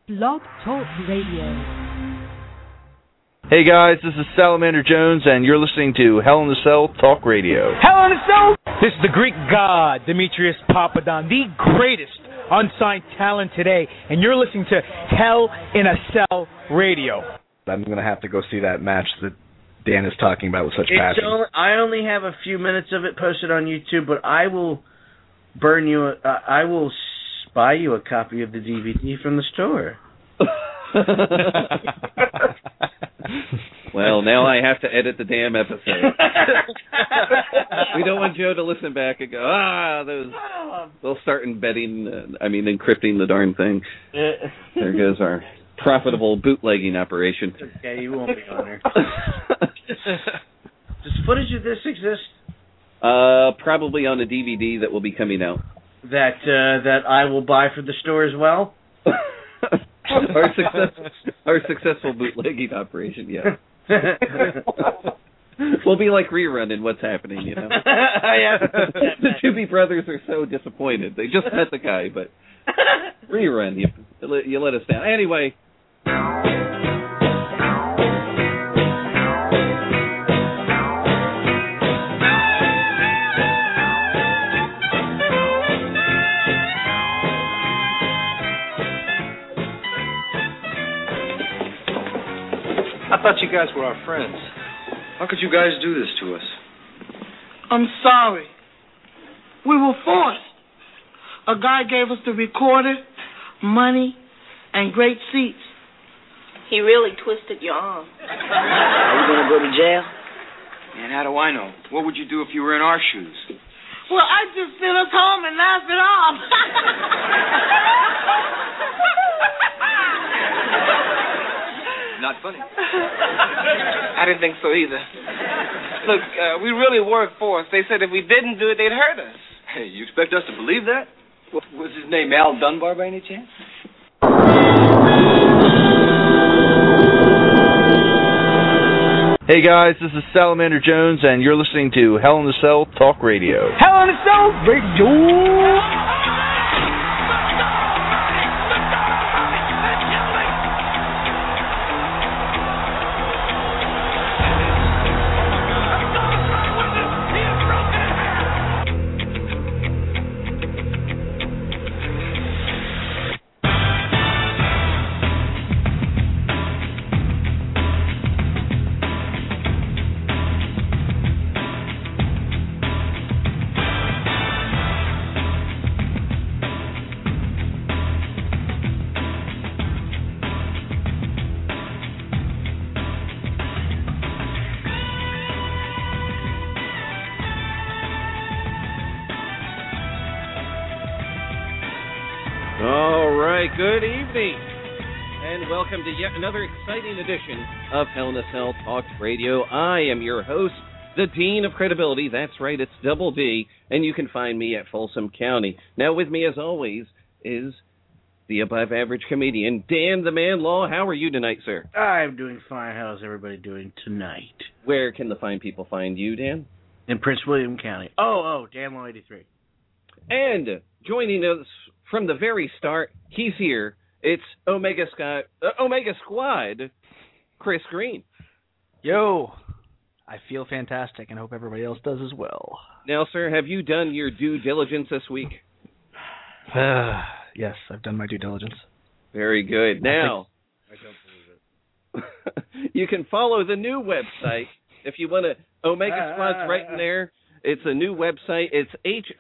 Blog Talk Radio. Hey guys, this is Salamander Jones, and you're listening to Hell in a Cell Talk Radio. Hell in a Cell? This is the Greek god, Demetrius Papadon, the greatest unsigned talent today, and you're listening to Hell in a Cell Radio. I'm going to have to go see that match that Dan is talking about with such passion. I only have a few minutes of it posted on YouTube, but I will burn you. I will buy you a copy of the DVD from the store. Well, now I have to edit the damn episode. We don't want Joe to listen back and go, they'll start encrypting the darn thing. There goes our profitable bootlegging operation. Okay, you won't be on there. Does footage of this exist? Probably on a DVD that will be coming out. That I will buy for the store as well? Our successful bootlegging operation, yeah. We'll be like rerunning what's happening, you know. The Doobie Brothers are so disappointed. They just met the guy, but rerun, you let us down. Anyway. I thought you guys were our friends. How could you guys do this to us? I'm sorry. We were forced. A guy gave us the recorder, money, and great seats. He really twisted your arm. Are we going to go to jail? Man, how do I know? What would you do if you were in our shoes? Well, I just sent us home and laughed it off. Not funny. I didn't think so either. Look, we really were forced. They said if we didn't do it, they'd hurt us. Hey, you expect us to believe that? Was his name Al Dunbar by any chance? Hey guys, this is Salamander Jones, and you're listening to Hell in a Cell Talk Radio. Hell in a Cell Radio! Good evening, and welcome to yet another exciting edition of Hell in a Cell Talk Radio. I am your host, the Dean of Credibility. That's right, it's Double D, and you can find me at Folsom County. Now with me, as always, is the above-average comedian, Dan the Man Law. How are you tonight, sir? I'm doing fine. How's everybody doing tonight? Where can the fine people find you, Dan? In Prince William County. Oh, Dan Law 83. And joining us from the very start, he's here. It's Omega Squad, Chris Green. Yo, I feel fantastic and hope everybody else does as well. Now, sir, have you done your due diligence this week? Yes, I've done my due diligence. Very good. Now, I don't believe it. You can follow the new website if you want to. Omega Squad's right in there. It's a new website. It's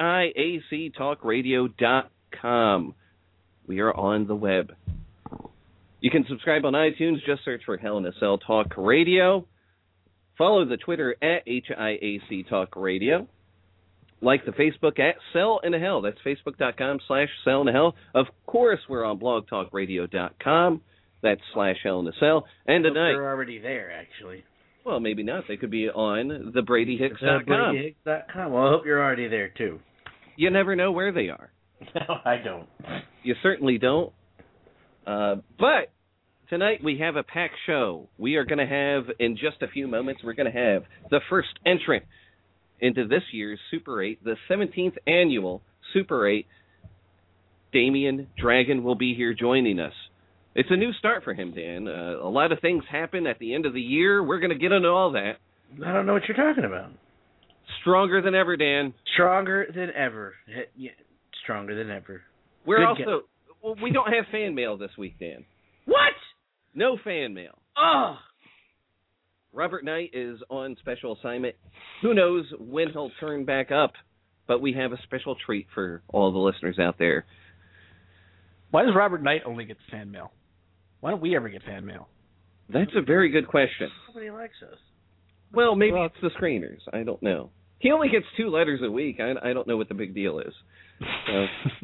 HIACTalkradio.com. We are on the web. You can subscribe on iTunes. Just search for Hell in a Cell Talk Radio. Follow the Twitter at HIAC Talk Radio. Like the Facebook at Cell in a Hell. That's facebook.com/Cell in a Hell. Of course, we're on blogtalkradio.com. That's /Hell in a Cell. And tonight, they're already there, actually. Well, maybe not. They could be on thebradyhicks.com. BradyHicks.com. Well, I hope you're already there, too. You never know where they are. No, I don't. You certainly don't. But tonight we have a packed show. We are going to have, in just a few moments, we're going to have the first entrant into this year's Super 8, the 17th annual Super 8. Damian Dragon will be here joining us. It's a new start for him, Dan. A lot of things happen at the end of the year. We're going to get into all that. I don't know what you're talking about. Stronger than ever, Dan. Stronger than ever. Yeah, stronger than ever. We're also... Well, we don't have fan mail this week, Dan. What? No fan mail. Oh! Robert Knight is on special assignment. Who knows when he'll turn back up, but we have a special treat for all the listeners out there. Why does Robert Knight only get fan mail? Why don't we ever get fan mail? That's a very good question. Nobody likes us. Well, maybe it's the screeners. I don't know. He only gets 2 letters a week. I don't know what the big deal is. So.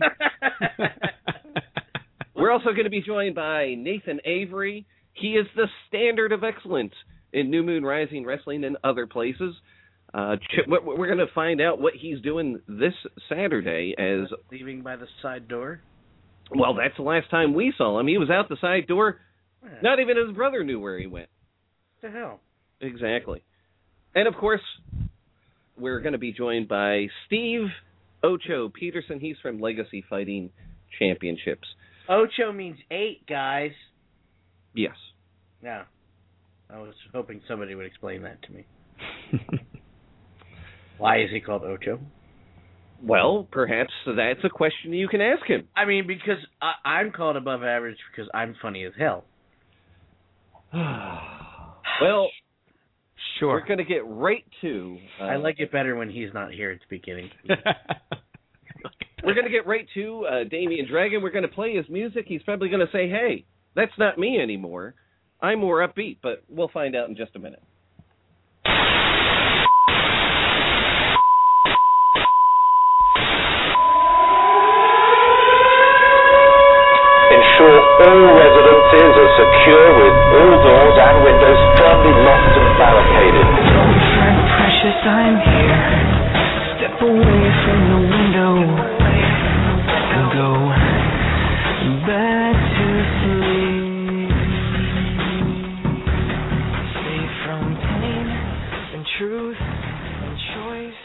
We're also going to be joined by Nathan Avery. He is the standard of excellence in New Moon Rising Wrestling and other places. We're going to find out what he's doing this Saturday as... Leaving by the side door? Well, that's the last time we saw him. He was out the side door. Not even his brother knew where he went. What the hell? Exactly. And, of course, we're going to be joined by Steve Ocho Peterson. He's from Legacy Fighting Championships. Ocho means 8, guys. Yes. Yeah. I was hoping somebody would explain that to me. Why is he called Ocho? Well, perhaps that's a question you can ask him. I mean, because I'm called above average because I'm funny as hell. Well, sure. We're going to get right to... I like it better when he's not here at the beginning. We're going to get right to Damian Dragon. We're going to play his music. He's probably going to say, hey, that's not me anymore. I'm more upbeat, but we'll find out in just a minute. Ensure all residences are secure with all doors and windows firmly locked and barricaded. Don't fret, precious, I'm here. Step away from the window and go back to sleep. Safe from pain and truth and choice.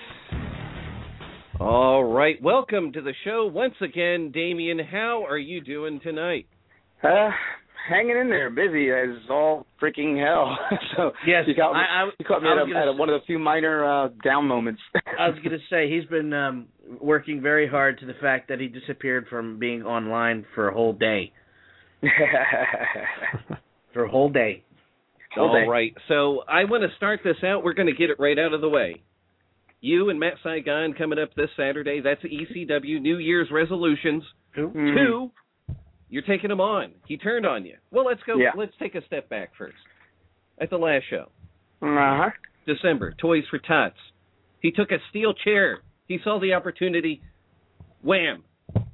All right, welcome to the show once again, Damian. How are you doing tonight? Hanging in there, busy as all freaking hell. So yes, you caught me at one of the few minor down moments. I was going to say he's been working very hard to the fact that he disappeared from being online for a whole day. For a whole day. All right, so I want to start this out. We're going to get it right out of the way. You and Matt Saigon coming up this Saturday. That's ECW New Year's resolutions. 2, you're taking him on. He turned on you. Well, let's go. Yeah. Let's take a step back first. At the last show. December, Toys for Tots. He took a steel chair. He saw the opportunity. Wham.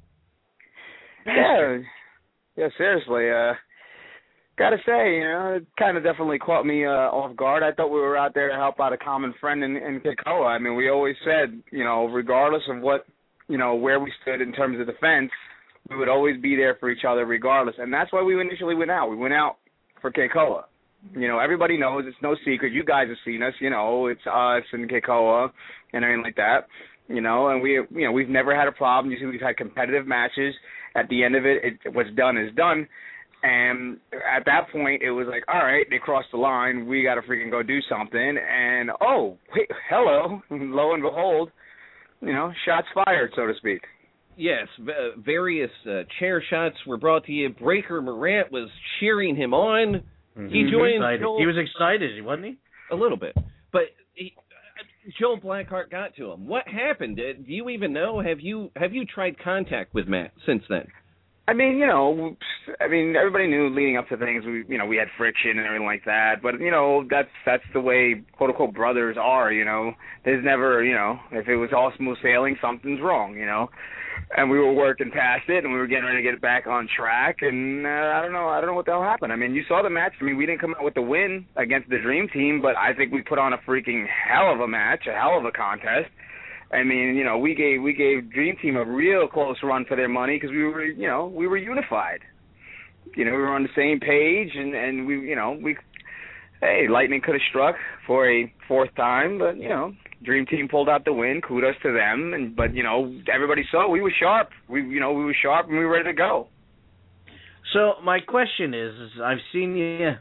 Yeah, seriously. Gotta say, it kind of definitely caught me off guard. I thought we were out there to help out a common friend in Kikoa. I mean, we always said, regardless of what, where we stood in terms of defense, we would always be there for each other regardless. And that's why we initially went out. We went out for Kikoa. Everybody knows. It's no secret. You guys have seen us. It's us and Kikoa and everything like that. And we've never had a problem. You see, we've had competitive matches. At the end of it, what's done is done. And at that point, it was like, all right, they crossed the line. We got to freaking go do something. And, wait, hello. Lo and behold, shots fired, so to speak. Yes, various chair shots were brought to you. Breaker Morant was cheering him on. Mm-hmm. He joined Joel. He was excited, wasn't he? A little bit. But Joel Blackheart got to him. What happened? Do you even know? Have you tried contact with Matt since then? I mean, everybody knew leading up to things. We had friction and everything like that. But that's the way quote unquote brothers are. There's never, if it was all smooth sailing, something's wrong. And we were working past it, and we were getting ready to get it back on track. And I don't know what the hell happened. I mean, you saw the match. I mean, we didn't come out with the win against the Dream Team, but I think we put on a freaking hell of a match, a hell of a contest. I mean, we gave Dream Team a real close run for their money because we were unified. We were on the same page, and we lightning could have struck for a 4th time, but Dream Team pulled out the win. Kudos to them, but everybody saw we were sharp. We were sharp and we were ready to go. So my question is I've seen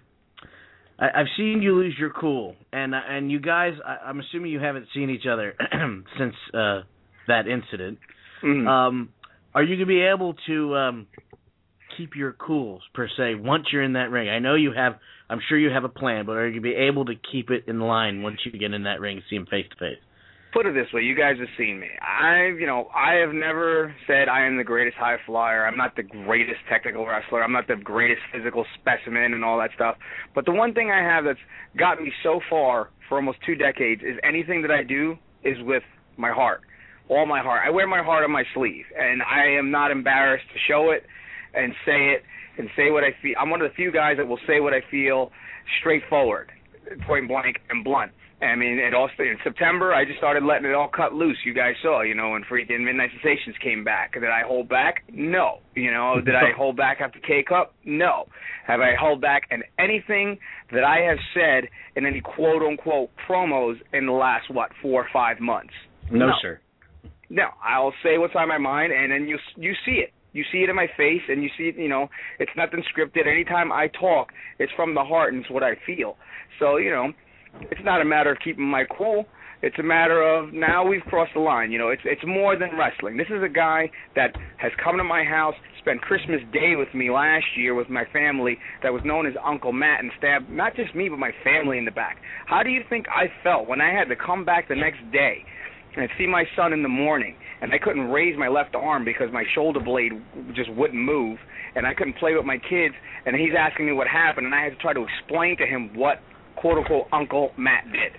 you lose your cool, and you guys, I'm assuming you haven't seen each other since that incident. Mm-hmm. Are you going to be able to keep your cool, per se, once you're in that ring? I know you have. I'm sure you have a plan, but are you going to be able to keep it in line once you get in that ring and see him face to face? Put it this way, you guys have seen me. I have never said I am the greatest high flyer. I'm not the greatest technical wrestler. I'm not the greatest physical specimen and all that stuff. But the one thing I have that's gotten me so far for almost 2 decades is anything that I do is with my heart, all my heart. I wear my heart on my sleeve, and I am not embarrassed to show it and say what I feel. I'm one of the few guys that will say what I feel straightforward, point blank and blunt. I mean, it also in September, I just started letting it all cut loose. You guys saw, when freaking Midnight Sensations came back. Did I hold back? No. Did I hold back after K-Cup? No. Have I held back in anything that I have said in any quote-unquote promos in the last, 4 or 5 months? No, sir. No. I'll say what's on my mind, and then you see it. You see it in my face, and you see it, it's nothing scripted. Anytime I talk, it's from the heart, and it's what I feel. So, it's not a matter of keeping my cool. It's a matter of now we've crossed the line. It's more than wrestling. This is a guy that has come to my house, spent Christmas Day with me last year with my family that was known as Uncle Matt and stabbed not just me but my family in the back. How do you think I felt when I had to come back the next day and see my son in the morning and I couldn't raise my left arm because my shoulder blade just wouldn't move and I couldn't play with my kids and he's asking me what happened and I had to try to explain to him what quote-unquote Uncle Matt did.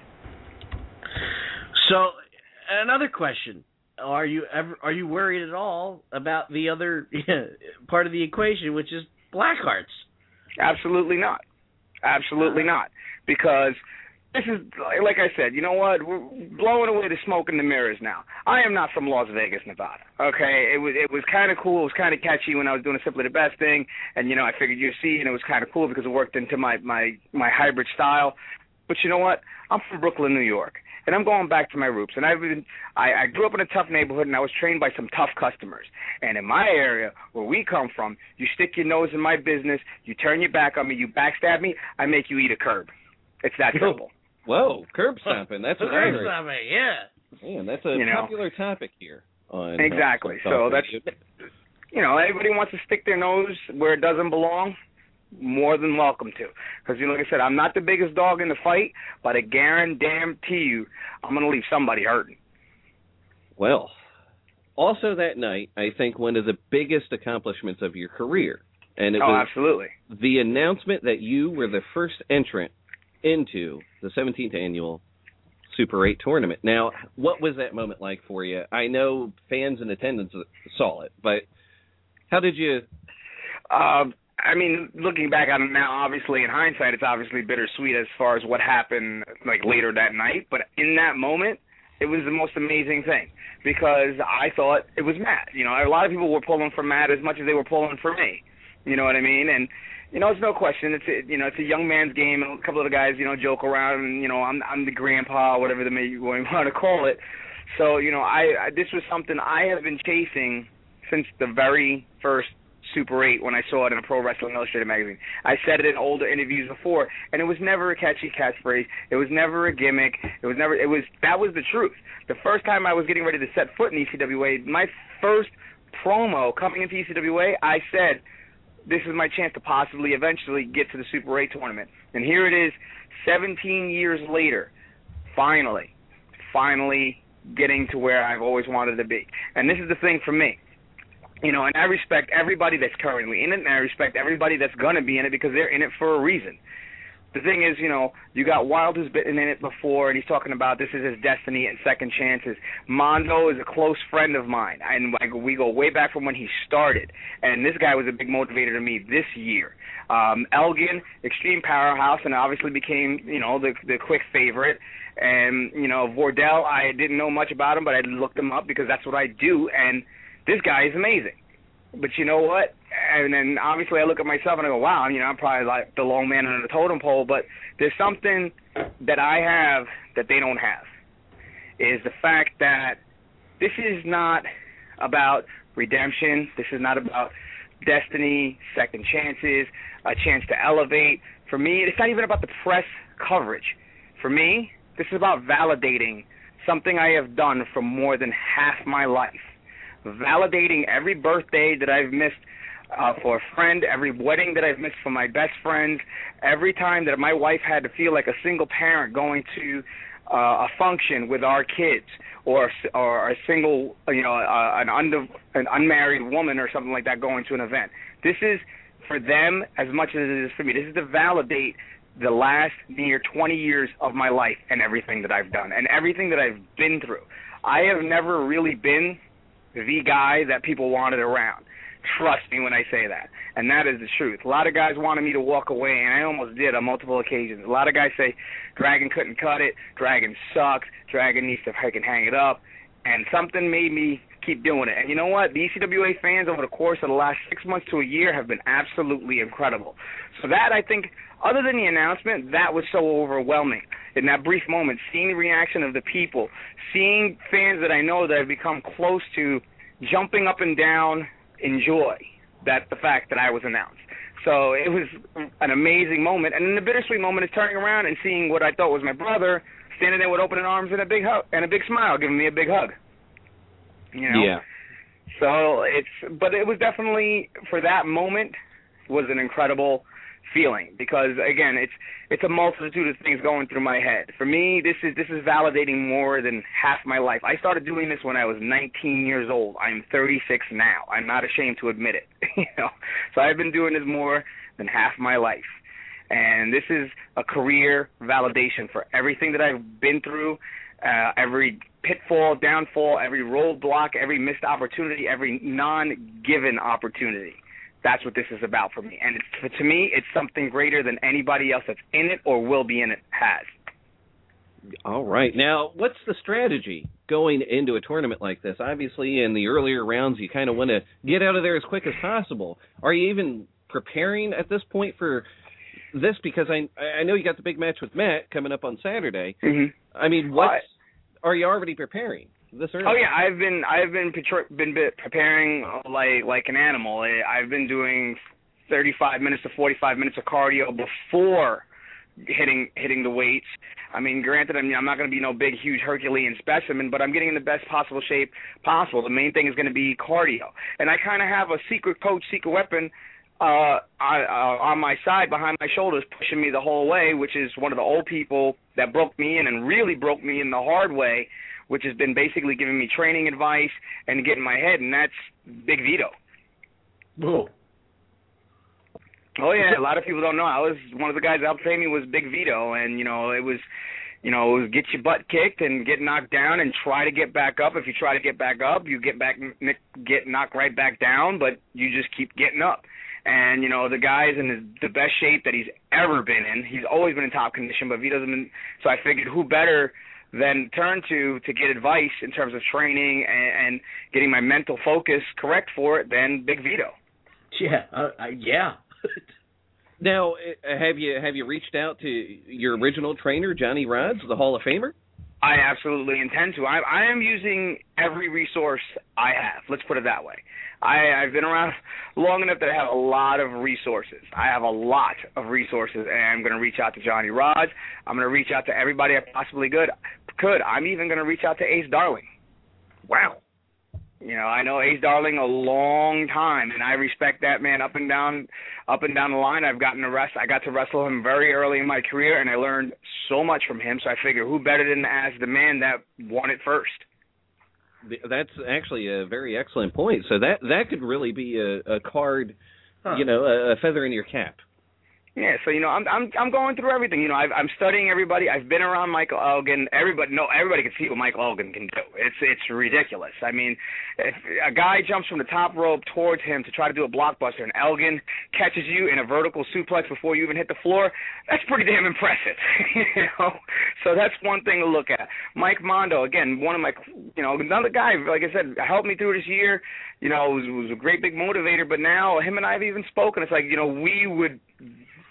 So, another question. Are you worried at all about the other part of the equation, which is Blackhearts? Absolutely not. Absolutely not. Because this is, like I said, you know what? We're blowing away the smoke in the mirrors now. I am not from Las Vegas, Nevada. Okay? It was kind of cool. It was kind of catchy when I was doing a Simply the Best thing. And, I figured you'd see, and it was kind of cool because it worked into my hybrid style. But you know what? I'm from Brooklyn, New York. And I'm going back to my roots. And I grew up in a tough neighborhood, and I was trained by some tough customers. And in my area, where we come from, you stick your nose in my business, you turn your back on me, you backstab me, I make you eat a curb. It's that simple. Whoa, curb stomping. That's what I heard. Curb stomping, yeah. Man, that's a popular topic here. Exactly. So that's, everybody wants to stick their nose where it doesn't belong. More than welcome to. Because, like I said, I'm not the biggest dog in the fight, but I guarantee you I'm going to leave somebody hurting. Well, also that night, I think one of the biggest accomplishments of your career. And it was absolutely. The announcement that you were the first entrant into the 17th annual Super 8 tournament. Now, what was that moment like for you? I know fans in attendance saw it, but how did you... I mean, looking back on it now, obviously, in hindsight, it's obviously bittersweet as far as what happened, later that night. But in that moment, it was the most amazing thing because I thought it was Matt. A lot of people were pulling for Matt as much as they were pulling for me. You know what I mean? And, it's no question. It's a young man's game, and a couple of the guys, joke around, and, I'm the grandpa, whatever they may want to call it. So, this was something I have been chasing since the very first Super 8 when I saw it in a Pro Wrestling Illustrated magazine. I said it in older interviews before, and it was never a catchy catchphrase. It was never a gimmick. That was the truth. The first time I was getting ready to set foot in ECWA, my first promo coming into ECWA, I said, this is my chance to possibly eventually get to the Super 8 tournament. And here it is, 17 years later, finally getting to where I've always wanted to be. And this is the thing for me. And I respect everybody that's currently in it, and I respect everybody that's going to be in it because they're in it for a reason. The thing is, you got Wild who's been in it before, and he's talking about this is his destiny and second chances. Mondo is a close friend of mine, and we go way back from when he started, and this guy was a big motivator to me this year. Elgin, extreme powerhouse, and obviously became, the quick favorite. And, Vordell, I didn't know much about him, but I looked him up because that's what I do, and this guy is amazing. But you know what? And then obviously I look at myself and I go, wow, I'm probably like the long man on the totem pole, but there's something that I have that they don't have, is the fact that this is not about redemption. This is not about destiny, second chances, a chance to elevate. For me, it's not even about the press coverage. For me, this is about validating something I have done for more than half my life. Validating every birthday that I've missed for a friend, every wedding that I've missed for my best friends, every time that my wife had to feel like a single parent going to a function with our kids, or a single, an unmarried woman or something like that going to an event. This is for them as much as it is for me. This is to validate the last near 20 years of my life and everything that I've done and everything that I've been through. I have never really been the guy that people wanted around. Trust me when I say that. And that is the truth. A lot of guys wanted me to walk away, and I almost did on multiple occasions. A lot of guys say Dragon couldn't cut it, Dragon sucks, Dragon needs to freaking hang it up, and something made me keep doing it. And you know what? The ECWA fans over the course of the last 6 months to a year have been absolutely incredible. So that, I think, other than the announcement, that was so overwhelming. In that brief moment, seeing the reaction of the people, seeing fans that I know that I've become close to jumping up and down in joy, that's the fact that I was announced. So it was an amazing moment. And then the bittersweet moment is turning around and seeing what I thought was my brother standing there with open arms and a big hug and a big smile, giving me a big hug. You know? Yeah. So but it was definitely, for that moment, was an incredible feeling, because again, it's a multitude of things going through my head. For me, this is validating more than half my life. I started doing this when I was 19 years old. I'm 36 now. I'm not ashamed to admit it. So I've been doing this more than half my life, and this is a career validation for everything that I've been through, every pitfall, downfall, every roadblock, every missed opportunity, every non-given opportunity. That's what this is about for me. And to me, it's something greater than anybody else that's in it or will be in it has. All right. Now, what's the strategy going into a tournament like this? Obviously, in the earlier rounds, you kind of want to get out of there as quick as possible. Are you even preparing at this point for this? Because I know you got the big match with Matt coming up on Saturday. Mm-hmm. I mean, are you already preparing this early? Oh yeah, I've been preparing like an animal. I've been doing 35 minutes to 45 minutes of cardio before hitting the weights. I mean, granted, I'm not going to be no big, huge Herculean specimen, but I'm getting in the best possible shape possible. The main thing is going to be cardio, and I kind of have a secret coach, secret weapon on my side, behind my shoulders, pushing me the whole way, which is one of the old people that broke me in and really broke me in the hard way, which has been basically giving me training advice and getting my head, and that's Big Vito. Whoa. Oh yeah, a lot of people don't know. I was one of the guys that helped train me was Big Vito, and it was get your butt kicked and get knocked down and try to get back up. If you try to get back up, you get knocked right back down, but you just keep getting up. And the guy's in the best shape that he's ever been in. He's always been in top condition, but Vito's been. So I figured, who better than turn to get advice in terms of training and getting my mental focus correct for it than Big Vito. Yeah, yeah. Now, have you reached out to your original trainer, Johnny Rods, the Hall of Famer? I absolutely intend to. I am using every resource I have. Let's put it that way. I've been around long enough that I have a lot of resources. I have a lot of resources, and I'm going to reach out to Johnny Rods. I'm going to reach out to everybody I possibly could. I'm even going to reach out to Ace Darling. Wow. I know Ace Darling a long time, and I respect that man up and down the line. I got to wrestle him very early in my career, and I learned so much from him. So I figure, who better than to ask the man that won it first? That's actually a very excellent point. So that could really be a card, a feather in your cap. Yeah, so I'm going through everything. I'm studying everybody. I've been around Michael Elgin. Everybody can see what Michael Elgin can do. It's ridiculous. I mean, if a guy jumps from the top rope towards him to try to do a blockbuster, and Elgin catches you in a vertical suplex before you even hit the floor, that's pretty damn impressive. So that's one thing to look at. Mike Mondo, again, one of my, another guy, like I said, helped me through this year. Was a great big motivator. But now him and I have even spoken. It's like we would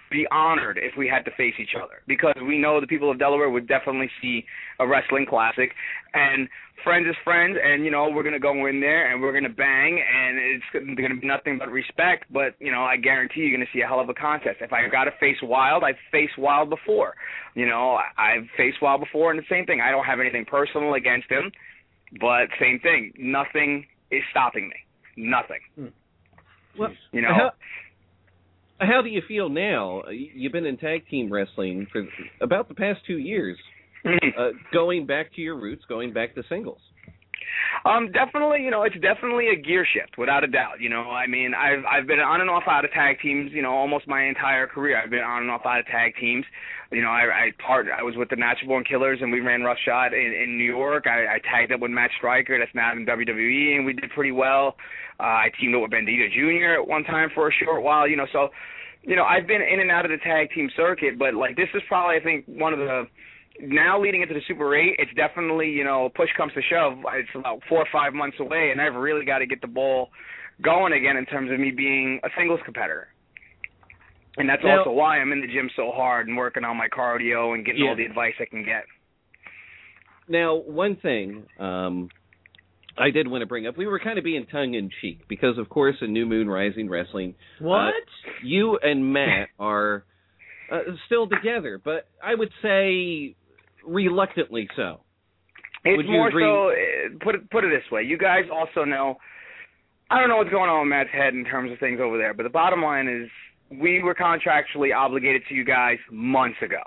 be honored if we had to face each other, because we know the people of Delaware would definitely see a wrestling classic, and friends is friends, and, you know, we're going to go in there and we're going to bang, and it's going to be nothing but respect, but, you know, I guarantee you're going to see a hell of a contest. If I got to face Wild, I've faced Wild before. You know, I've faced Wild before, and the same thing. I don't have anything personal against him, but same thing. Nothing is stopping me. Nothing. Well, you know. How do you feel now? You've been in tag team wrestling for about the past 2 years, going back to your roots, going back to singles. Definitely, you know, it's definitely a gear shift, without a doubt. You know, I mean, I've been on and off out of tag teams, you know, almost my entire career. I've been on and off out of tag teams. You know, I was with the Natural Born Killers, and we ran Roughshod in New York. I tagged up with Matt Striker, that's now in WWE, and we did pretty well. I teamed up with Bandito Jr. at one time for a short while, you know, so, you know, I've been in and out of the tag team circuit, but, like, this is probably, I think, one of the, now leading into the Super 8, it's definitely, you know, push comes to shove, it's about 4 or 5 months away, and I've really got to get the ball going again in terms of me being a singles competitor. And that's also why I'm in the gym so hard and working on my cardio and getting all the advice I can get. Now, one thing I did want to bring up, we were kind of being tongue-in-cheek because, of course, in New Moon Rising Wrestling, you and Matt are still together, but I would say reluctantly so. It's more so, put it this way, you guys also know, I don't know what's going on in Matt's head in terms of things over there, but the bottom line is we were contractually obligated to you guys months ago.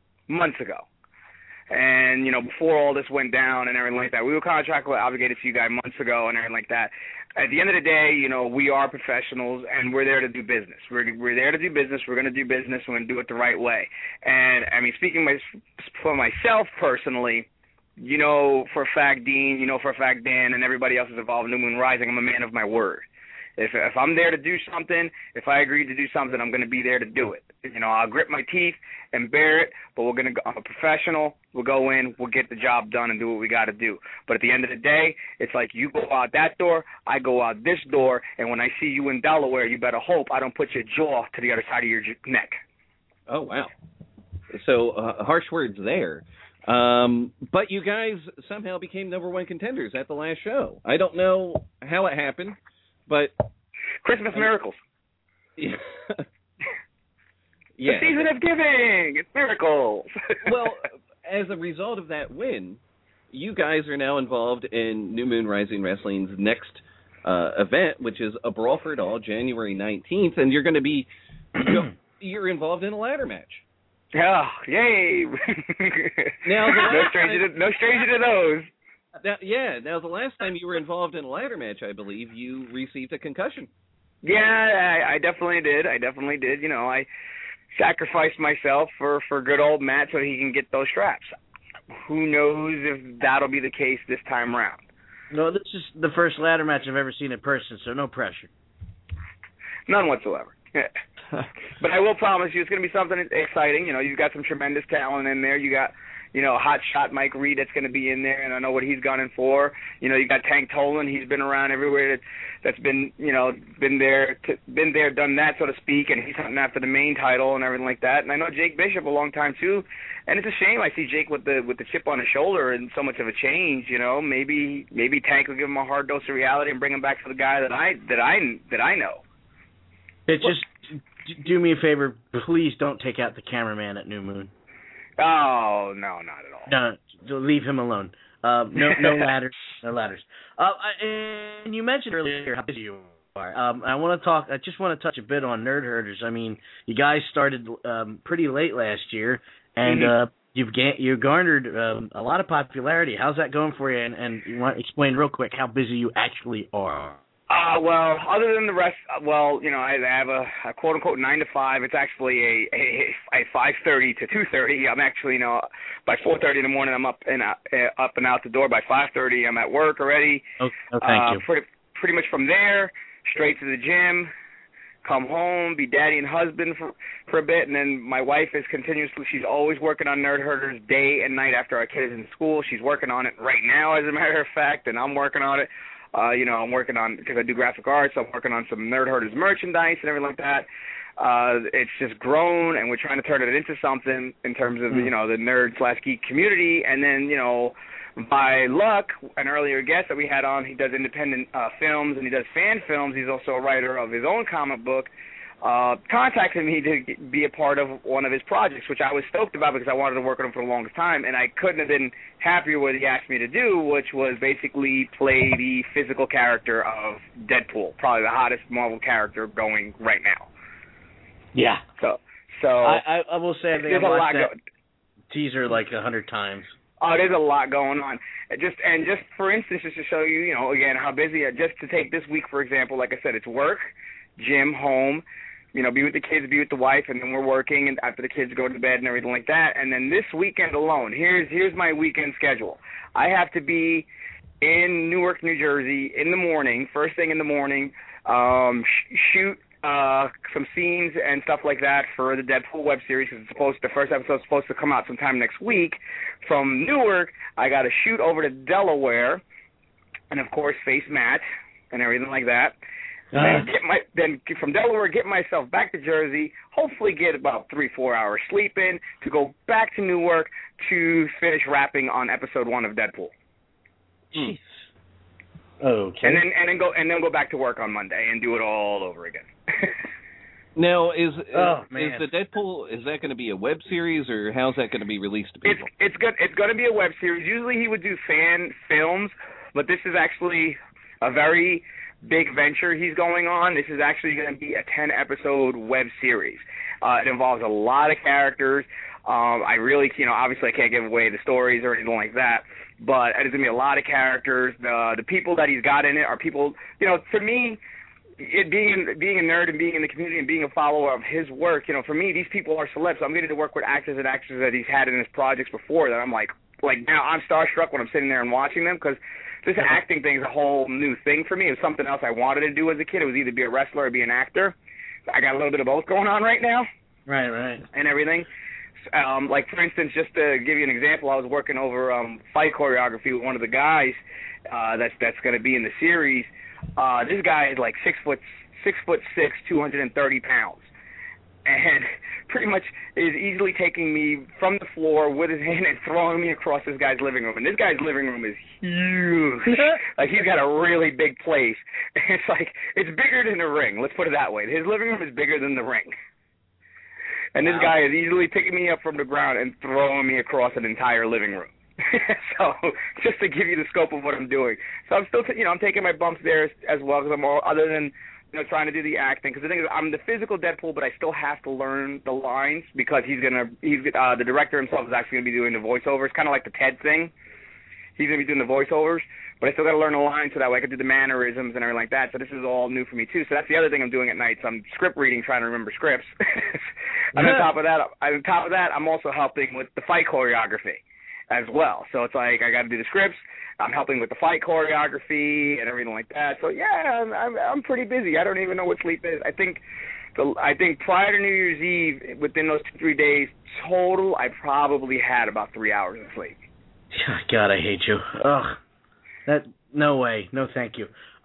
And, you know, before all this went down and everything like that, we were contractually obligated to you guys months ago and everything like that. At the end of the day, you know, we are professionals and we're there to do business. We're there to do business. We're going to do business. We're going to do it the right way. And, I mean, speaking for myself personally, you know for a fact, Dean, you know for a fact, Dan, and everybody else is involved in New Moon Rising, I'm a man of my word. If I'm there to do something, if I agree to do something, I'm going to be there to do it. You know, I'll grit my teeth and bear it, but I'm a professional. We'll go in, we'll get the job done and do what we got to do. But at the end of the day, it's like you go out that door, I go out this door, and when I see you in Delaware, you better hope I don't put your jaw to the other side of your neck. Oh, wow. So, harsh words there. But you guys somehow became #1 contenders at the last show. I don't know how it happened. But Christmas miracles. Yeah. The season of giving. It's miracles. Well, as a result of that win, you guys are now involved in New Moon Rising Wrestling's next event, which is a Brawl for It All, January 19th, and you're going to be you're involved in a ladder match. Oh, yay! Now, no stranger to those. Now, the last time you were involved in a ladder match, I believe, you received a concussion. Yeah, I definitely did. You know, I sacrificed myself for good old Matt so he can get those straps. Who knows if that'll be the case this time around. No, this is the first ladder match I've ever seen in person, so no pressure. None whatsoever. But I will promise you it's going to be something exciting. You know, you've got some tremendous talent in there. You got, you know, hot shot Mike Reed that's going to be in there, and I know what he's gunning for. You know, you got Tank Tolan. He's been around everywhere. That's been, you know, been there, done that, so to speak, and he's hunting after the main title and everything like that. And I know Jake Bishop a long time too, and it's a shame I see Jake with the chip on his shoulder and so much of a change. You know, maybe Tank will give him a hard dose of reality and bring him back to the guy that I know. It just do me a favor, please don't take out the cameraman at New Moon. Oh, no, not at all. No, leave him alone. No ladders. No ladders. And you mentioned earlier how busy you are. I just want to touch a bit on Nerd Herders. I mean, you guys started pretty late last year, and you've garnered a lot of popularity. How's that going for you? And you want to explain real quick how busy you actually are. Well, other than the rest, you know, I have a quote-unquote 9 to 5. It's actually a 5:30 to 2:30. I'm actually, you know, by 4:30 in the morning, I'm up and out the door. By 5:30, I'm at work already. Oh, thank you. Pretty much from there, straight to the gym, come home, be daddy and husband for a bit, and then my wife is she's always working on Nerd Herders day and night after our kid is in school. She's working on it right now, as a matter of fact, and I'm working on it. You know, I'm working on, because I do graphic arts, I'm working on some Nerd Herders merchandise and everything like that. it's just grown, and we're trying to turn it into something in terms of, you know, the nerd/geek community. And then, you know, by luck, an earlier guest that we had on, he does independent films and he does fan films. He's also a writer of his own comic book. Contacted me to be a part of one of his projects, which I was stoked about because I wanted to work with him for the longest time, and I couldn't have been happier with what he asked me to do, which was basically play the physical character of Deadpool, probably the hottest Marvel character going right now. Yeah. So I will say I think there's I've a lot watched that teaser like 100 times. Oh, there's a lot going on. Just for instance, just to show you, you know, again, how busy, just to take this week, for example, like I said, it's work, gym, home, you know, be with the kids, be with the wife, and then we're working and after the kids go to bed and everything like that. And then this weekend alone, here's my weekend schedule. I have to be in Newark, New Jersey in the morning, first thing in the morning, shoot some scenes and stuff like that for the Deadpool web series, because the first episode's supposed to come out sometime next week. From Newark, I got to shoot over to Delaware, and of course face Matt and everything like that. Then from Delaware, get myself back to Jersey, hopefully get about 3-4 hours sleep in, to go back to Newark to finish wrapping on episode 1 of Deadpool. Jeez. Okay. And then go back to work on Monday and do it all over again. Now, is the Deadpool, is that going to be a web series, or how's that going to be released to people? It's going to be a web series. Usually he would do fan films, but this is actually a very big venture he's going on. This is actually going to be a 10-episode web series. It involves a lot of characters. I really, you know, obviously I can't give away the stories or anything like that, but there's going to be a lot of characters. The people that he's got in it are people, you know, for me, being a nerd and being in the community and being a follower of his work, you know, for me, these people are celebs. So I'm getting to work with actors and actresses that he's had in his projects before that I'm like now I'm starstruck when I'm sitting there and watching them, because this acting thing is a whole new thing for me. It was something else I wanted to do as a kid. It was either be a wrestler or be an actor. I got a little bit of both going on right now. Right. And everything. Like, for instance, just to give you an example, I was working over fight choreography with one of the guys that's going to be in the series. This guy is like 6'6", 230 pounds, and pretty much is easily taking me from the floor with his hand and throwing me across this guy's living room. And this guy's living room is huge. Like, he's got a really big place. It's like, it's bigger than the ring. Let's put it that way. His living room is bigger than the ring. And this guy is easily picking me up from the ground and throwing me across an entire living room. So, just to give you the scope of what I'm doing. So I'm still, I'm taking my bumps there as well, because I'm all, other than, trying to do the acting. Because the thing is, I'm the physical Deadpool, but I still have to learn the lines, because the director himself is actually going to be doing the voiceovers, kind of like the Ted thing. He's going to be doing the voiceovers, but I still got to learn the lines so that way I can do the mannerisms and everything like that. So this is all new for me too. So that's the other thing I'm doing at night. So I'm script reading, trying to remember scripts. And on top of that, I'm also helping with the fight choreography as well. So it's like I got to do the scripts. I'm helping with the fight choreography and everything like that. So yeah, I'm pretty busy. I don't even know what sleep is. I think prior to New Year's Eve, within those 2-3 days total, I probably had about 3 hours of sleep. God, I hate you. Ugh. No way. No, thank you.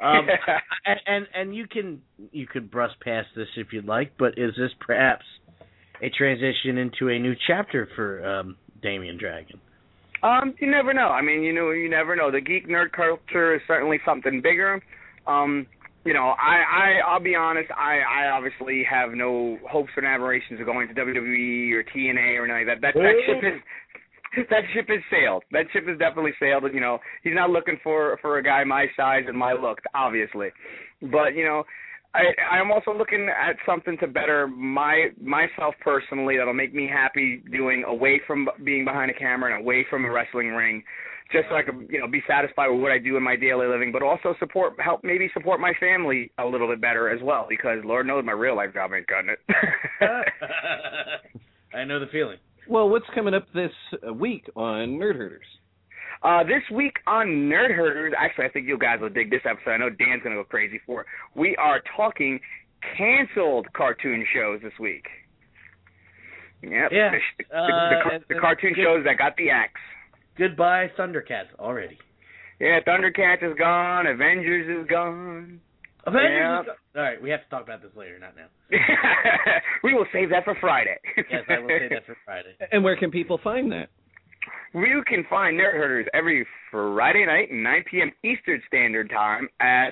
And you could brush past this if you'd like, but is this perhaps a transition into a new chapter for Damien Dragon? You never know. I mean, you never know. The geek nerd culture is certainly something bigger. I'll be honest, I obviously have no hopes and aspirations of going to WWE or TNA or anything like that. That ship has sailed. That ship has definitely sailed. He's not looking for a guy my size and my look, obviously. But, I'm also looking at something to better myself personally that'll make me happy doing away from being behind a camera and away from a wrestling ring, just so I can, be satisfied with what I do in my daily living, but also help support my family a little bit better as well, because Lord knows my real life job ain't cutting it. I know the feeling. Well, what's coming up this week on Nerd Herders? This week on Nerd Herders, actually, I think you guys will dig this episode. I know Dan's going to go crazy for it. We are talking canceled cartoon shows this week. Yep. Yeah. The cartoon shows that got the axe. Goodbye, Thundercats, already. Yeah, Thundercats is gone. Avengers is gone. Avengers. All right, we have to talk about this later, not now. We will save that for Friday. Yes, I will save that for Friday. And where can people find that? You can find Nerd Herders every Friday night, 9 p.m. Eastern Standard Time at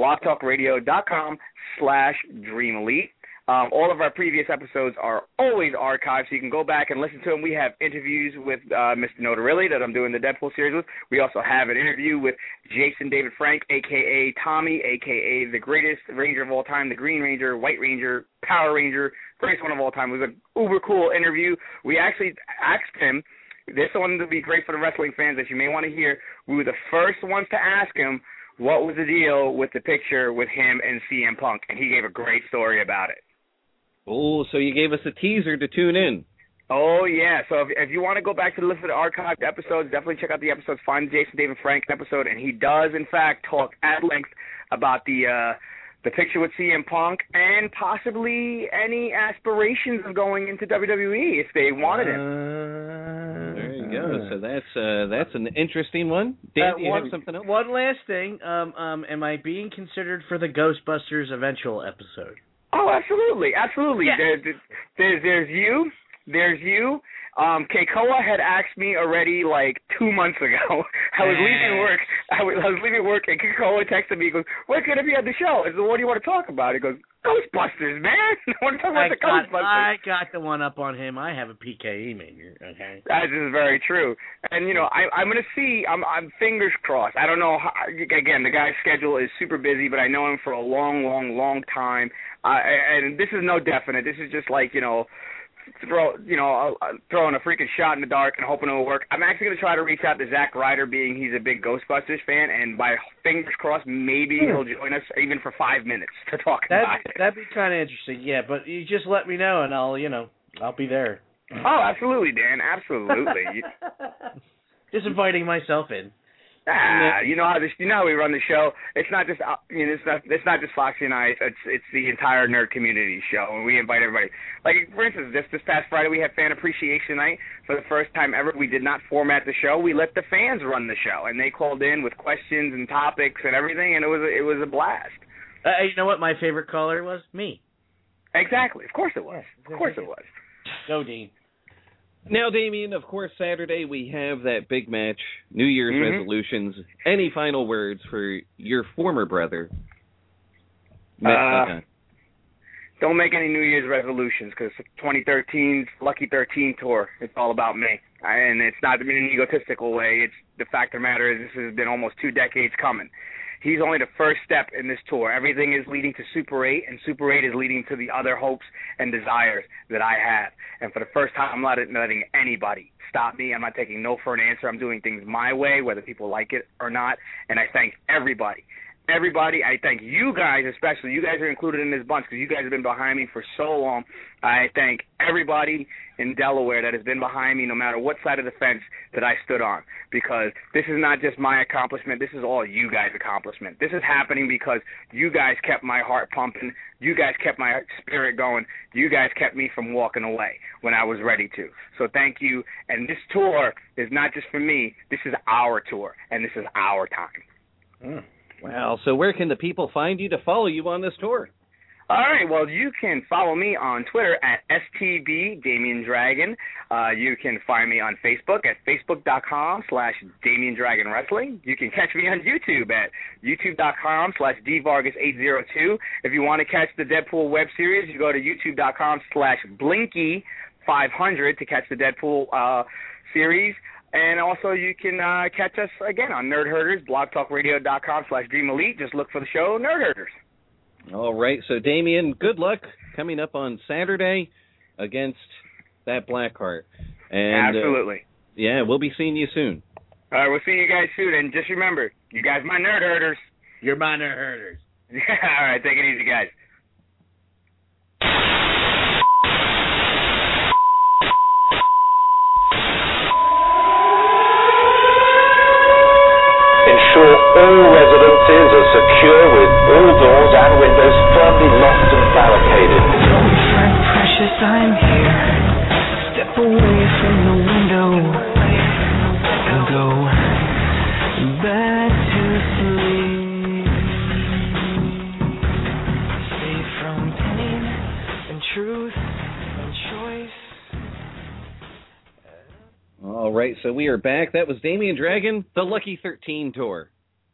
blogtalkradio.com/Dream Elite. All of our previous episodes are always archived, so you can go back and listen to them. We have interviews with Mr. Notarilli that I'm doing the Deadpool series with. We also have an interview with Jason David Frank, a.k.a. Tommy, a.k.a. the greatest Ranger of all time, the Green Ranger, White Ranger, Power Ranger, greatest one of all time. It was an uber cool interview. We actually asked him, this one to be great for the wrestling fans that you may want to hear, we were the first ones to ask him what was the deal with the picture with him and CM Punk, and he gave a great story about it. Oh, so you gave us a teaser to tune in. Oh, yeah. So if you want to go back to listen to the archived episodes, definitely check out the episodes. Find the Jason David Frank episode, and he does, in fact, talk at length about the picture with CM Punk and possibly any aspirations of going into WWE if they wanted him. There you go. So that's an interesting one. Dan, do you have something else? One last thing. Am I being considered for the Ghostbusters eventual episode? Oh, absolutely, absolutely. Yes. There's you. Keikoa had asked me already like 2 months ago. I was leaving work. I was leaving work, and Keikoa texted me. He goes, "What's going to be on the show?" I said, "What do you want to talk about?" He goes, "Ghostbusters, man. I want to talk about the Ghostbusters." I got the one up on him. I have a PKE major. Okay. That is very true. And I'm going to see. I'm fingers crossed. I don't know. Again, the guy's schedule is super busy, but I know him for a long, long, long time. And this is no definite. This is just like throwing a freaking shot in the dark and hoping it will work. I'm actually going to try to reach out to Zack Ryder, being he's a big Ghostbusters fan, and by fingers crossed, maybe he'll join us even for 5 minutes to talk about it. That'd be kind of interesting, yeah. But you just let me know, and I'll be there. Oh, absolutely, Dan, absolutely. Just inviting myself in. You know how we run the show. It's not just it's not just Foxy and I. It's the entire nerd community show, and we invite everybody. Like for instance, this past Friday we had Fan Appreciation Night for the first time ever. We did not format the show. We let the fans run the show, and they called in with questions and topics and everything, and it was a blast. You know what my favorite caller was? Me. Exactly. Of course it was. Of course it was. Go, Dean. Now, Damien, of course, Saturday we have that big match, New Year's resolutions. Any final words for your former brother? Don't make any New Year's resolutions because 2013's Lucky 13 tour, it's all about me. And it's not in an egotistical way. It's the fact of the matter is this has been almost 2 decades coming. He's only the first step in this tour. Everything is leading to Super 8, and Super 8 is leading to the other hopes and desires that I have. And for the first time, I'm not letting anybody stop me. I'm not taking no for an answer. I'm doing things my way, whether people like it or not. And I thank everybody. I thank you guys especially. You guys are included in this bunch because you guys have been behind me for so long. I thank everybody in Delaware that has been behind me no matter what side of the fence that I stood on, because this is not just my accomplishment. This is all you guys' accomplishment. This is happening because you guys kept my heart pumping. You guys kept my spirit going. You guys kept me from walking away when I was ready to. So thank you. And this tour is not just for me. This is our tour, and this is our time. Wow. So where can the people find you to follow you on this tour? All right, well, you can follow me on Twitter at STB Damien Dragon. You can find me on Facebook at facebook.com/Damien Dragon Wrestling. You can catch me on YouTube at youtube.com/DVargas802. If you want to catch the Deadpool web series, you go to youtube.com/Blinky500 to catch the Deadpool series. And also you can catch us again on Nerd Herders, blogtalkradio.com/Dream Elite. Just look for the show Nerd Herders. All right, so Damien, good luck coming up on Saturday against that Blackheart. And, absolutely. Yeah, we'll be seeing you soon. All right, we'll see you guys soon. And just remember, you guys my Nerd Herders. You're my Nerd Herders. All right, take it easy, guys. Ensure all residences are secure with all doors and windows firmly locked and barricaded. Don't fret, precious, I'm here. Step away from the window and go back to sleep. right, so we are back. That was Damien Dragon, the Lucky 13 tour.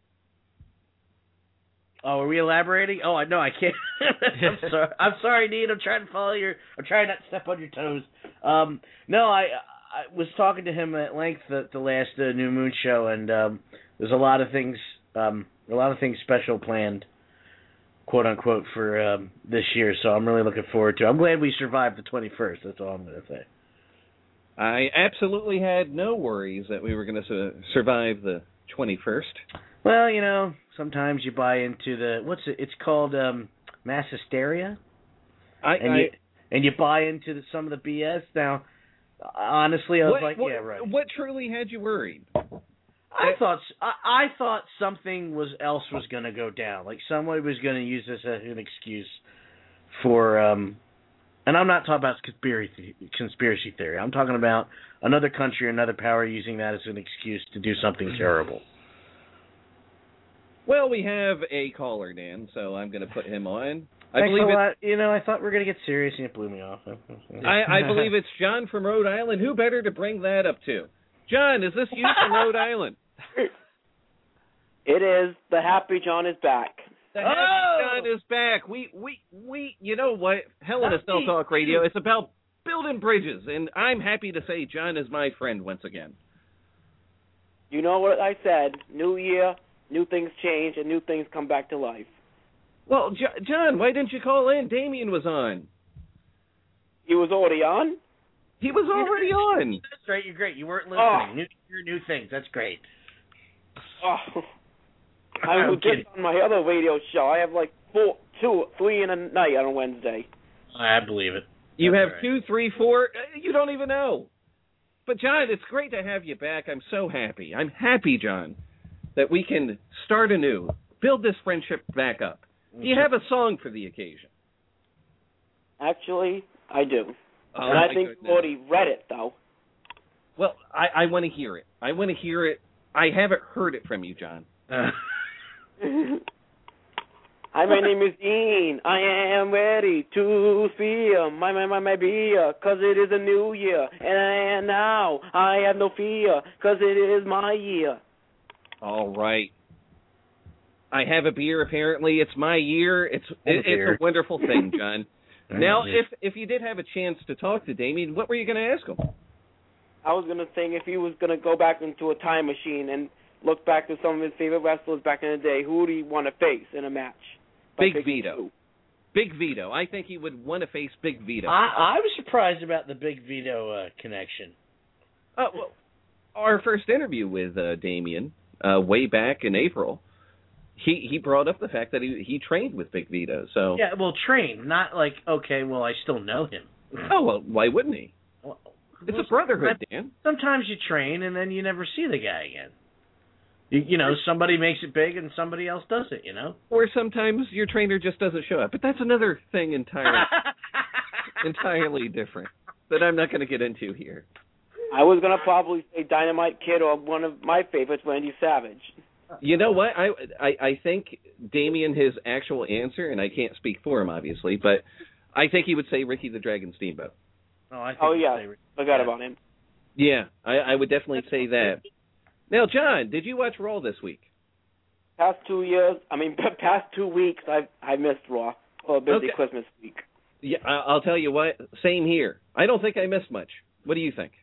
Oh, are we elaborating? Oh, I know I can't. I'm sorry, Dean. I'm trying to follow your. I'm trying not to step on your toes. No, I was talking to him at length at the last New Moon show, and there's a lot of things special planned, quote unquote, for this year. So I'm really looking forward to it. I'm glad we survived the 21st. That's all I'm going to say. I absolutely had no worries that we were going to survive the 21st. Well, you know, sometimes you buy into it's called mass hysteria, and you buy into some of the BS. Now, honestly, I was yeah, right. What truly had you worried? I thought something else was going to go down. Like somebody was going to use this as an excuse for, and I'm not talking about conspiracy theory. I'm talking about another country, another power using that as an excuse to do something terrible. Well, we have a caller, Dan, so I'm going to put him on. Thanks a lot. You know, I thought we were going to get serious, and it blew me off. I believe it's John from Rhode Island. Who better to bring that up to? John, is this you from Rhode Island? It is. The Happy John is back. The Happy John is back. We. You know what? Hell in a Cell Talk Radio. It's about building bridges, and I'm happy to say John is my friend once again. You know what I said? New year, new things change, and new things come back to life. Well, John, why didn't you call in? Damien was on. He was already on? He was already on. That's right. You're great. You weren't listening. New year, new things. That's great. Oh. I was just on my other radio show. I have like 3 in a night on a Wednesday. I believe it. You have 2, 3, 4. You don't even know. But, John, it's great to have you back. I'm so happy. I'm happy, John, that we can start anew, build this friendship back up. Do you have a song for the occasion? Actually, I do. And I think you already read it, though. Well, I want to hear it. I want to hear it. I haven't heard it from you, John. Hi, my name is Dean. I am ready to fear my beer, 'cause it is a new year. And now I have no fear, 'cause it is my year. All right. I have a beer, apparently. It's my year. It's a wonderful thing, John. Now, if you did have a chance to talk to Damien, what were you going to ask him? I was going to say if he was going to go back into a time machine and look back to some of his favorite wrestlers back in the day, who would he want to face in a match? Big Vito. Big Vito. I think he would want to face Big Vito. I was surprised about the Big Vito connection. Well, our first interview with Damien, way back in April, he brought up the fact that he trained with Big Vito. So yeah, well, trained, not like, okay, well, I still know him. Oh, well, why wouldn't he? Well, it's a brotherhood, Dan. Sometimes you train and then you never see the guy again. You know, somebody makes it big and somebody else does it, you know? Or sometimes your trainer just doesn't show up. But that's another thing entirely different that I'm not going to get into here. I was going to probably say Dynamite Kid or one of my favorites, Randy Savage. You know what? I think Damien, his actual answer, and I can't speak for him, obviously, but I think he would say Ricky the Dragon Steamboat. Forgot about him. Yeah, I would definitely say that. Now, John, did you watch Raw this week? Past 2 weeks, I missed Raw for a busy Christmas week. Yeah, I'll tell you what, same here. I don't think I missed much. What do you think?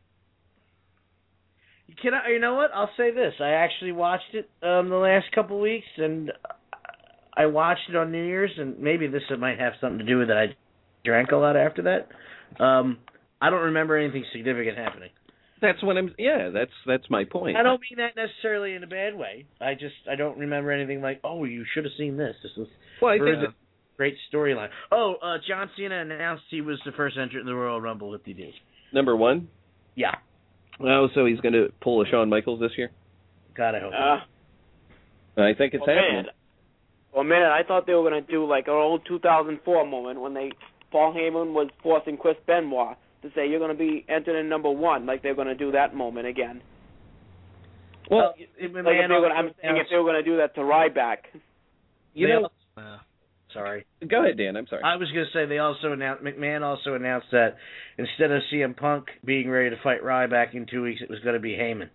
You know what? I'll say this. I actually watched it the last couple of weeks, and I watched it on New Year's, and maybe this might have something to do with it. I drank a lot after that. I don't remember anything significant happening. That's what that's my point. I don't mean that necessarily in a bad way. I don't remember anything like, oh, you should have seen this. This was a great storyline. Oh, John Cena announced he was the first entrant in the Royal Rumble with DD. Number 1? Yeah. Oh, so he's going to pull a Shawn Michaels this year? God, I hope I think it's happening. For a minute, I thought they were going to do like an old 2004 moment when Paul Heyman was forcing Chris Benoit to say you're going to be entered in number 1, like they're going to do that moment again. Well, I'm saying if they were going to do that to Ryback. Sorry. Go ahead, Dan. I'm sorry. I was going to say McMahon also announced that instead of CM Punk being ready to fight Ryback in 2 weeks, it was going to be Heyman.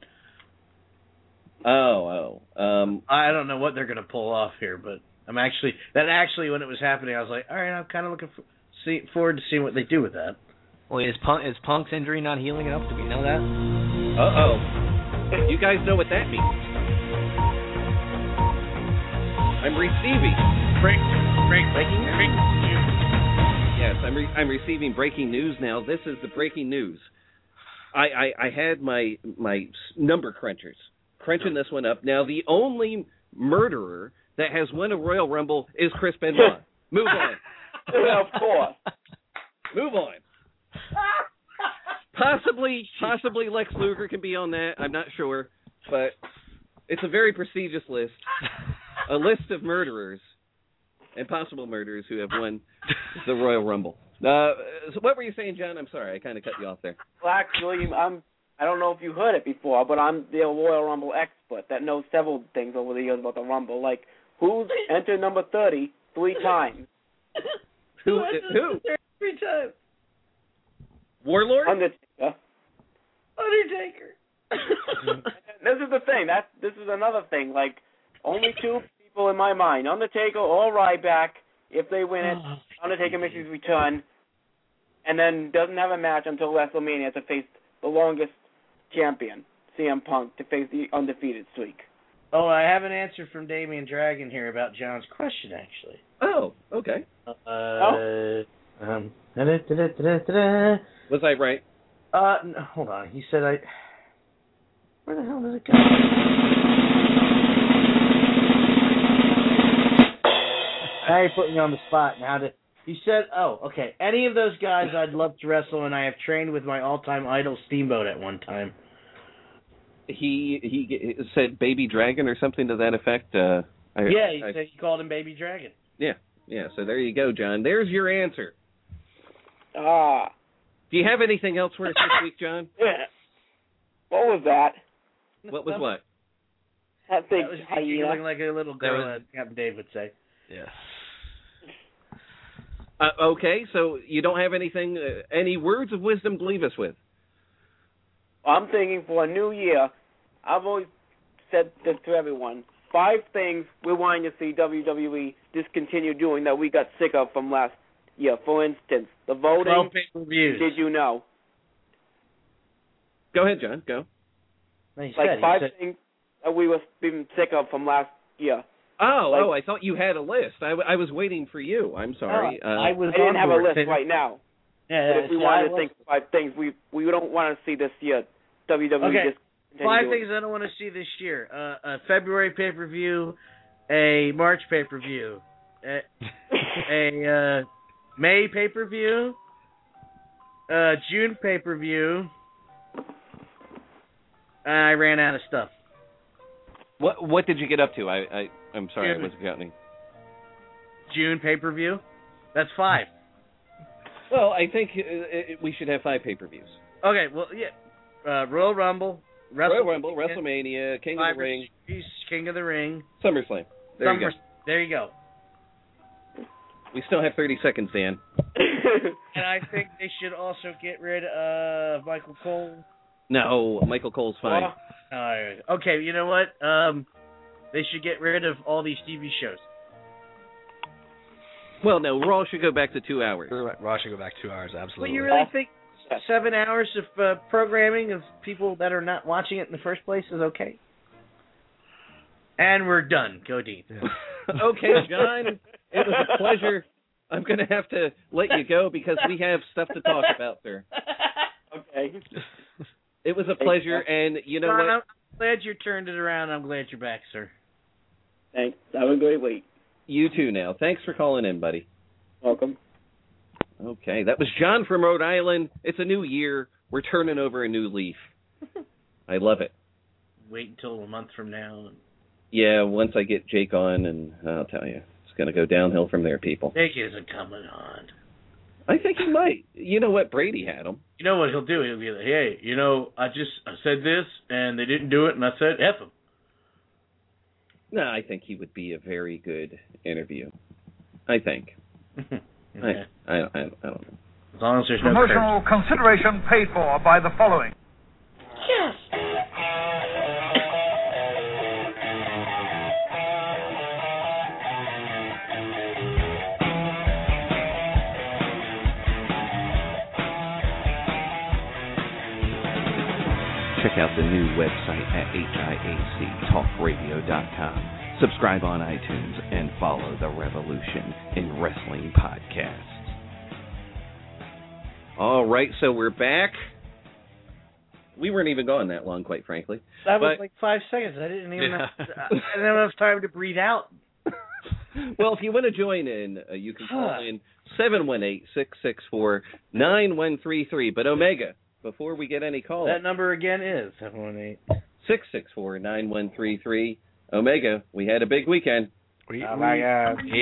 I don't know what they're going to pull off here, but when it was happening, I was like, all right, I'm kind of looking forward to seeing what they do with that. Well, is Punk's injury not healing enough? Do we know that? You guys know what that means. I'm receiving breaking news. Yes, I'm receiving breaking news now. This is the breaking news. I had my number crunchers crunching this one up. Now, the only murderer that has won a Royal Rumble is Chris Benoit. Move on. Of course. Move on. Possibly Lex Luger can be on that. I'm not sure, but it's a very prestigious list. A list of murderers and possible murderers who have won the Royal Rumble. So what were you saying, John? I'm sorry, I kind of cut you off there. Well, actually, I don't know if you heard it before, but I'm the Royal Rumble expert that knows several things over the years about the Rumble, like who's entered number 30 3 times. Who? 3 times. Warlord? Undertaker. This is the thing. This is another thing. Like, only 2 people in my mind, Undertaker or Ryback, if they win it, Undertaker makes his return, and then doesn't have a match until WrestleMania to face the longest champion, CM Punk, to face the undefeated streak. Oh, I have an answer from Damian Dragon here about John's question, actually. Oh, okay. Was I right? No, hold on. He said Where the hell did it go? Now you're putting me on the spot. He said, okay. Any of those guys I'd love to wrestle, and I have trained with my all-time idol Steamboat at one time. He said Baby Dragon or something to that effect. He said he called him Baby Dragon. Yeah. So there you go, John. There's your answer. Do you have anything else for us this week, John? Yeah. What was that? What was what? That thing. You're looking like a little girl, as Captain Dave would say. Yes. Okay, so you don't have anything, any words of wisdom to leave us with? I'm thinking for a new year, I've always said this to everyone, 5 things we're wanting to see WWE discontinue doing that we got sick of from last year. For instance, the voting. 12 pay-per-views. Did you know? Go ahead, John. Go. Like 5 things that we were being sick of from last year. I thought you had a list. I was waiting for you. I'm sorry. I didn't have a list right now. Yeah, but if we wanted to think of 5 things we don't want to see this year, WWE just 5 things I don't want to see this year. A February pay-per-view, a March pay-per-view, a May pay-per-view, June pay-per-view. I ran out of stuff. What did you get up to? I'm sorry, I wasn't counting. June pay-per-view? That's 5. Well, I think we should have 5 pay-per-views. Okay, well, yeah. Royal Rumble, WrestleMania, King of the Ring. King of the Ring. SummerSlam. There you go. There you go. We still have 30 seconds, Dan. And I think they should also get rid of Michael Cole. No, Michael Cole's fine. Okay, you know what? They should get rid of all these TV shows. Well, no, Raw should go back to 2 hours. Raw should go back 2 hours, absolutely. Well, you really think 7 hours of programming of people that are not watching it in the first place is okay? And we're done. Go Dean. Yeah. Okay, John, it was a pleasure. I'm going to have to let you go because we have stuff to talk about, sir. Okay. It was a pleasure, and you know John, what? I'm glad you turned it around. I'm glad you're back, sir. Thanks. Have a great week. You too now. Thanks for calling in, buddy. Welcome. Okay, that was John from Rhode Island. It's a new year. We're turning over a new leaf. I love it. Wait until a month from now. Yeah, once I get Jake on, and I'll tell you, it's going to go downhill from there, people. Jake isn't coming on. I think he might. You know what? Brady had him. You know what he'll do? He'll be like, hey, I said this, and they didn't do it, and I said F them. No, I think he would be a very good interview. I think. Okay. I don't know. As long as there's no Promotional consideration paid for by the following. Yes. Check out the new website at hiactalkradio.com. Subscribe on iTunes and follow the revolution in wrestling podcasts. All right, so we're back. We weren't even gone that long, quite frankly. That was like 5 seconds. I didn't even have enough time to breathe out. Well, if you want to join in, you can call in 718-664-9133. But Omega, before we get any calls, That number again is 718-664-9133. Omega, we had a big weekend. Oh my God. Oh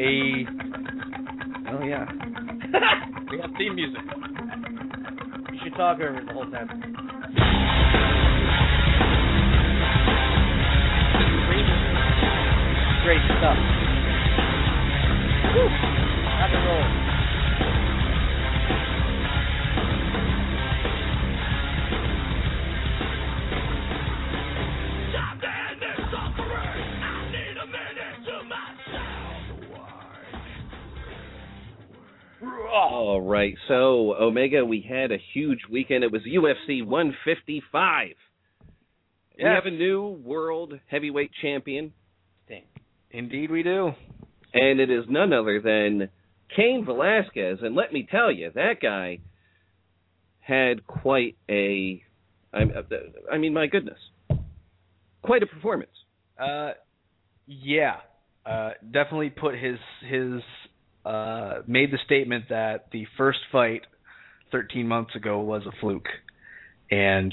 yeah. We got theme music. You should talk over it the whole time. Great stuff. Woo! Rock and roll. All right, so Omega, we had a huge weekend. It was UFC 155. Yes. We have a new world heavyweight champion. Indeed we do. And it is none other than Cain Velasquez. And let me tell you, that guy had quite a, I mean, my goodness, quite a performance. Yeah. Definitely put his made the statement that the first fight 13 months ago was a fluke, and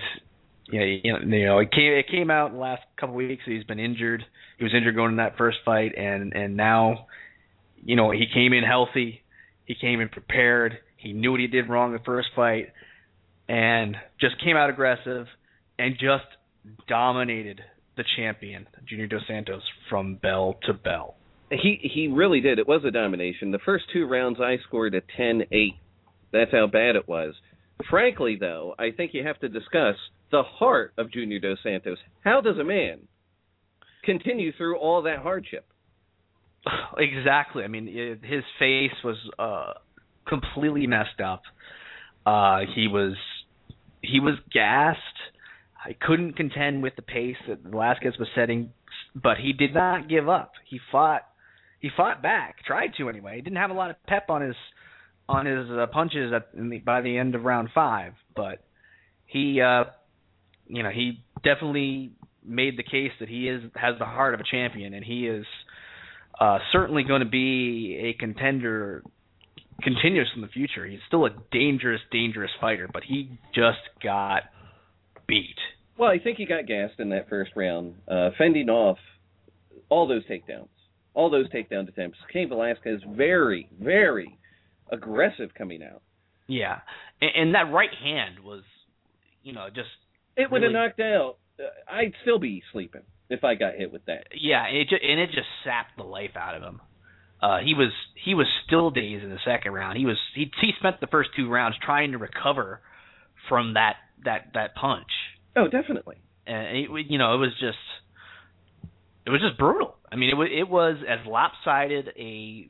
it came out in the last couple of weeks that he's been injured. He was injured going in that first fight, and now, he came in healthy, he came in prepared, he knew what he did wrong the first fight, and just came out aggressive and just dominated the champion, Junior Dos Santos, from bell to bell. He really did. It was a domination. The first 2 rounds I scored a 10-8. That's how bad it was. Frankly, though, I think you have to discuss the heart of Junior Dos Santos. How does a man continue through all that hardship? Exactly. I mean, his face was completely messed up. He was gassed. I couldn't contend with the pace that Velasquez was setting, but he did not give up. He fought back, tried to anyway. He didn't have a lot of pep on his punches by the end of round 5, but he definitely made the case that he has the heart of a champion, and he is certainly going to be a contender continuous in the future. He's still a dangerous fighter, but he just got beat. Well, I think he got gassed in that first round, fending off all those takedowns. All those takedown attempts. Cain Velasquez very, very aggressive coming out. Yeah, and that right hand was, just... It would have knocked out. I'd still be sleeping if I got hit with that. Yeah, it just sapped the life out of him. He was still dazed in the second round. He spent the first 2 rounds trying to recover from that punch. Oh, definitely. And it was just brutal. I mean, it was as lopsided a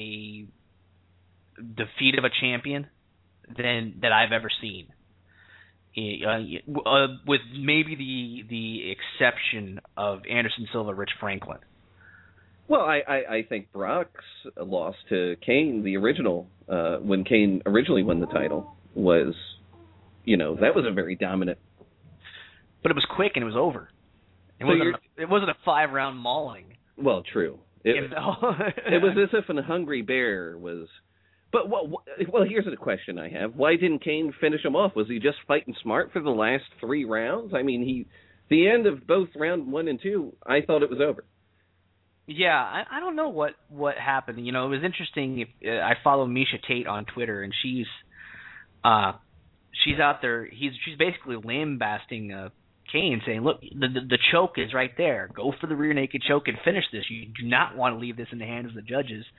defeat of a champion that I've ever seen. With maybe the exception of Anderson Silva, Rich Franklin. Well, I think Brock's loss to Cain, the original, when Cain originally won the title, was, that was a very dominant. But it was quick and it was over. It wasn't a 5-round mauling. Well, true. It was as if a hungry bear was. But well, here's the question I have: why didn't Cain finish him off? Was he just fighting smart for the last 3 rounds? I mean, the end of both round 1 and 2, I thought it was over. Yeah, I don't know what happened. It was interesting. I follow Misha Tate on Twitter, and she's out there. She's basically lambasting Cain, saying, "Look, the choke is right there. Go for the rear naked choke and finish this. You do not want to leave this in the hands of the judges."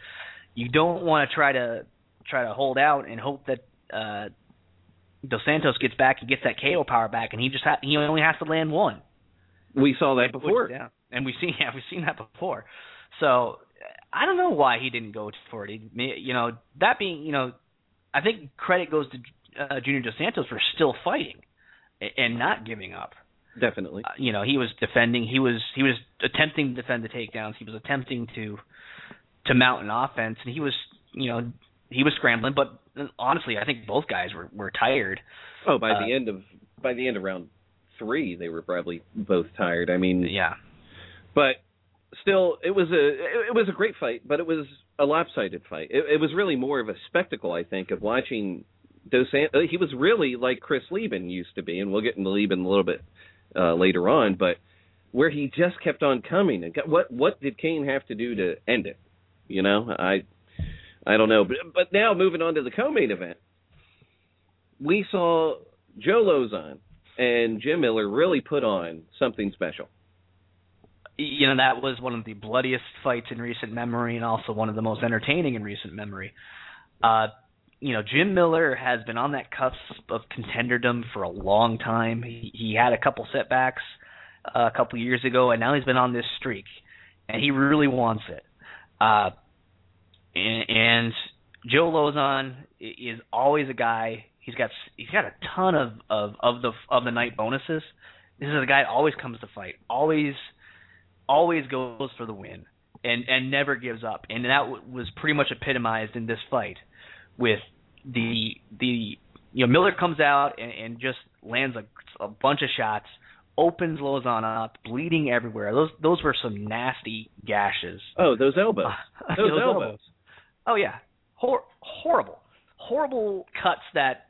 you don't want to try to hold out and hope that Dos Santos gets back and gets that KO power back, and he only has to land one. We saw that before, and we've seen that before. So I don't know why he didn't go for it. That being, I think credit goes to Junior Dos Santos for still fighting and not giving up. Definitely. He was defending. He was attempting to defend the takedowns. He was attempting to mount an offense, and he was scrambling. But honestly, I think both guys were tired. Oh, by the end of round 3, they were probably both tired. I mean, yeah. But still, it was a great fight, but it was a lopsided fight. It was really more of a spectacle, I think, of watching Dos Santos. He was really like Chris Lieben used to be, and we'll get into Lieben a little bit later on, but where he just kept on coming. And what did Cain have to do to end it? I don't know. But now moving on to the co-main event, we saw Joe Lauzon and Jim Miller really put on something special. That was one of the bloodiest fights in recent memory, and also one of the most entertaining in recent memory. Jim Miller has been on that cusp of contenderdom for a long time. He had a couple setbacks a couple years ago, and now he's been on this streak, and he really wants it. And Joe Lauzon is always a guy. He's got a ton of the night bonuses. This is a guy that always comes to fight, always goes for the win, and never gives up. And that was pretty much epitomized in this fight, with Miller comes out and just lands a bunch of shots, opens Lauzon up, bleeding everywhere. Those were some nasty gashes. Oh, those elbows. Those elbows. Oh yeah, horrible cuts that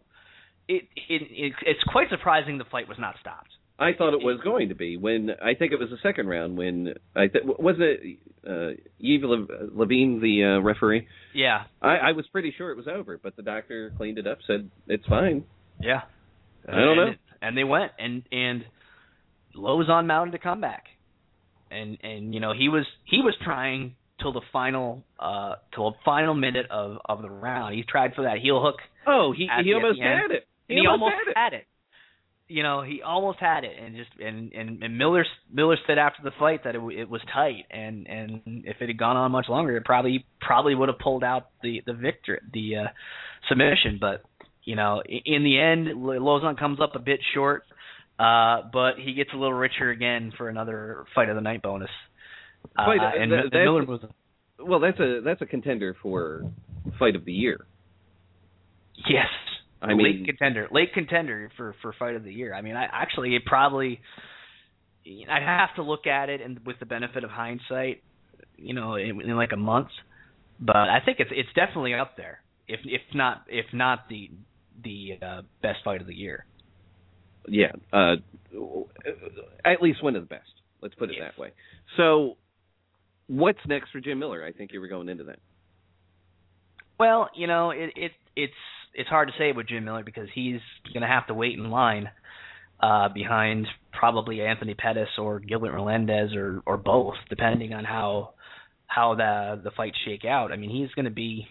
it's quite surprising the fight was not stopped. I thought it was going to be when I think it was the second round when wasn't it Yves Levine, the referee? Yeah, I was pretty sure it was over, but the doctor cleaned it up, said it's fine. Yeah, I don't know. And they went and Lauzon mounted a comeback, and he was trying till the final minute of the round. He tried for that heel hook. Oh, he almost had it. He almost had it. He almost had it, and Miller said after the fight that it was tight, and if it had gone on much longer, it probably would have pulled out the submission. But in the end, Lauzon comes up a bit short, but he gets a little richer again for another fight of the night bonus. Miller was. Well, that's a contender for fight of the year. Yes. Late contender for fight of the year. I mean, I'd have to look at it and with the benefit of hindsight, in like a month, but I think it's definitely up there, if not the best fight of the year. Yeah, at least one of the best. Let's put it that way. So, what's next for Jim Miller? I think you were going into that. Well, it's hard to say with Jim Miller because he's going to have to wait in line behind probably Anthony Pettis or Gilbert Melendez or both, depending on how the fights shake out. I mean, he's going to be,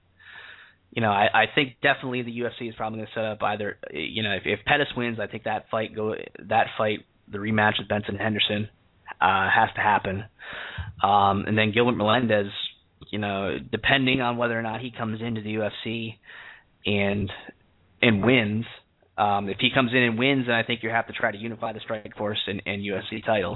I think definitely the UFC is probably going to set up either, if Pettis wins, I think that fight, the rematch with Benson Henderson has to happen, and then Gilbert Melendez, depending on whether or not he comes into the UFC and wins. If he comes in and wins, then I think you have to try to unify the Strikeforce and UFC titles.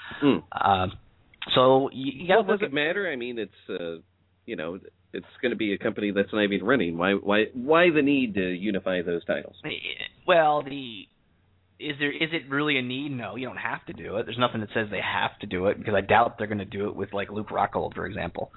So you got. Well, does it matter? I mean, it's it's going to be a company that's not even running. Why the need to unify those titles? Well, is it really a need? No, you don't have to do it. There's nothing that says they have to do it because I doubt they're going to do it with like Luke Rockhold, for example.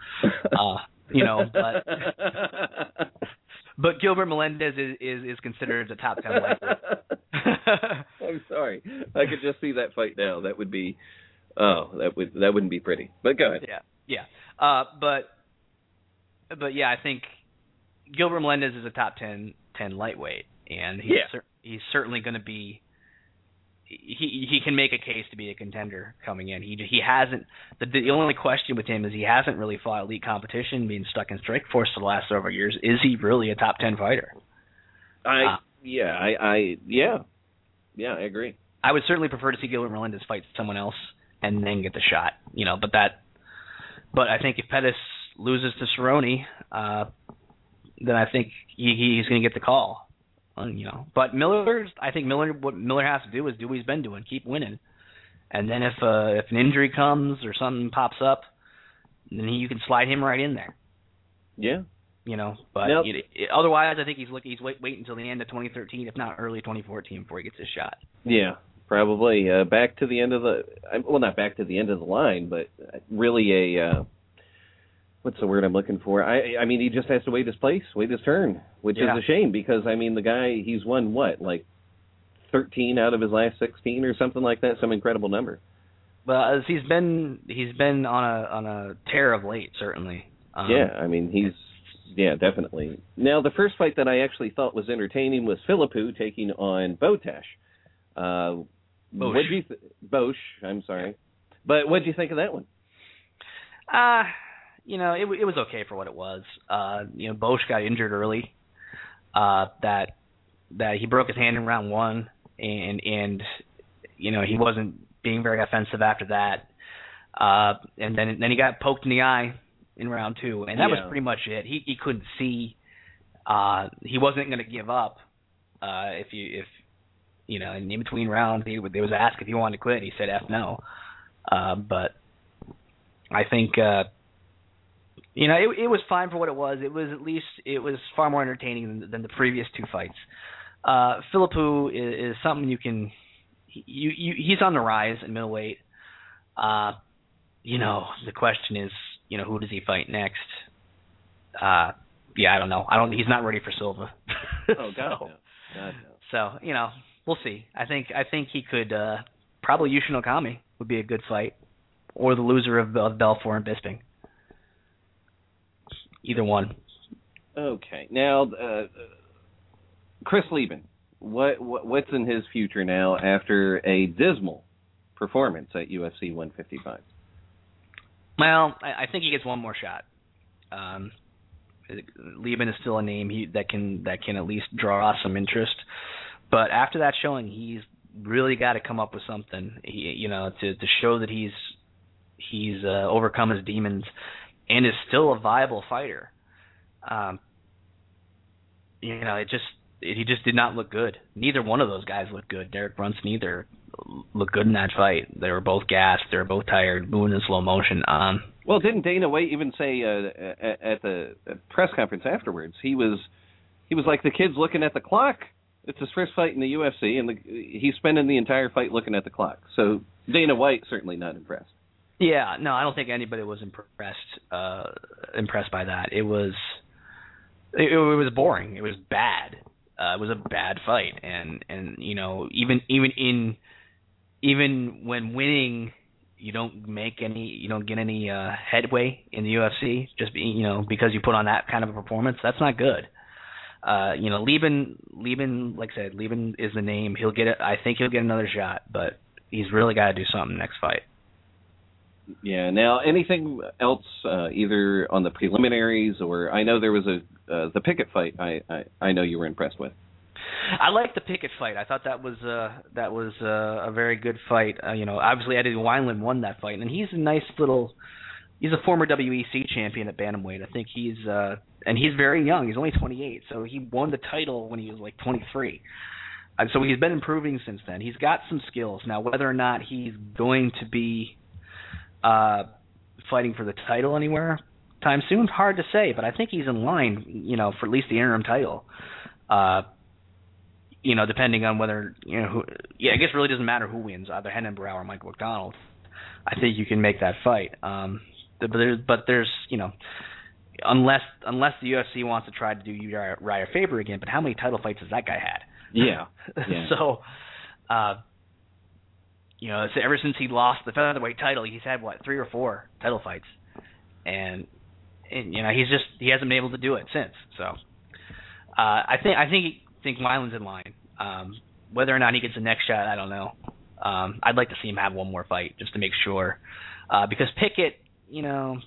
But Gilbert Melendez is considered a top 10 lightweight. I'm sorry, I could just see that fight now. That would be, that wouldn't be pretty. But go ahead. Yeah. But yeah, I think Gilbert Melendez is a top 10 lightweight, and he's certainly going to be. he can make a case to be a contender coming in. He hasn't. The only question with him is he hasn't really fought elite competition, being stuck in Strikeforce for the last several years. Is he really a top 10 fighter? I agree. I would certainly prefer to see Gilbert Melendez fight someone else and then get the shot. But I think if Pettis loses to Cerrone, then I think he's going to get the call. But what Miller has to do is do what he's been doing, keep winning, and then if an injury comes or something pops up, then you can slide him right in there. Yeah. But otherwise, I think he's waiting until the end of 2013, if not early 2014, before he gets his shot. Yeah, probably back to the end of not back to the end of the line, but really what's the word I'm looking for? I mean, he just has to wait his turn, which is a shame because, the guy, he's won, 13 out of his last 16 or something like that, some incredible number. Well, he's been on a tear of late, certainly. Definitely. Now, the first fight that I actually thought was entertaining was Philippou taking on Botash. Bosch, I'm sorry. But what did you think of that one? It was okay for what it was. Bosch got injured early. That he broke his hand in round 1, and he wasn't being very offensive after that. And then he got poked in the eye in round 2, and that was pretty much it. He couldn't see. He wasn't going to give up. In between rounds, they was asked if he wanted to quit. He said F no. But I think. It was fine for what it was. It was far more entertaining than the previous 2 fights. Philippou is something you can. He's on the rise in middleweight. The question is, who does he fight next? I don't know. He's not ready for Silva. Oh God, no. God, no. So we'll see. I think he could probably Yushin Okami would be a good fight, or the loser of Belfort and Bisping. Either one. Okay. Now, Chris Lieben, what's in his future now after a dismal performance at UFC 155? Well, I think he gets one more shot. Lieben is still a name that can at least draw some interest, but after that showing, he's really got to come up with something, to show that he's overcome his demons and is still a viable fighter. He just did not look good. Neither one of those guys looked good. Derek Brunson either looked good in that fight. They were both gassed. They were both tired, moving in slow motion. Well, didn't Dana White even say at the press conference afterwards, he was like the kids looking at the clock? It's his first fight in the UFC, and he's spending the entire fight looking at the clock. So Dana White certainly not impressed. Yeah, no, I don't think anybody was impressed by that. It was boring. It was bad. It was a bad fight, and even when winning, you don't get any headway in the UFC just because you put on that kind of a performance. That's not good. Lieben, like I said, Lieben is the name. He'll get it. I think he'll get another shot, but he's really got to do something next fight. Yeah. Now, anything else, either on the preliminaries or I know there was the Pickett fight. I know you were impressed with. I liked the Pickett fight. I thought that was a very good fight. Obviously Eddie Wineland won that fight, and he's a nice little. He's a former WEC champion at bantamweight. I think he's very young. He's only 28, so he won the title when he was like 23. And so he's been improving since then. He's got some skills now. Whether or not he's going to be fighting for the title anywhere time soon, hard to say. But I think he's in line, for at least the interim title. Depending on whether who. Yeah, I guess it really doesn't matter who wins, either Renan Barão or Michael McDonald. I think you can make that fight. But there's unless the UFC wants to try to do Uriah Faber again. But how many title fights has that guy had? Yeah. So, ever since he lost the featherweight title, he's had 3 or 4 title fights, and he hasn't been able to do it since. So, I think Wineland's in line. Whether or not he gets the next shot, I don't know. I'd like to see him have one more fight just to make sure, because Pickett, he's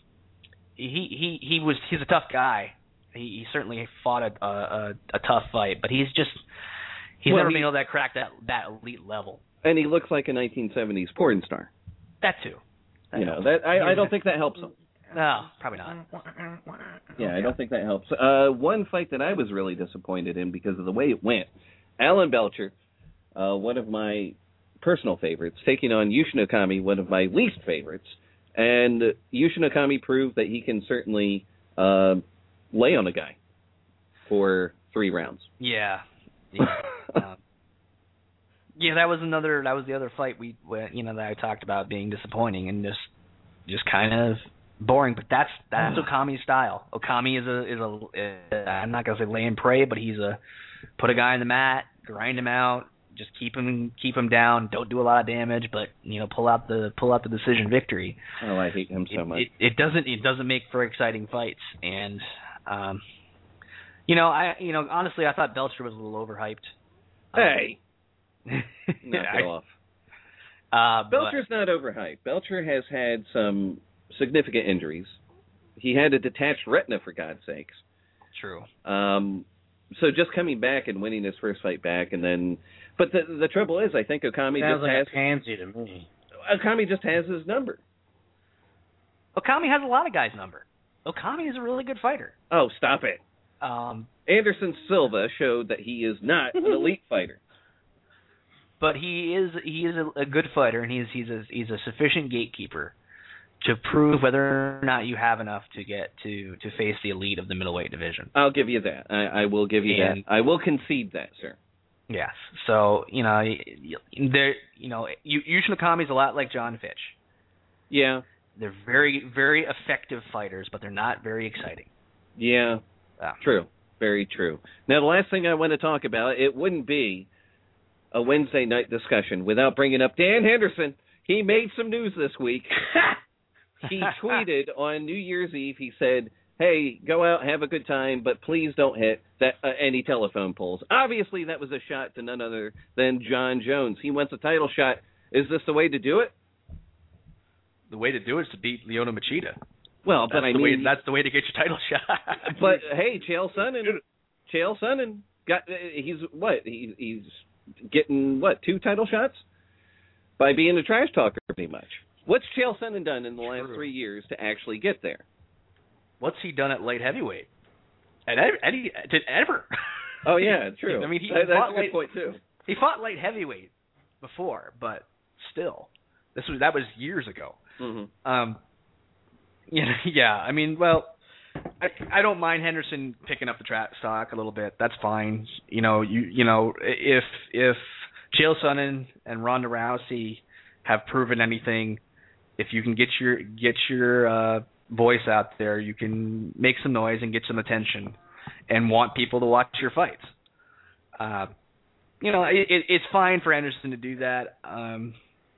a tough guy. He certainly fought a tough fight, but he's never been able to crack that elite level. And he looks like a 1970s porn star. That too. I don't think that helps him. No, probably not. Yeah, I don't think that helps. One fight that I was really disappointed in because of the way it went, Alan Belcher, one of my personal favorites, taking on Yushin Okami, one of my least favorites. And Yushin Okami proved that he can certainly lay on a guy for 3 rounds. Yeah. Yeah, that was the other fight that I talked about being disappointing and just kind of boring. But that's Okami's style. Okami is I'm not gonna say lay and pray, but he's put a guy on the mat, grind him out, just keep him down, don't do a lot of damage, but pull out the decision victory. Oh, I hate him so much. It doesn't make for exciting fights, and honestly, I thought Belcher was a little overhyped. Hey. Knock it off. Belcher's not overhyped. Belcher has had some significant injuries. He had a detached retina, for God's sakes. True. So just coming back and winning his first fight back, and then, but the trouble is, I think Okami sounds just like has a pansy to me. Okami just has his number. Okami has a lot of guys' number. Okami is a really good fighter. Oh, stop it. Anderson Silva showed that he is not an elite fighter. But he is a good fighter, and he's a sufficient gatekeeper to prove whether or not you have enough to get to face the elite of the middleweight division. I'll give you that. I will give you that. I will concede that, sir. Yes. So Yushin Okami is a lot like John Fitch. Yeah. They're very, very effective fighters, but they're not very exciting. Yeah. True. Very true. Now, the last thing I want to talk about, it wouldn't be a Wednesday night discussion without bringing up Dan Henderson. He made some news this week. He tweeted on New Year's Eve, he said, hey, go out, have a good time, but please don't hit any telephone poles. Obviously, that was a shot to none other than John Jones. He wants a title shot. Is this the way to do it? The way to do it is to beat Lyoto Machida. Well, but that's the way to get your title shot. But hey, Chael Sonnen he's getting 2 title shots by being a trash talker, pretty much. What's Chael Sonnen done in the last 3 years to actually get there? What's he done at light heavyweight? Ever? Oh yeah, true. I mean, that's a good point too. He fought light heavyweight before, but still, that was years ago. Mm-hmm. Yeah. I mean, well, I don't mind Henderson picking up the trash talk a little bit. That's fine. If Chael Sonnen and Ronda Rousey have proven anything, if you can get your voice out there, you can make some noise and get some attention, and want people to watch your fights. It's fine for Henderson to do that. Dan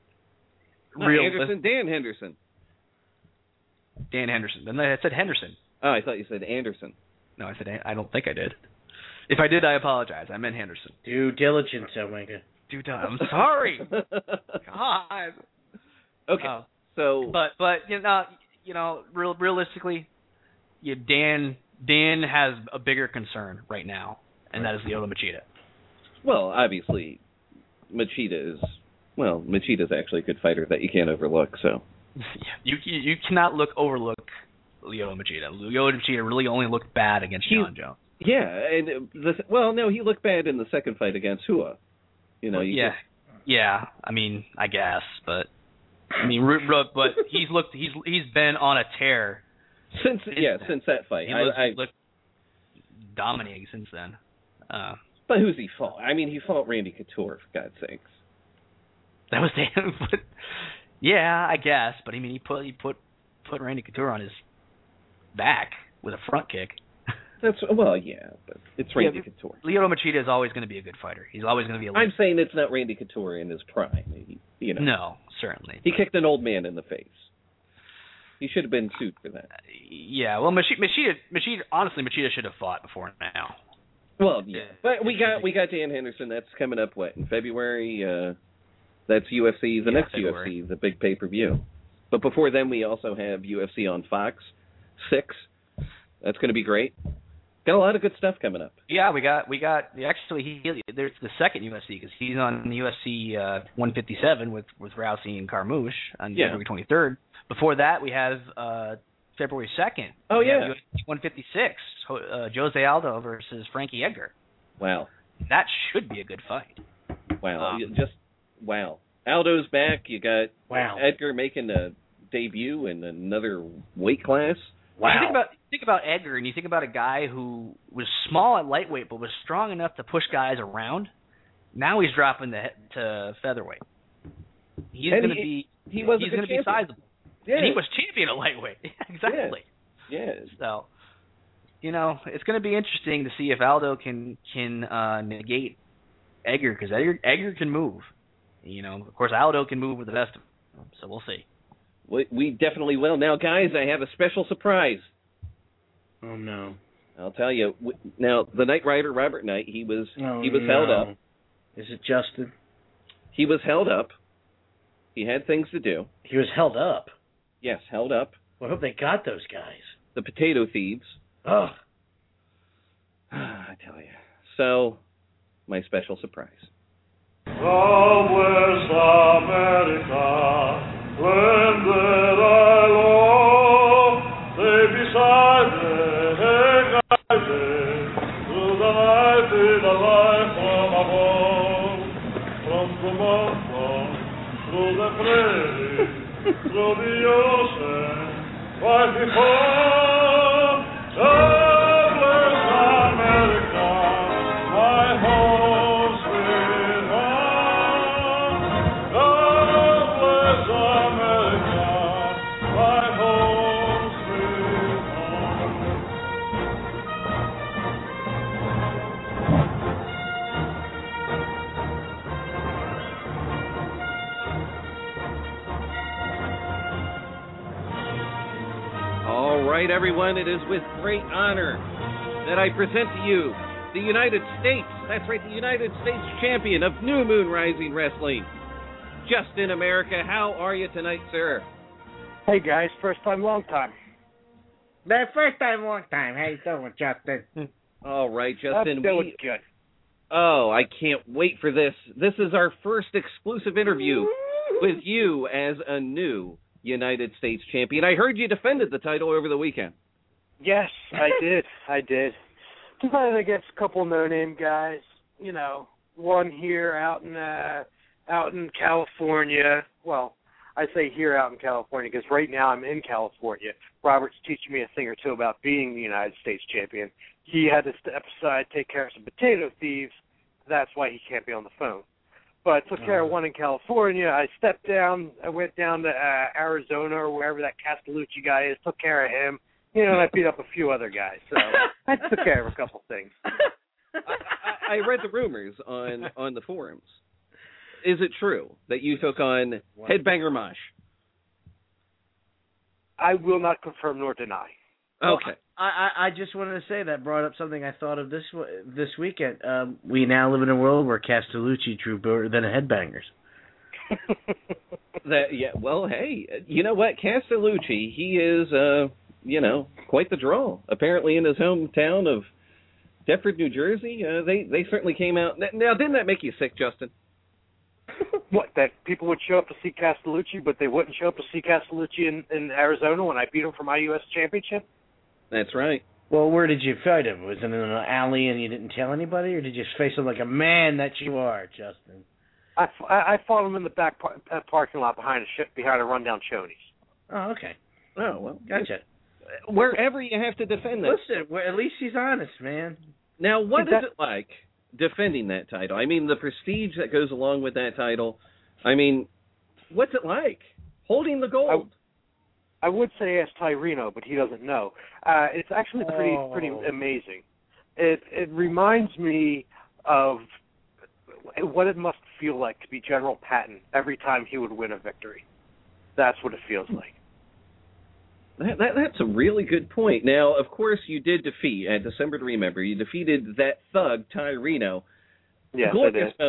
Henderson. Dan Henderson. Then I said Henderson. Oh, I thought you said Anderson. No, I said I don't think I did. If I did, I apologize. I meant Henderson. Due diligence, Omega. I'm sorry. God. Okay. So, but realistically, Dan has a bigger concern right now, and that is Lyoto Machida. Well, obviously, Machida's actually a good fighter that you can't overlook. So. You cannot overlook Lyoto Machida. Lyoto Machida really only looked bad against John Jones. Yeah, and he looked bad in the second fight against Hua. Yeah. I mean, I guess, but he's been on a tear since that fight. He looked dominating since then. But who's he fought? I mean, he fought Randy Couture, for God's sakes. That was damn. But yeah, I guess. But I mean, he put Randy Couture on his back with a front kick. But it's Randy Couture. Lyoto Machida is always going to be a good fighter. He's always going to be a I'm saying it's not Randy Couture in his prime. No, certainly. He kicked an old man in the face. He should have been sued for that. Yeah, well, Machida, honestly, Machida should have fought before now. Well, yeah. But we got Dan Henderson. That's coming up, in February? That's UFC, the next February. UFC, the big pay-per-view. But before then, we also have UFC on Fox 6. That's going to be great. Got a lot of good stuff coming up. Yeah, we got. Actually, there's the second UFC because he's on UFC 157 with Rousey and Carmouche on February 23rd. Before that, we have February 2nd. Oh yeah, UFC 156. Jose Aldo versus Frankie Edgar. Wow, that should be a good fight. Wow, wow. Aldo's back. You got Edgar making a debut in another weight class. Wow. You think about Edgar, and you think about a guy who was small at lightweight, but was strong enough to push guys around. Now he's dropping to featherweight. He's going to be sizable. Yeah. And he was champion at lightweight. Exactly. Yeah. So, it's going to be interesting to see if Aldo can negate Edgar, because Edgar can move. Of course, Aldo can move with the best of them. So we'll see. We definitely will. Now, guys, I have a special surprise. Oh, no. I'll tell you. Now, the Knight Rider, Robert Knight, he was held up. Is it Justin? He was held up. He had things to do. He was held up? Yes, held up. Well, I hope they got those guys. The Potato Thieves. Oh. I tell you. So, my special surprise. Southwest America, landed I long, lay beside me, guided through the night in the light from above, from the mountain, through the prairie, through the ocean, right before. Southwest America, my home sweet home. Southwest America, my home sweet home. All right, everyone, it is with great honor that I present to you the United States, that's right, the United States champion of New Moon Rising Wrestling, Justin America. How are you tonight, sir? Hey, guys, first time, long time. The first time, long time. How you doing, Justin? All right, Justin. I'm doing good. Oh, I can't wait for this. This is our first exclusive interview with you as a new United States champion. I heard you defended the title over the weekend. Yes, I did. Defended against a couple no-name guys. One here out in California. Well, I say here out in California because right now I'm in California. Robert's teaching me a thing or two about being the United States champion. He had to step aside, take care of some potato thieves. That's why he can't be on the phone. But took care of one in California. I stepped down. I went down to Arizona or wherever that Castellucci guy is. Took care of him. And I beat up a few other guys. So I took care of a couple things. I read the rumors on the forums. Is it true that you took on Headbanger Mosh? I will not confirm nor deny. Okay. I just wanted to say that brought up something I thought of this weekend. We now live in a world where Castellucci drew better than Headbangers. Well, hey, you know what? Castellucci, he is, quite the draw. Apparently in his hometown of Deptford, New Jersey, they certainly came out. Now, didn't that make you sick, Justin? What, that people would show up to see Castellucci, but they wouldn't show up to see Castellucci in Arizona when I beat him for my U.S. championship? That's right. Well, where did you fight him? Was it in an alley and you didn't tell anybody, or did you face him like a man that you are, Justin? I fought him in the back parking lot behind a rundown Shoney's. Oh, okay. Oh, well, gotcha. Wherever you have to defend that. Listen, at least he's honest, man. Now, what is it like defending that title? I mean, the prestige that goes along with that title. I mean, what's it like holding the gold? I would say ask Tyreno, but he doesn't know. It's actually pretty amazing. It reminds me of what it must feel like to be General Patton every time he would win a victory. That's what it feels like. That's a really good point. Now, of course, you did defeat, at December to Remember, you defeated that thug, Tyreno. Yes, Glorious moment.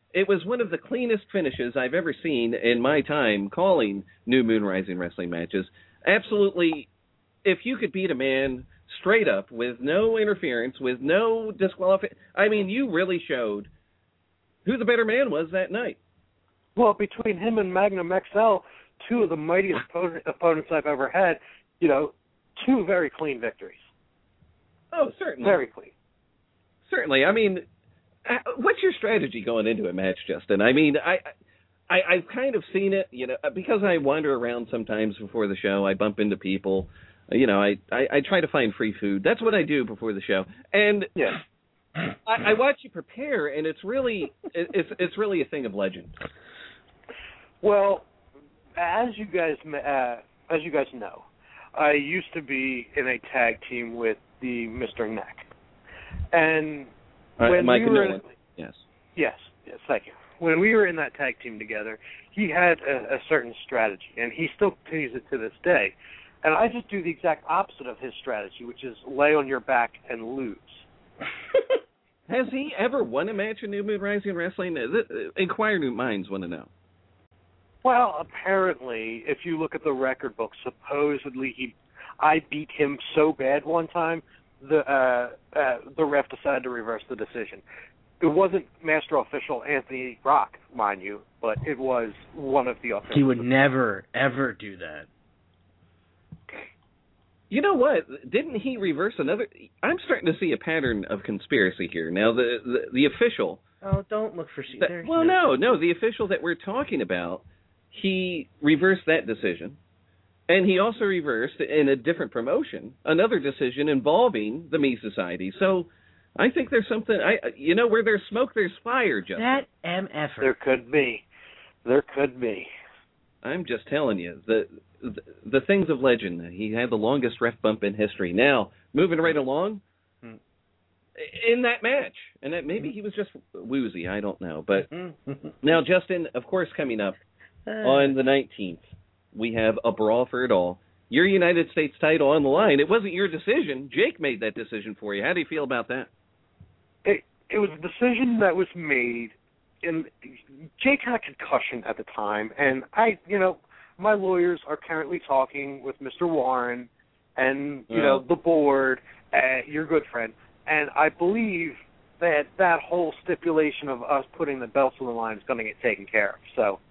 It was one of the cleanest finishes I've ever seen in my time calling New Moon Rising wrestling matches. Absolutely, if you could beat a man straight up with no interference, with no disqualification, I mean, you really showed who the better man was that night. Well, between him and Magnum XL, two of the mightiest opponents I've ever had, you know, two very clean victories. Oh, certainly. Very clean. Certainly. I mean, what's your strategy going into a match, Justin? I mean, I've kind of seen it, you know, because I wander around sometimes before the show. I bump into people. You know, I try to find free food. That's what I do before the show. And yeah. I watch you prepare, and it's really a thing of legend. Well, as you guys know, I used to be in a tag team with the Mr. Neck, and when Mike we were Nolan. Yes, thank you. When we were in that tag team together, he had a certain strategy, and he still continues it to this day. And I just do the exact opposite of his strategy, which is lay on your back and lose. Has he ever won a match in New Moon Rising Wrestling? Inquiring minds want to know. Well, apparently, if you look at the record book, supposedly I beat him so bad one time, the ref decided to reverse the decision. It wasn't Master Official Anthony Rock, mind you, but it was one of the officials. He would never, ever do that. You know what? Didn't he reverse another? I'm starting to see a pattern of conspiracy here. Now, the official. Oh, don't look for. No. The official that we're talking about, he reversed that decision, and he also reversed in a different promotion another decision involving the Me Society. So, I think there's something. Where there's smoke, there's fire. Justin. That MF. There could be. I'm just telling you the things of legend. He had the longest ref bump in history. Now, moving right along, in that match, and that maybe he was just woozy, I don't know. But now, Justin, of course, coming up on the 19th, we have a brawl for it all. Your United States title on the line. It wasn't your decision. Jake made that decision for you. How do you feel about that? It was a decision that was made. And Jake had a concussion at the time, and my lawyers are currently talking with Mr. Warren and, the board, your good friend, and I believe that whole stipulation of us putting the belts on the line is going to get taken care of. So,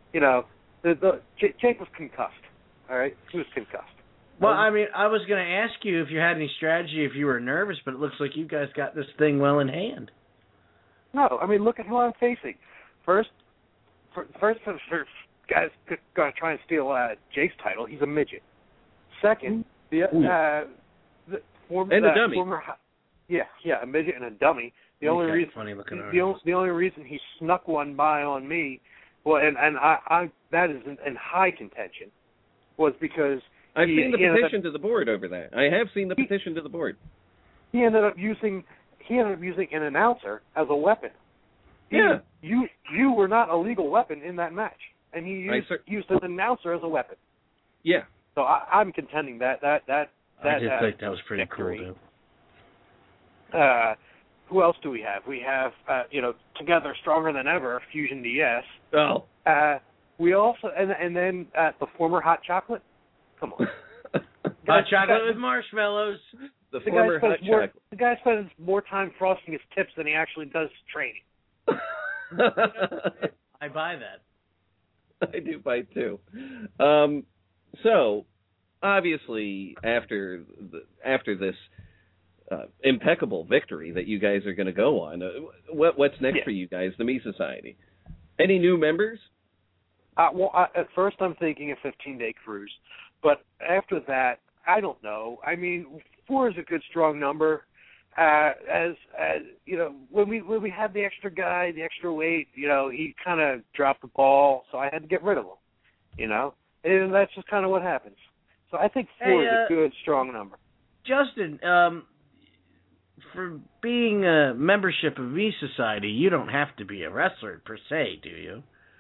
Jake was concussed, all right? He was concussed. Well, I mean, I was going to ask you if you had any strategy, if you were nervous, but it looks like you guys got this thing well in hand. No, I mean, look at who I'm facing. First, guys going to try and steal Jake's title. He's a midget. Second, a dummy. A midget and a dummy. The only reason he snuck one by on me, I that is in high contention, was because I've seen the petition to the board over that. I have seen the petition to the board. He ended up using an announcer as a weapon. Yeah. You were not a legal weapon in that match, and he used an announcer as a weapon. Yeah. So I'm contending that. I did think that was pretty cool, too. Who else do we have? We have, Together Stronger Than Ever, Fusion DS. Oh. We also, and then the former Hot Chocolate. Come on. Hot chocolate with marshmallows. The guy spends more time frosting his tips than he actually does training. I buy that. I do buy too. So, obviously, after this impeccable victory that you guys are going to go on, what's next for you guys, the Me Society? Any new members? At first I'm thinking a 15-day cruise, but after that, I don't know. I mean, 4 is a good strong number. When we had the extra guy, the extra weight, he kind of dropped the ball, so I had to get rid of him. And that's just kind of what happens. So I think 4 is a good strong number. Justin, for being a membership of Me Society, you don't have to be a wrestler per se, do you?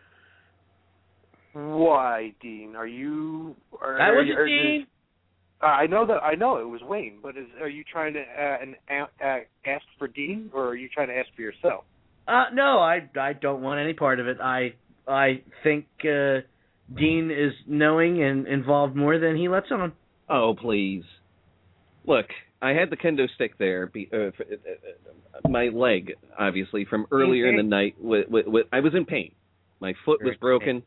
Why, Dean? Are you? That was a Dean. I know it was Wayne, but are you trying to ask for Dean, or are you trying to ask for yourself? No, I don't want any part of it. I think Dean is knowing and involved more than he lets on. Oh, please. Look, I had the kendo stick there, my leg, obviously, from earlier in the night. I was in pain. My foot was broken.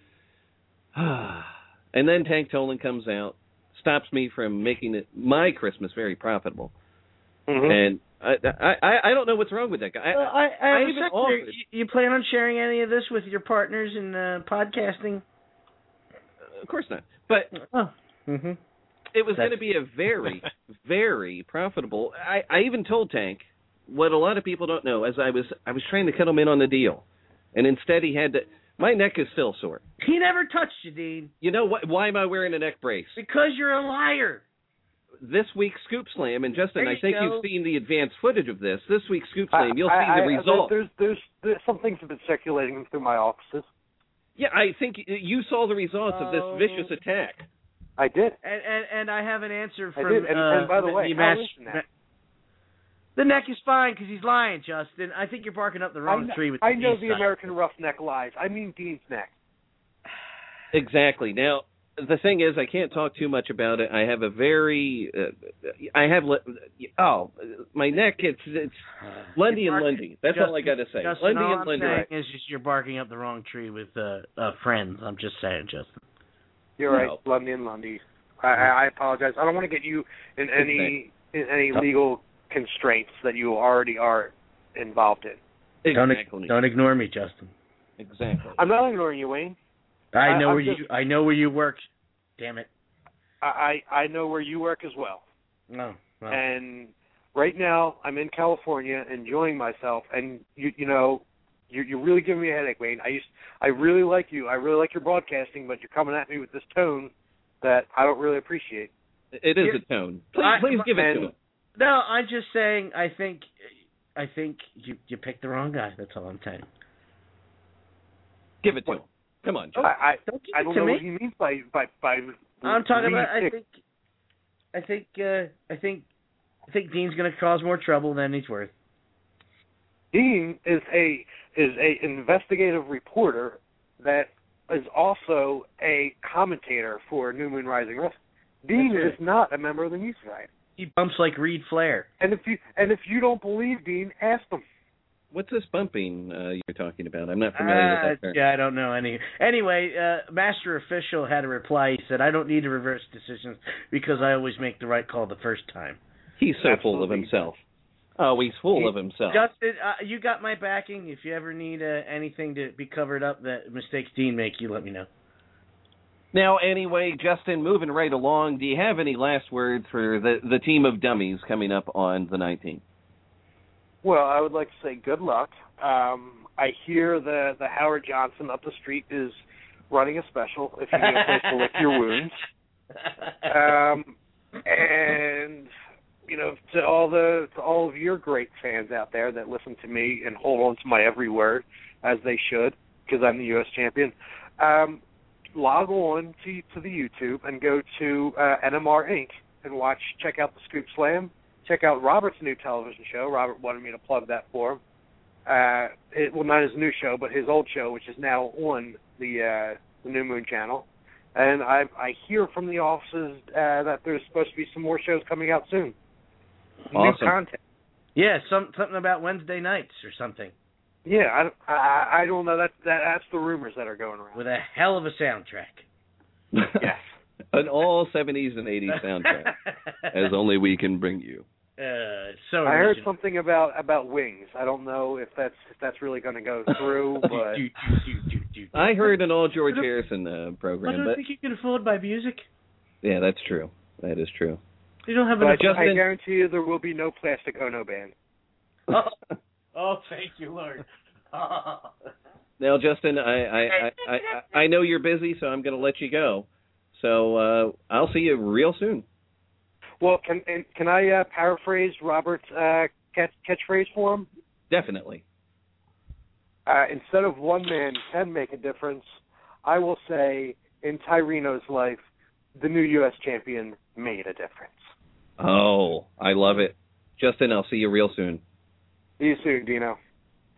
And then Tank Tolan comes out, stops me from making it my Christmas very profitable. And I don't know what's wrong with that guy. I even offered. You plan on sharing any of this with your partners in podcasting? Of course not. But it was going to be a very, very profitable. I even told Tank what a lot of people don't know. As I was trying to cut him in on the deal, and instead he had to. My neck is still sore. He never touched you, Dean. You know what? Why am I wearing a neck brace? Because you're a liar. This week's Scoop Slam, and Justin, I think go. you've seen the advanced footage of this. This week's Scoop Slam, you'll see the result. There's some things have been circulating through my offices. Yeah, I think you saw the results of this vicious attack. I did. And I have an answer from. I did. And by the way, how is the neck? The neck is fine because he's lying, Justin. I think you're barking up the wrong tree with I know the side. American roughneck lies. I mean Dean's neck. Exactly. Now, the thing is, I can't talk too much about it. I have a very, my neck, it's Lundy and Lundy. That's all I got to say. Justin, Lundy all and Lundy. I'm saying is just you're barking up the wrong tree with friends. I'm just saying, Justin. You're right, Lundy and Lundy. I apologize. I don't want to get you in any legal constraints that you already are involved in. Exactly. Don't ignore me, Justin. Exactly. I'm not ignoring you, Wayne. I know where you work. Damn it. I know where you work as well. No. And right now I'm in California enjoying myself, and you're really giving me a headache, Wayne. I really like you. I really like your broadcasting, but you're coming at me with this tone that I don't really appreciate. It is a tone. Please give it to him. No, I'm just saying. I think you picked the wrong guy. That's all I'm saying. Give it to him. Come on, Joe. I don't know what he means by. I'm talking about. I think Dean's going to cause more trouble than he's worth. Dean is a investigative reporter that is also a commentator for New Moon Rising Wrestling. Dean is not a member of the Music Society. He bumps like Reed Flair. And if you don't believe Dean, ask him. What's this bumping you're talking about? I'm not familiar with that term. Yeah, I don't know any. Anyway, Master Official had a reply. He said, "I don't need to reverse decisions because I always make the right call the first time." He's so full of himself. Oh, he's full of himself. Justin, you got my backing. If you ever need anything to be covered up that mistakes Dean make, you let me know. Now, anyway, Justin, moving right along, do you have any last words for the team of dummies coming up on the 19th? Well, I would like to say good luck. I hear the Howard Johnson up the street is running a special if you need a place to lick your wounds. And to all of your great fans out there that listen to me and hold on to my every word, as they should, because I'm the U.S. champion. Log on to the YouTube and go to NMR Inc. and check out the Scoop Slam. Check out Robert's new television show. Robert wanted me to plug that for him. Not his new show, but his old show, which is now on the New Moon channel. And I hear from the offices that there's supposed to be some more shows coming out soon. Awesome. New content. Yeah, something about Wednesday nights or something. Yeah, I don't know. That's the rumors that are going around. With a hell of a soundtrack. Yes. An all 70s and 80s soundtrack, as only we can bring you. So I heard something about wings. I don't know if that's really going to go through, but I heard an all George Harrison program. I don't think you can afford my music. Yeah, that's true. That is true. You don't have enough. Justin, I guarantee you there will be no Plastic Ono band. Oh, thank you, Lord. Now, Justin, I know you're busy, so I'm going to let you go. So I'll see you real soon. Well, can I paraphrase Robert's catchphrase for him? Definitely. Instead of one man can make a difference, I will say in Tyreno's life, the new U.S. champion made a difference. Oh, I love it. Justin, I'll see you real soon. See you soon, Dino.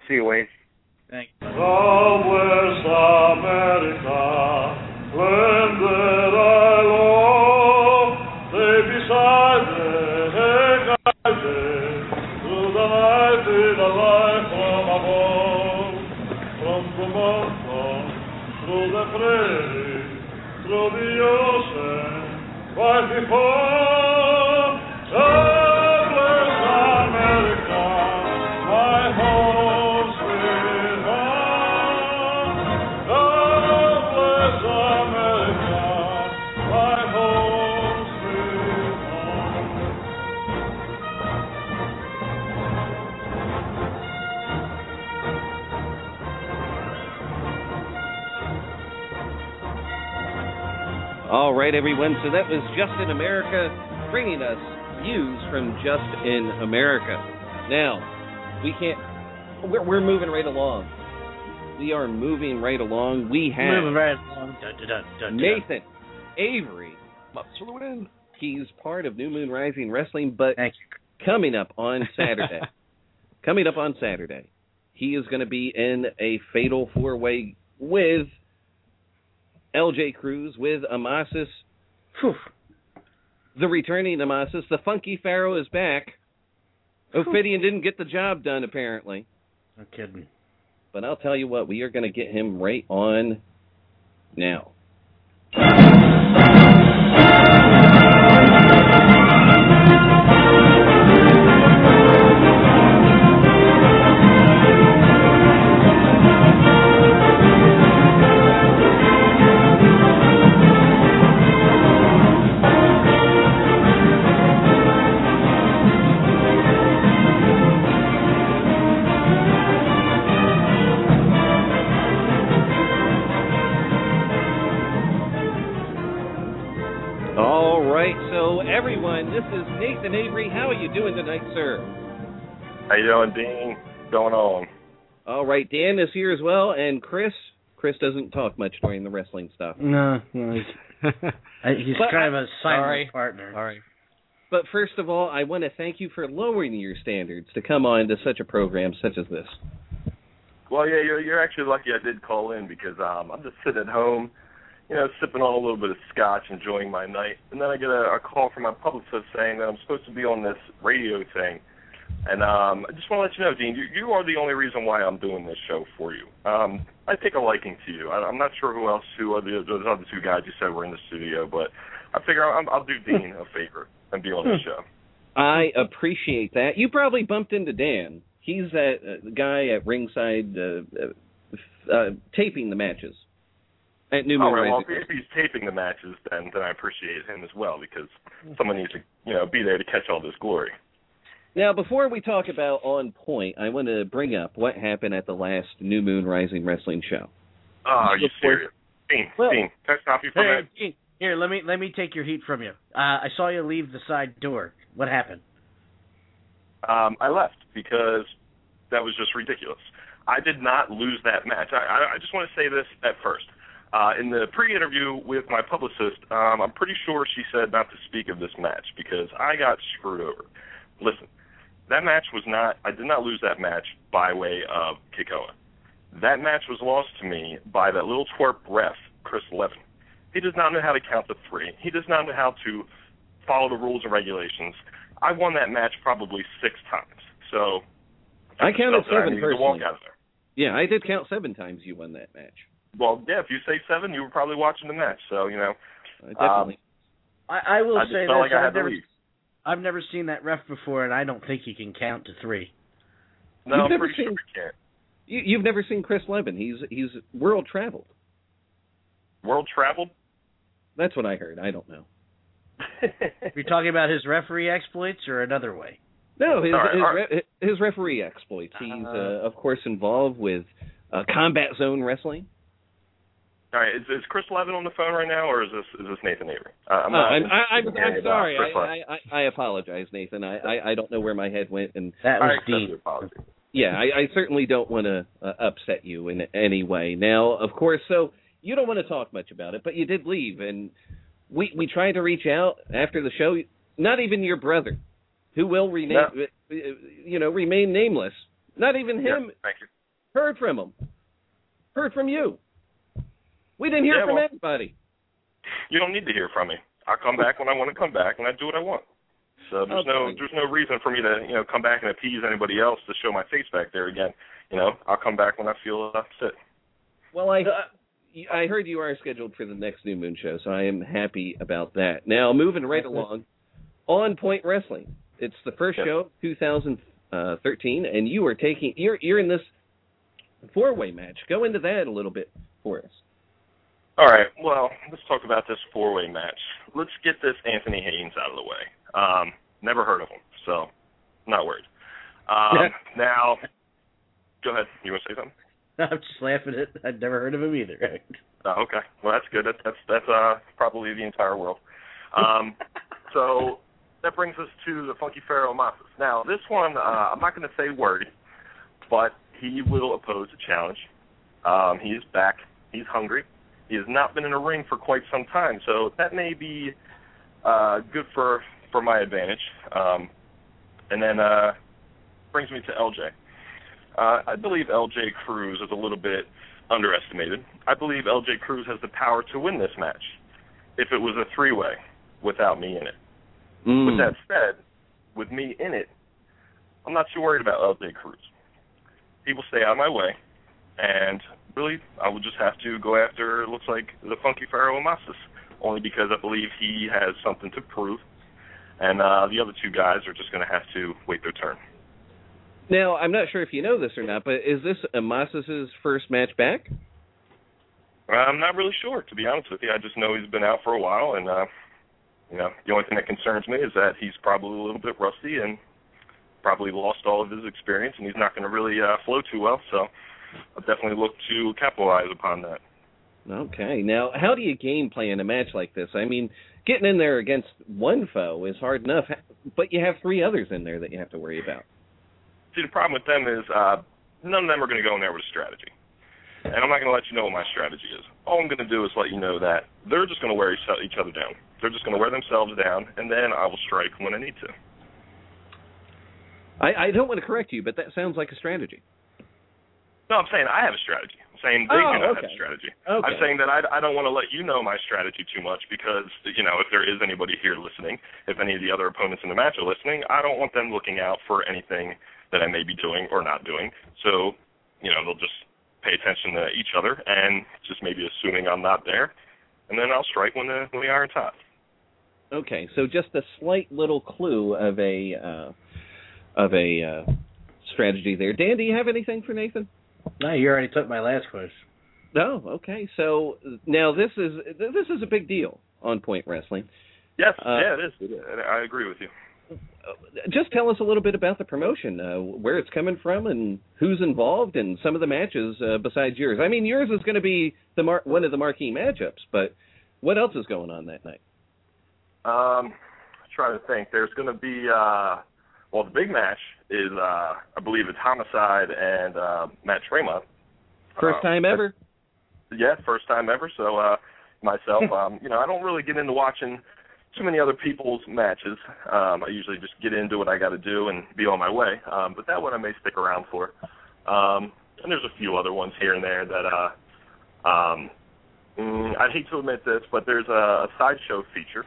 See you, Wayne. Thanks. Southwest America, land that I love, stay beside me, guide me, through the night with a light from above, from the mountain, through the prairie, through the ocean, right before. Southwest America, my home sweet home. Southwest America, my home sweet All right, everyone. So that was Just in America, bringing us views from Just in America. Now, we're moving right along. We are moving right along. We have Moving right along. Nathan Avery. Ups for the win. He's part of New Moon Rising Wrestling, but coming up on Saturday, he is going to be in a fatal four-way with LJ Cruz, with Amasis. The returning Amasis. The Funky Pharaoh is back. Ophidian didn't get the job done, apparently. No kidding. But I'll tell you what, we are going to get him right on now. Everyone, this is Nathan Avery. How are you doing tonight, sir? How you doing, Dean? What's going on? All right, Dan is here as well, and Chris doesn't talk much during the wrestling stuff. No, he's kind of a silent partner. All right. But first of all, I want to thank you for lowering your standards to come on to such a program such as this. Well, yeah, you're actually lucky I did call in because I'm just sitting at home, sipping on a little bit of scotch, enjoying my night. And then I get a call from my publicist saying that I'm supposed to be on this radio thing. And I just want to let you know, Dean, you are the only reason why I'm doing this show for you. I take a liking to you. I'm not sure who are those other two guys you said were in the studio, but I figure I'll do Dean a favor and be on the show. I appreciate that. You probably bumped into Dan. He's that guy at ringside taping the matches. At New Moon Rising. Well, if he's taping the matches, then I appreciate him as well, because someone needs to, be there to catch all this glory. Now, before we talk about On Point, I want to bring up what happened at the last New Moon Rising Wrestling show. Oh, are you serious? Dean, can I stop you for a minute? Dean, here, let me take your heat from you. I saw you leave the side door. What happened? I left because that was just ridiculous. I did not lose that match. I just want to say this at first. In the pre-interview with my publicist, I'm pretty sure she said not to speak of this match because I got screwed over. Listen, that match I did not lose that match by way of Kikoa. That match was lost to me by that little twerp ref, Chris Levin. He does not know how to count to three. He does not know how to follow the rules and regulations. I won that match probably 6 times. So I counted 7 personally. Walk out of there. Yeah, I did count 7 times you won that match. Well, yeah, if you say 7, you were probably watching the match. So, definitely. I will I just say felt this. like I had to leave. I've never seen that ref before, and I don't think he can count to 3. No, I'm pretty sure he can't. You've never seen Chris Levin. He's world traveled. World traveled? That's what I heard. I don't know. You're talking about his referee exploits or another way? No, his referee exploits. He's, of course, involved with Combat Zone Wrestling. All right, is Chris Levin on the phone right now, or is this Nathan Avery? I'm sorry. I apologize, Nathan. I don't know where my head went, and that was deep. Yeah, I certainly don't want to upset you in any way. Now, of course, so you don't want to talk much about it, but you did leave, and we tried to reach out after the show. Not even your brother, who will remain nameless. Not even him. Yeah, thank you. Heard from him. Heard from you. We didn't hear from anybody. You don't need to hear from me. I'll come back when I want to come back, and I do what I want. So there's no reason for me to come back and appease anybody else to show my face back there again. I'll come back when I feel upset. Well, I heard you are scheduled for the next New Moon show, so I am happy about that. Now, moving right along, On Point Wrestling. It's the first show of 2013, and you're in this 4-way match. Go into that a little bit for us. All right, well, let's talk about this 4-way match. Let's get this Anthony Haynes out of the way. Never heard of him, so not worried. Now, go ahead. You want to say something? I'm just laughing at it. I'd never heard of him either. Oh, okay. Well, that's good. That's probably the entire world. So that brings us to the Funky Pharaoh Massas. Now, this one, I'm not going to say word, but he will oppose a challenge. He is back. He's hungry. He has not been in a ring for quite some time, so that may be good for my advantage. And then brings me to LJ. I believe LJ Cruz is a little bit underestimated. I believe LJ Cruz has the power to win this match if it was a 3-way without me in it. With that said, with me in it, I'm not too worried about LJ Cruz. He will stay out of my way, and really, I will just have to go after, it looks like, the Funky Pharaoh Massas, only because I believe he has something to prove, and the other two guys are just going to have to wait their turn. Now, I'm not sure if you know this or not, but is this Massas' first match back? I'm not really sure, to be honest with you. I just know he's been out for a while, and the only thing that concerns me is that he's probably a little bit rusty and probably lost all of his experience, and he's not going to really flow too well, so I'll definitely look to capitalize upon that. Okay. Now, how do you game plan a match like this? I mean, getting in there against one foe is hard enough, but you have 3 others in there that you have to worry about. See, the problem with them is none of them are going to go in there with a strategy. And I'm not going to let you know what my strategy is. All I'm going to do is let you know that they're just going to wear each other down. They're just going to wear themselves down, and then I will strike when I need to. I don't want to correct you, but that sounds like a strategy. No, I'm saying I have a strategy. I'm saying they do not have a strategy. Okay. I'm saying that I don't want to let you know my strategy too much because, if there is anybody here listening, if any of the other opponents in the match are listening, I don't want them looking out for anything that I may be doing or not doing. So, they'll just pay attention to each other and just maybe assuming I'm not there, and then I'll strike when the iron's hot. Okay, so just a slight little clue of a strategy there. Dan, do you have anything for Nathan? No, you already took my last question. No, okay. So now this is a big deal on Point Wrestling. Yes, it is. I agree with you. Just tell us a little bit about the promotion, where it's coming from, and who's involved, and some of the matches besides yours. I mean, yours is going to be one of the marquee matchups, but what else is going on that night? I'm trying to think. There's going to be, the big match is, I believe it's Homicide and Matt Tremont. First time ever? Yeah, first time ever. So myself, I don't really get into watching too many other people's matches. I usually just get into what I got to do and be on my way. But that one I may stick around for. And there's a few other ones here and there that I'd hate to admit this, but there's a sideshow feature.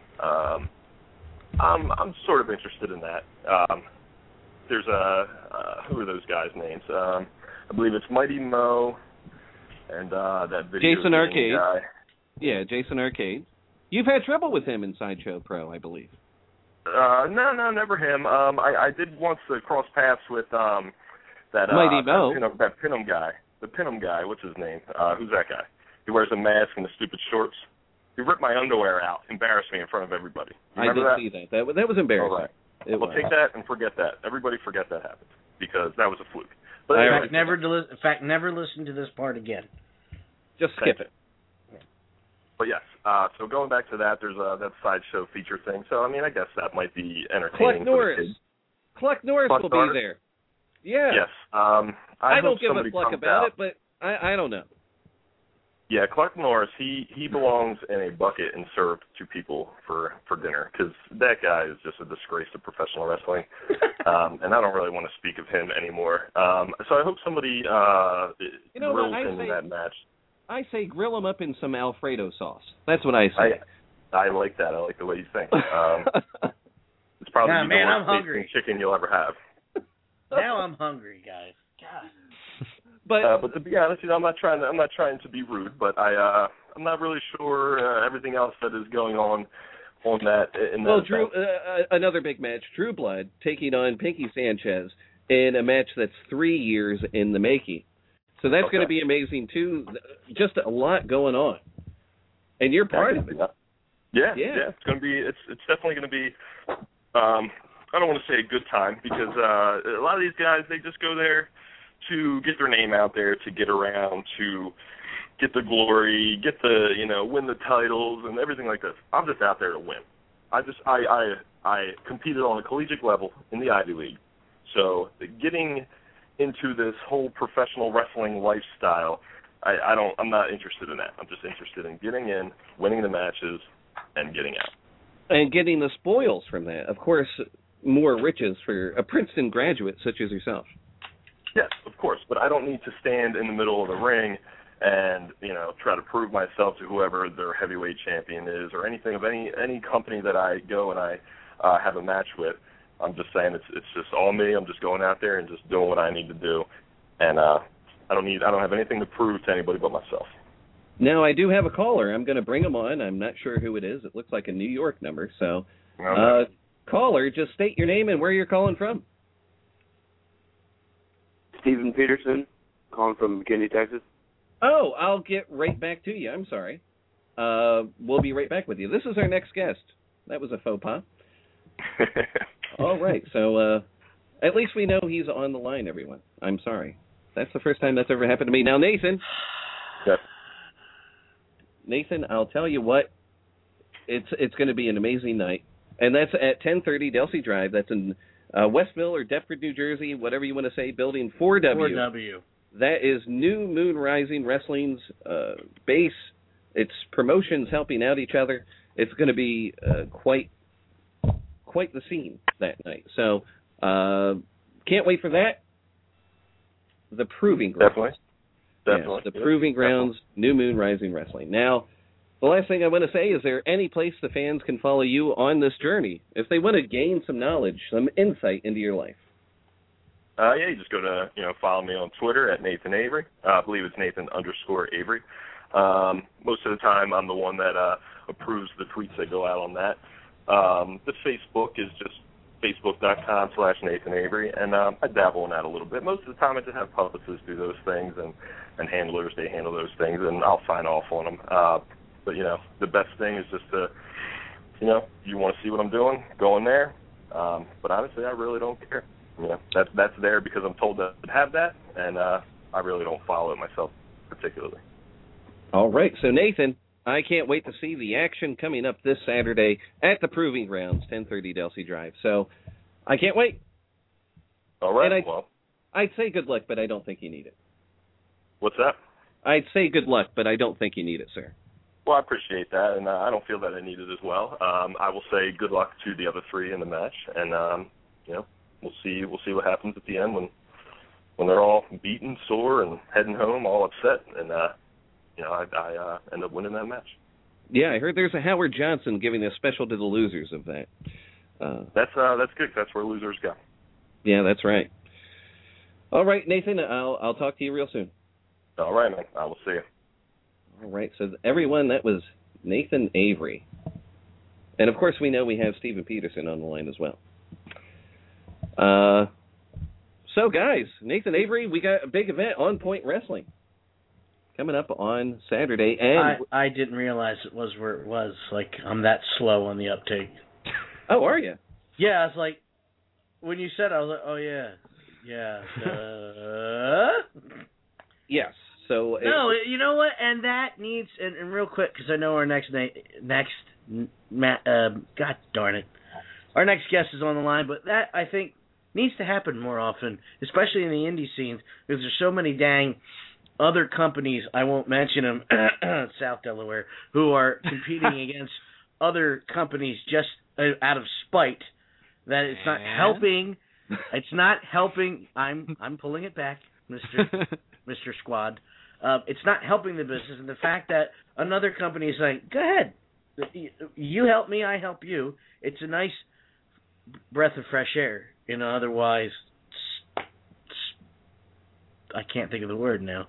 I'm sort of interested in that. There's who are those guys' names? I believe it's Mighty Mo and that video Jason Arcade. guy. Yeah, Jason Arcade. You've had trouble with him in Sideshow Pro, I believe. No, never him. I did once cross paths with that Mighty Mo. That Pinnum guy. The Pinnum guy. What's his name? Who's that guy? He wears a mask and the stupid shorts. He ripped my underwear out, embarrassed me in front of everybody. I did see that. That was embarrassing. All right. Take that and forget that. Everybody forget that happened because that was a fluke. But in fact, never listen to this part again. Just skip it. But yes, so going back to that, there's that sideshow feature thing. So, I guess that might be entertaining. Cluck Norris will be there. Yeah. Yes. I don't give a fuck about it, but I don't know. Yeah, Clark Norris, he belongs in a bucket and served to people for dinner, because that guy is just a disgrace to professional wrestling, and I don't really want to speak of him anymore. So I hope somebody grills him in that match. I say grill him up in some Alfredo sauce. That's what I say. I like that. I like the way you think. It's probably the worst tasting chicken you'll ever have. Now I'm hungry, guys. God. But to be honest, I'm not trying to be rude, but I'm not really sure everything else that is going on that. Well, Drew, another big match, Drew Blood taking on Pinky Sanchez in a match that's 3 years in the making. So that's going to be amazing too. Just a lot going on, and you're part of it. Yeah. It's going to be. It's definitely going to be. I don't want to say a good time, because a lot of these guys, they just go there to get their name out there, to get around, to get the glory, get the, win the titles and everything like this. I'm just out there to win. I competed on a collegiate level in the Ivy League. So getting into this whole professional wrestling lifestyle, I'm not interested in that. I'm just interested in getting in, winning the matches, and getting out. And getting the spoils from that. Of course, more riches for a Princeton graduate such as yourself. Yes, of course, but I don't need to stand in the middle of the ring and, try to prove myself to whoever their heavyweight champion is, or anything of any company that I go and I have a match with. I'm just saying it's just all me. I'm just going out there and just doing what I need to do, and I don't have anything to prove to anybody but myself. Now, I do have a caller. I'm going to bring him on. I'm not sure who it is. It looks like a New York number. So, caller, just state your name and where you're calling from. Stephen Peterson, calling from McKinney, Texas. Oh, I'll get right back to you. I'm sorry. We'll be right back with you. This is our next guest. That was a faux pas. All right. So at least we know he's on the line, everyone. I'm sorry. That's the first time that's ever happened to me. Now, Nathan. Yes. Nathan, I'll tell you what. It's going to be an amazing night. And that's at 1030 Delsey Drive. That's in Westville or Deptford, New Jersey, whatever you want to say, building 4W. 4W. That is New Moon Rising Wrestling's base. It's promotions helping out each other. It's going to be quite the scene that night. So can't wait for that. The Proving Grounds. Definitely. Yes, the Proving Grounds, New Moon Rising Wrestling. Now, the last thing I want to say is there any place the fans can follow you on this journey if they want to gain some knowledge, some insight into your life? You just go to, follow me on Twitter at Nathan Avery. I believe it's Nathan_Avery. Most of the time I'm the one that approves the tweets that go out on that. The Facebook is just facebook.com/Nathan Avery, and I dabble in that a little bit. Most of the time I just have publicists do those things, and handlers, they handle those things, and I'll sign off on them. But, the best thing is just to, you want to see what I'm doing, go in there. But honestly, I really don't care. That's there because I'm told to have that, and I really don't follow it myself particularly. All right. So, Nathan, I can't wait to see the action coming up this Saturday at the Proving Grounds, 1030 Delsey Drive. So, I can't wait. All right. And I'd say good luck, but I don't think you need it. What's that? I'd say good luck, but I don't think you need it, sir. Well, I appreciate that, and I don't feel that I need it as well. I will say good luck to the other three in the match, and we'll see what happens at the end when they're all beaten, sore, and heading home, all upset, and I end up winning that match. Yeah, I heard there's a Howard Johnson giving a special to the losers of that. That's good. That's where losers go. Yeah, that's right. All right, Nathan, I'll talk to you real soon. All right, man. I will see you. All right, so everyone, that was Nathan Avery. And, of course, we know we have Stephen Peterson on the line as well. So, guys, Nathan Avery, we got a big event, On Point Wrestling, coming up on Saturday. And I didn't realize it was where it was. Like, I'm that slow on the uptake. Oh, are you? Yeah, I was like, when you said it, I was like, oh, yeah. Yes. So no, you know what? And that needs, and real quick, because I know our next God darn it, our next guest is on the line. But that I think needs to happen more often, especially in the indie scenes, because there's so many dang other companies, I won't mention them, South Delaware, who are competing against other companies just out of spite. That it's not helping. It's not helping. I'm pulling it back, Mr. Squad. It's not helping the business, and the fact that another company is like, go ahead, you help me, I help you. It's a nice breath of fresh air. Otherwise, I can't think of the word now.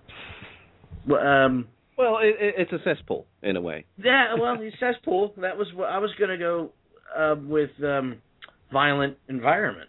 Well, it's a cesspool in a way. Yeah, well, cesspool. That was what I was going to go with. Violent environment.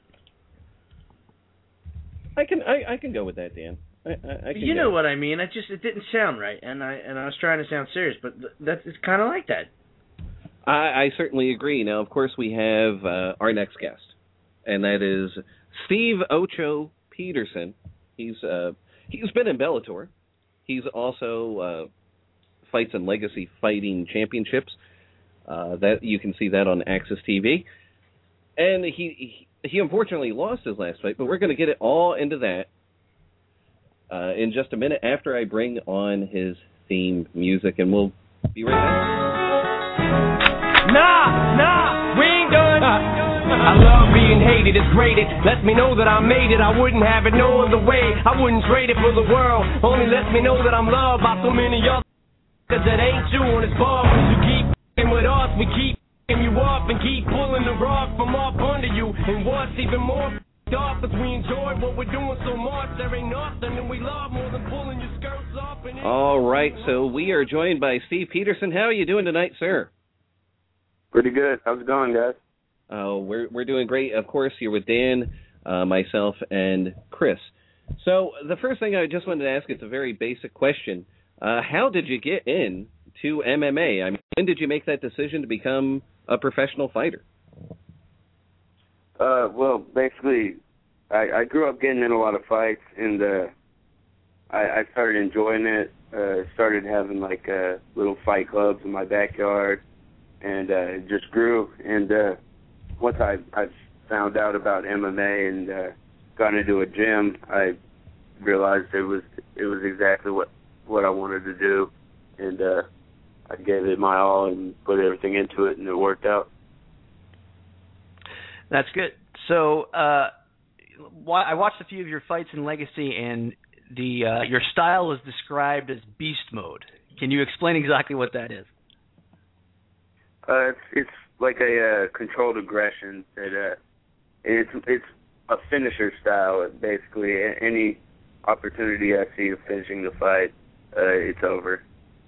I can go with that, Dan. I can you know what I mean. It didn't sound right, and I was trying to sound serious, but it's kind of like that. I certainly agree. Now, of course, we have our next guest, and that is Steve Ocho Peterson. He's been in Bellator. He's also fights in Legacy Fighting Championships. That you can see that on Access TV. And he unfortunately lost his last fight, but we're going to get it all into that in just a minute after I bring on his theme music, and we'll be right back. Nah, we ain't done. I love being hated, it's great, it lets me know that I made it. I wouldn't have it no other way, I wouldn't trade it for the world. Only lets me know that I'm loved by so many others. Cause it ain't you and it's bars. You keep f***ing with us, we keep f***ing you up and keep pulling the rug from up under you. And what's even more f***ed up is we enjoy what we're doing so much. There ain't nothing that we love more than pulling your skirts up. And all right, so we are joined by Steve Peterson. How are you doing tonight, sir? Pretty good. How's it going, guys? We're doing great. Of course, you're with Dan, myself, and Chris. So the first thing I just wanted to ask, it's a very basic question. How did you get into MMA? I mean, when did you make that decision to become a professional fighter? Well, basically, I grew up getting in a lot of fights, and I started enjoying it. Started having like little fight clubs in my backyard, and it just grew. And once I found out about MMA and got into a gym, I realized it was exactly what I wanted to do, and I gave it my all and put everything into it, and it worked out. That's good. So I watched a few of your fights in Legacy, and your style is described as beast mode. Can you explain exactly what that is? It's like a controlled aggression. It's a finisher style. Basically, any opportunity I see of finishing the fight, it's over.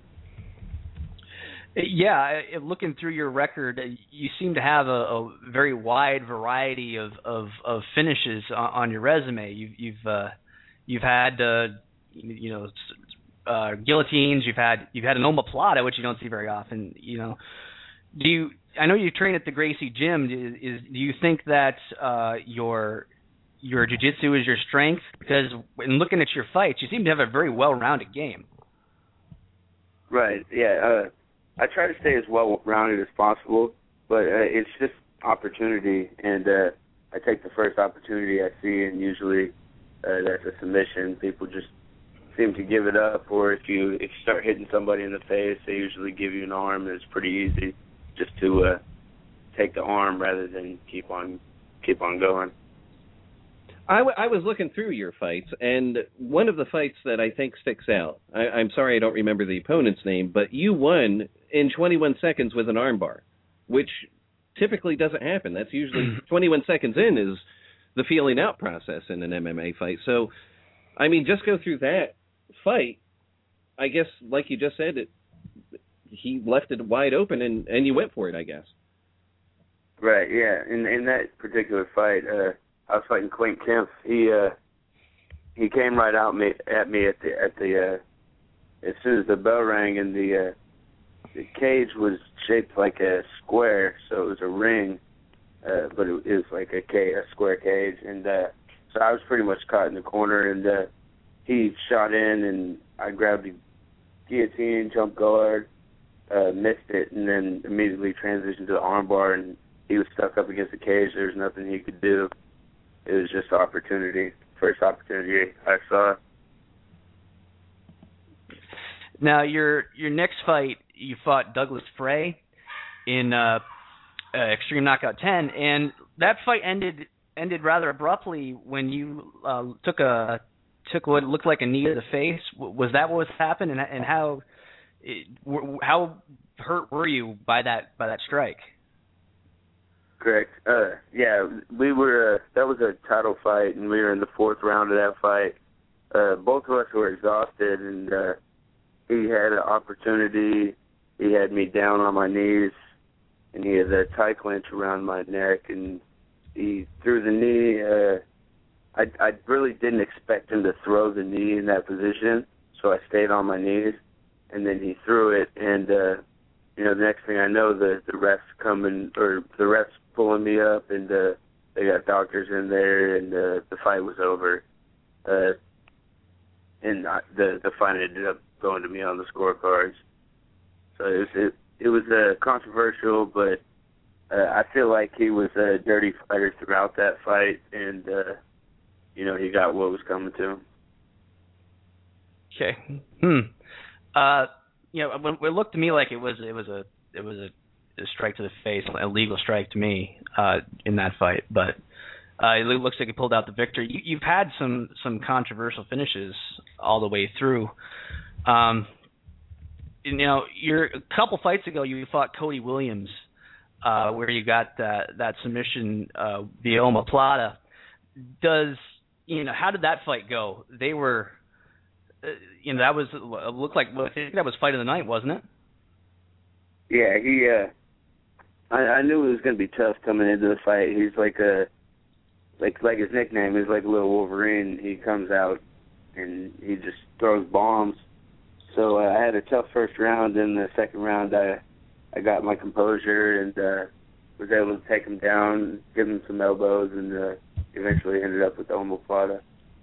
Yeah, looking through your record, you seem to have a very wide variety of finishes on your resume. You've had guillotines. You've had an omoplata, which you don't see very often. I know you train at the Gracie Gym. Do you think that your jiu-jitsu is your strength? Because in looking at your fights, you seem to have a very well-rounded game. Right. Yeah. I try to stay as well-rounded as possible, but it's just opportunity, and I take the first opportunity I see, and usually that's a submission. People just seem to give it up, or if you start hitting somebody in the face, they usually give you an arm, and it's pretty easy just to take the arm rather than keep on going. I was looking through your fights, and one of the fights that I think sticks out, I'm sorry I don't remember the opponent's name, but you won in 21 seconds with an armbar, which typically doesn't happen. That's usually 21 seconds in is the feeling out process in an MMA fight. So, I mean, just go through that fight. I guess, like you just said, he left it wide open, and you went for it, I guess. Right, yeah. In that particular fight, I was fighting Quint Kempf. He came right at me at the as soon as the bell rang, and the cage was shaped like a square, so it was a ring, but it was like a square cage, and so I was pretty much caught in the corner, and he shot in, and I grabbed the guillotine, jump guard, missed it, and then immediately transitioned to the armbar, and he was stuck up against the cage. There was nothing he could do. It was just opportunity, first opportunity I saw. Now, your next fight, you fought Douglas Frey in Extreme Knockout 10, and that fight ended rather abruptly when you took what looked like a knee to the face. Was that what happened, and how hurt were you by that strike? Correct. Yeah, we were. That was a title fight, and we were in the 4th round of that fight. Both of us were exhausted, and he had an opportunity. He had me down on my knees, and he had a tie clinch around my neck, and he threw the knee. I really didn't expect him to throw the knee in that position, so I stayed on my knees, and then he threw it, and the next thing I know, the refs the refs pulling me up, and they got doctors in there, and the fight was over. And the fight ended up going to me on the scorecards. So it was controversial, but I feel like he was a dirty fighter throughout that fight, and he got what was coming to him. Okay. It looked to me like it was a strike to the face, a legal strike to me in that fight, but it looks like he pulled out the victory. You've had some controversial finishes all the way through. You're a couple fights ago you fought Cody Williams, where you got that submission via omoplata. How did that fight go? They were, that was I think that was fight of the night, wasn't it? Yeah, I knew it was going to be tough coming into the fight. He's like his nickname is like Little Wolverine. He comes out and he just throws bombs. So I had a tough first round. In the second round, I got my composure and was able to take him down, give him some elbows, and eventually ended up with the omoplata.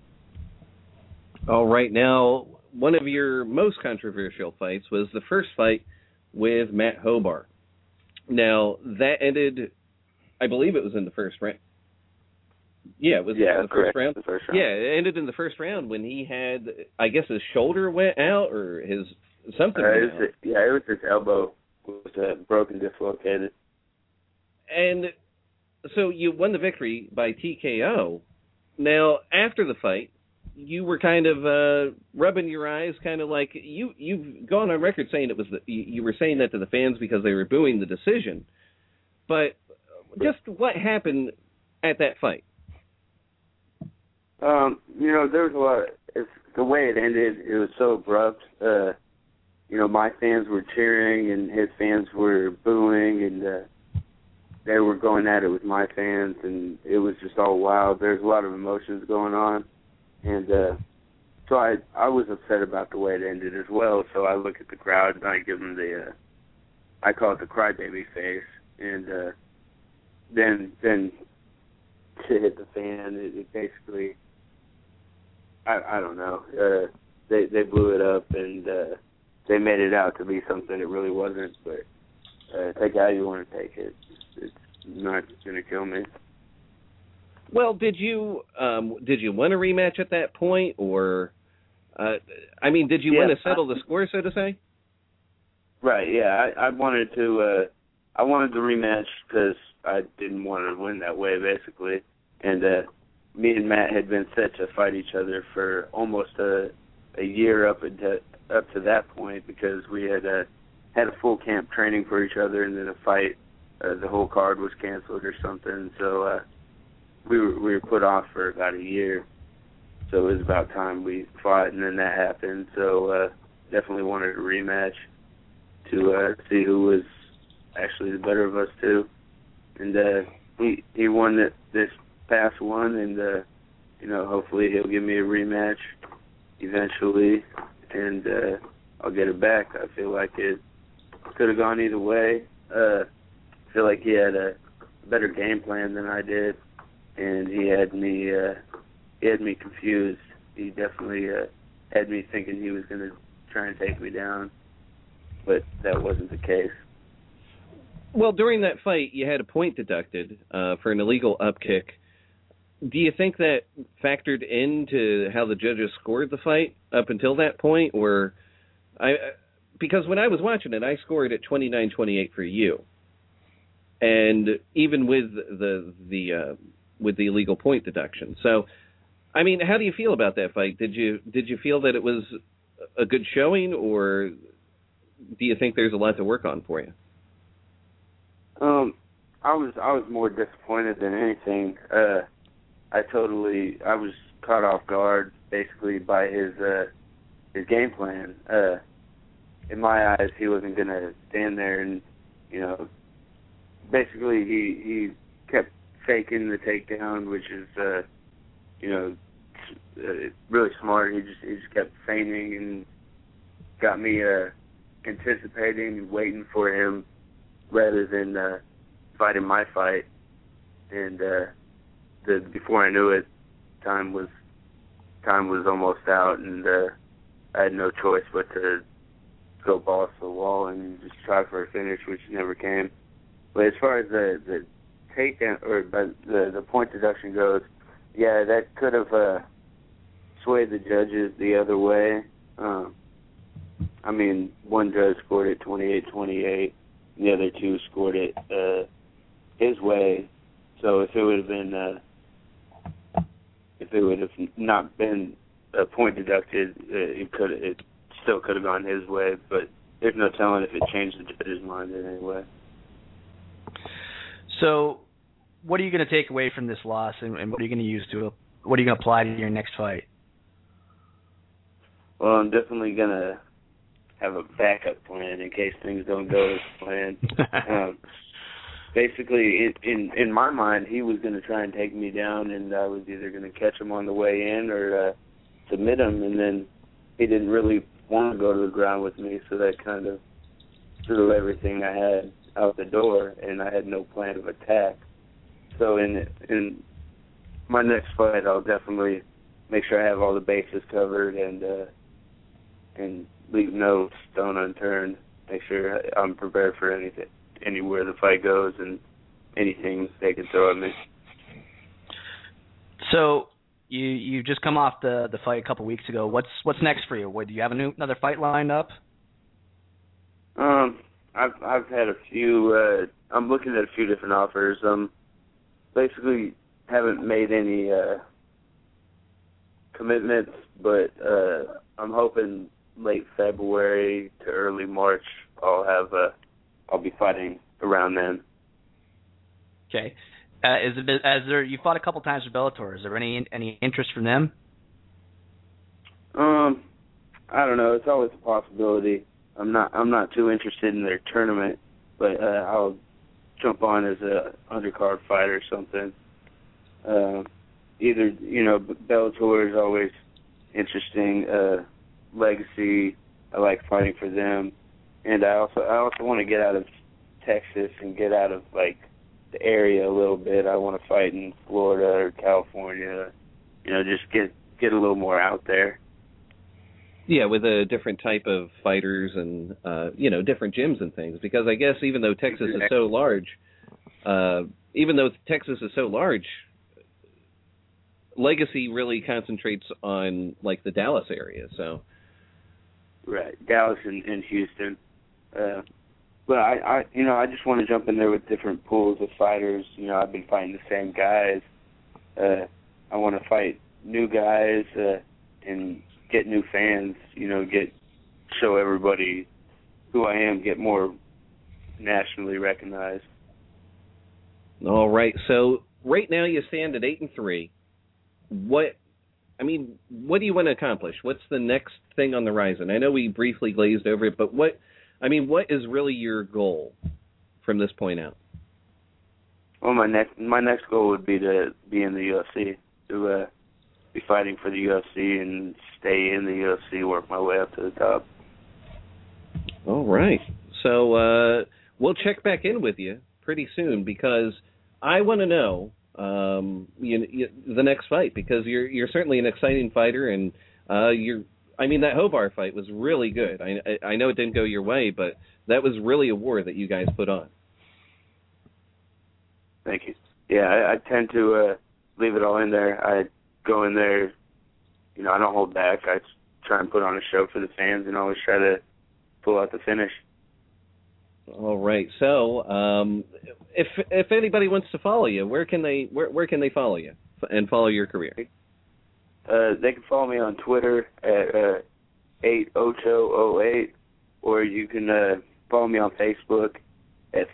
All right, now one of your most controversial fights was the first fight with Matt Hobart. Now that ended, I believe it was in the first round. Yeah, it was in the first round. Yeah, it ended in the first round when he had, I guess, his shoulder went out or his something. It was his elbow was broken, dislocated. And so you won the victory by TKO. Now after the fight, you were kind of rubbing your eyes, kind of like you've gone on record saying it was you were saying that to the fans because they were booing the decision. But just what happened at that fight? There was a lot. The way it ended, it was so abrupt. My fans were cheering and his fans were booing, and they were going at it with my fans, and it was just all wild. There's a lot of emotions going on, and so I was upset about the way it ended as well. So I look at the crowd and I give them I call it the crybaby face, and then to hit the fan, it basically. I don't know. They blew it up, and they made it out to be something it really wasn't. But take it how you want to take it. It's not going to kill me. Well, did you want a rematch at that point, or did you want to settle the score, so to say? Right. Yeah, I wanted to. I wanted the rematch because I didn't want to win that way, basically, and. Me and Matt had been set to fight each other for almost a year up to that point because we had a full camp training for each other, and then a fight, the whole card was canceled or something. So we were put off for about a year. So it was about time we fought, and then that happened. So definitely wanted a rematch to see who was actually the better of us two. And he won this past one, and hopefully he'll give me a rematch eventually, and I'll get it back. I feel like it could have gone either way. I feel like he had a better game plan than I did, and he had me confused. He definitely had me thinking he was going to try and take me down, but that wasn't the case. Well, during that fight, you had a point deducted for an illegal upkick. Do you think that factored into how the judges scored the fight up until that point, or Because when I was watching it, I scored at 29-28 for you, and even with the illegal point deduction. So, I mean, how do you feel about that fight? Did you feel that it was a good showing, or do you think there's a lot to work on for you? I was more disappointed than anything. I was caught off guard basically by his game plan. In my eyes, he wasn't going to stand there and, basically he kept faking the takedown, which is, really smart. He just kept feigning and got me anticipating and waiting for him rather than fighting my fight. And before I knew it, time was almost out, and I had no choice but to go balls to the wall and just try for a finish, which never came. But as far as the takedown or the point deduction goes, yeah, that could have swayed the judges the other way. I mean, one judge scored it 28-28, the other two scored it his way. So if it would have not been a point deducted, it still could have gone his way. But there's no telling if it changed the judge's mind in any way. So, what are you going to take away from this loss, and what are you going to use what are you going to apply to your next fight? Well, I'm definitely going to have a backup plan in case things don't go as planned. Basically, in my mind, he was going to try and take me down, and I was either going to catch him on the way in or submit him, and then he didn't really want to go to the ground with me, so that kind of threw everything I had out the door, and I had no plan of attack. So in my next fight, I'll definitely make sure I have all the bases covered and leave no stone unturned. Make sure I'm prepared for anywhere the fight goes and anything they can throw at me. So you just come off the fight a couple weeks ago. What's next for you? Do you have another fight lined up? I've had a few. I'm looking at a few different offers. Basically haven't made any commitments, but I'm hoping late February to early March I'll be fighting around then. Okay. You fought a couple times with Bellator. Is there any interest from them? I don't know. It's always a possibility. I'm not too interested in their tournament, but I'll jump on as a undercard fighter or something. Either Bellator is always interesting. Legacy, I like fighting for them, and I also want to get out of Texas and get out of the area a little bit. I want to fight in Florida or California. Just get a little more out there. Yeah, with a different type of fighters and, different gyms and things. Because I guess even though Texas is so large, Legacy really concentrates on, the Dallas area, so. Right, Dallas and Houston. But I just want to jump in there with different pools of fighters. I've been fighting the same guys. I want to fight new guys and get new fans, show everybody who I am, get more nationally recognized. All right. So right now you stand at 8-3. What do you want to accomplish? What's the next thing on the horizon? I know we briefly glazed over it, but what is really your goal from this point out? Well, my next goal would be to be in the UFC, to be fighting for the UFC and stay in the UFC, work my way up to the top. All right. So we'll check back in with you pretty soon because I want to know the next fight because you're certainly an exciting fighter and that Hobart fight was really good. I know it didn't go your way, but that was really a war that you guys put on. Thank you. Yeah, I tend to leave it all in there. I go in there, I don't hold back. I try and put on a show for the fans and always try to pull out the finish. All right. So, if anybody wants to follow you, where can they follow you and follow your career? They can follow me on Twitter at 8ocho08, or you can follow me on Facebook at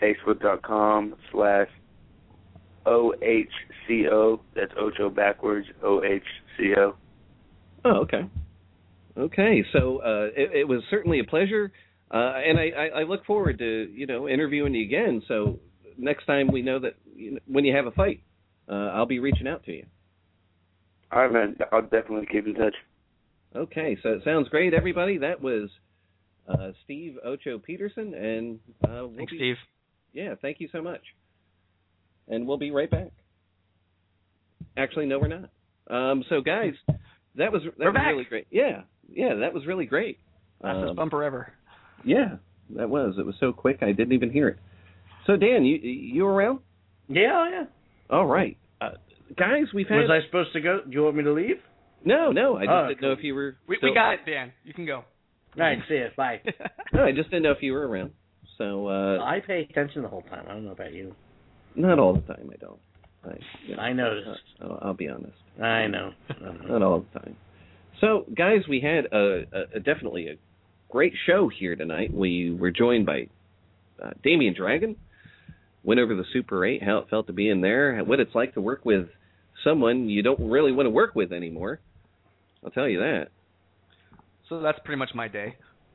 facebook.com/OHCO. That's Ocho backwards, OHCO. Oh, okay. Okay, so it was certainly a pleasure, and I look forward to interviewing you again. So next time we know that when you have a fight, I'll be reaching out to you. All right, man. I'll definitely keep in touch. Okay, so it sounds great, everybody. That was Steve Ocho Peterson, and thanks, Steve. Yeah, thank you so much. And we'll be right back. Actually, no, we're not. So, guys, that was really great. Yeah, that was really great. Fastest bumper ever. Yeah, that was. It was so quick, I didn't even hear it. So, Dan, you around? Yeah. All right. Guys, we've had... Was I supposed to go? Do you want me to leave? No. I just didn't know if you were... We got it, Dan. You can go. All right, see you. Bye. No, I just didn't know if you were around. So I pay attention the whole time. I don't know about you. Not all the time, I don't. I noticed. I'll be honest. I know. Not all the time. So, guys, we had definitely a great show here tonight. We were joined by Damian Dragon. Went over the Super 8, how it felt to be in there, what it's like to work with someone you don't really want to work with anymore. I'll tell you that. So that's pretty much my day.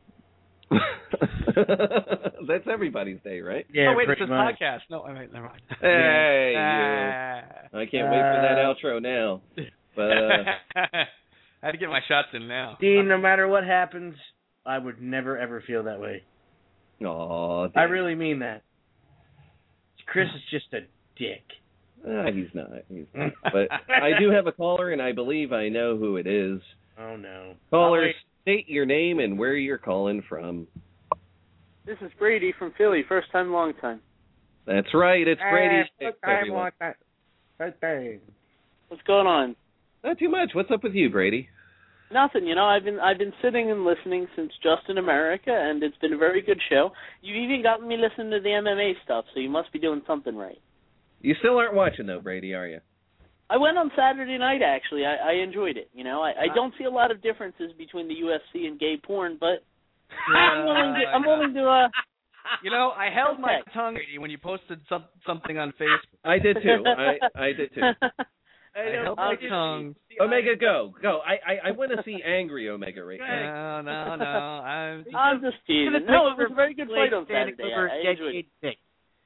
That's everybody's day, right? Yeah. Oh wait, it's this podcast. No, never mind. Hey, I can't wait for that outro now. But I had to get my shots in now. Dean, no matter what happens, I would never ever feel that way. Aw, I really mean that. Chris is just a dick. He's not. But I do have a caller, and I believe I know who it is. Oh no. Caller, state your name and where you're calling from. This is Brady from Philly. First time, long time. That's right. It's Brady. What's going on? Not too much. What's up with you, Brady? Nothing. I've been sitting and listening since Just in America, and it's been a very good show. You've even gotten me listening to the MMA stuff, so you must be doing something right. You still aren't watching, though, Brady, are you? I went on Saturday night, actually. I enjoyed it. I don't see a lot of differences between the UFC and gay porn, but I'm willing to I held my tongue when you posted something on Facebook. I did too. I did too. I held my tongue. Omega, go. I want to see angry Omega right now. No. I'm just teasing. No, it was a very good fight on Saturday. I enjoyed it.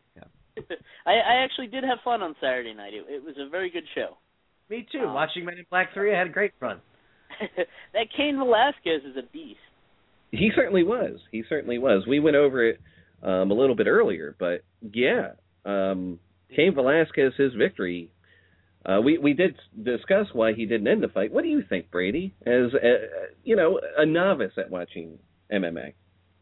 I actually did have fun on Saturday night. It was a very good show. Me too. Watching Men in Black 3, I had great fun. That Cain Velasquez is a beast. He certainly was. We went over it a little bit earlier, but yeah, Cain Velasquez, his victory. We did discuss why he didn't end the fight. What do you think, Brady, as a novice at watching MMA?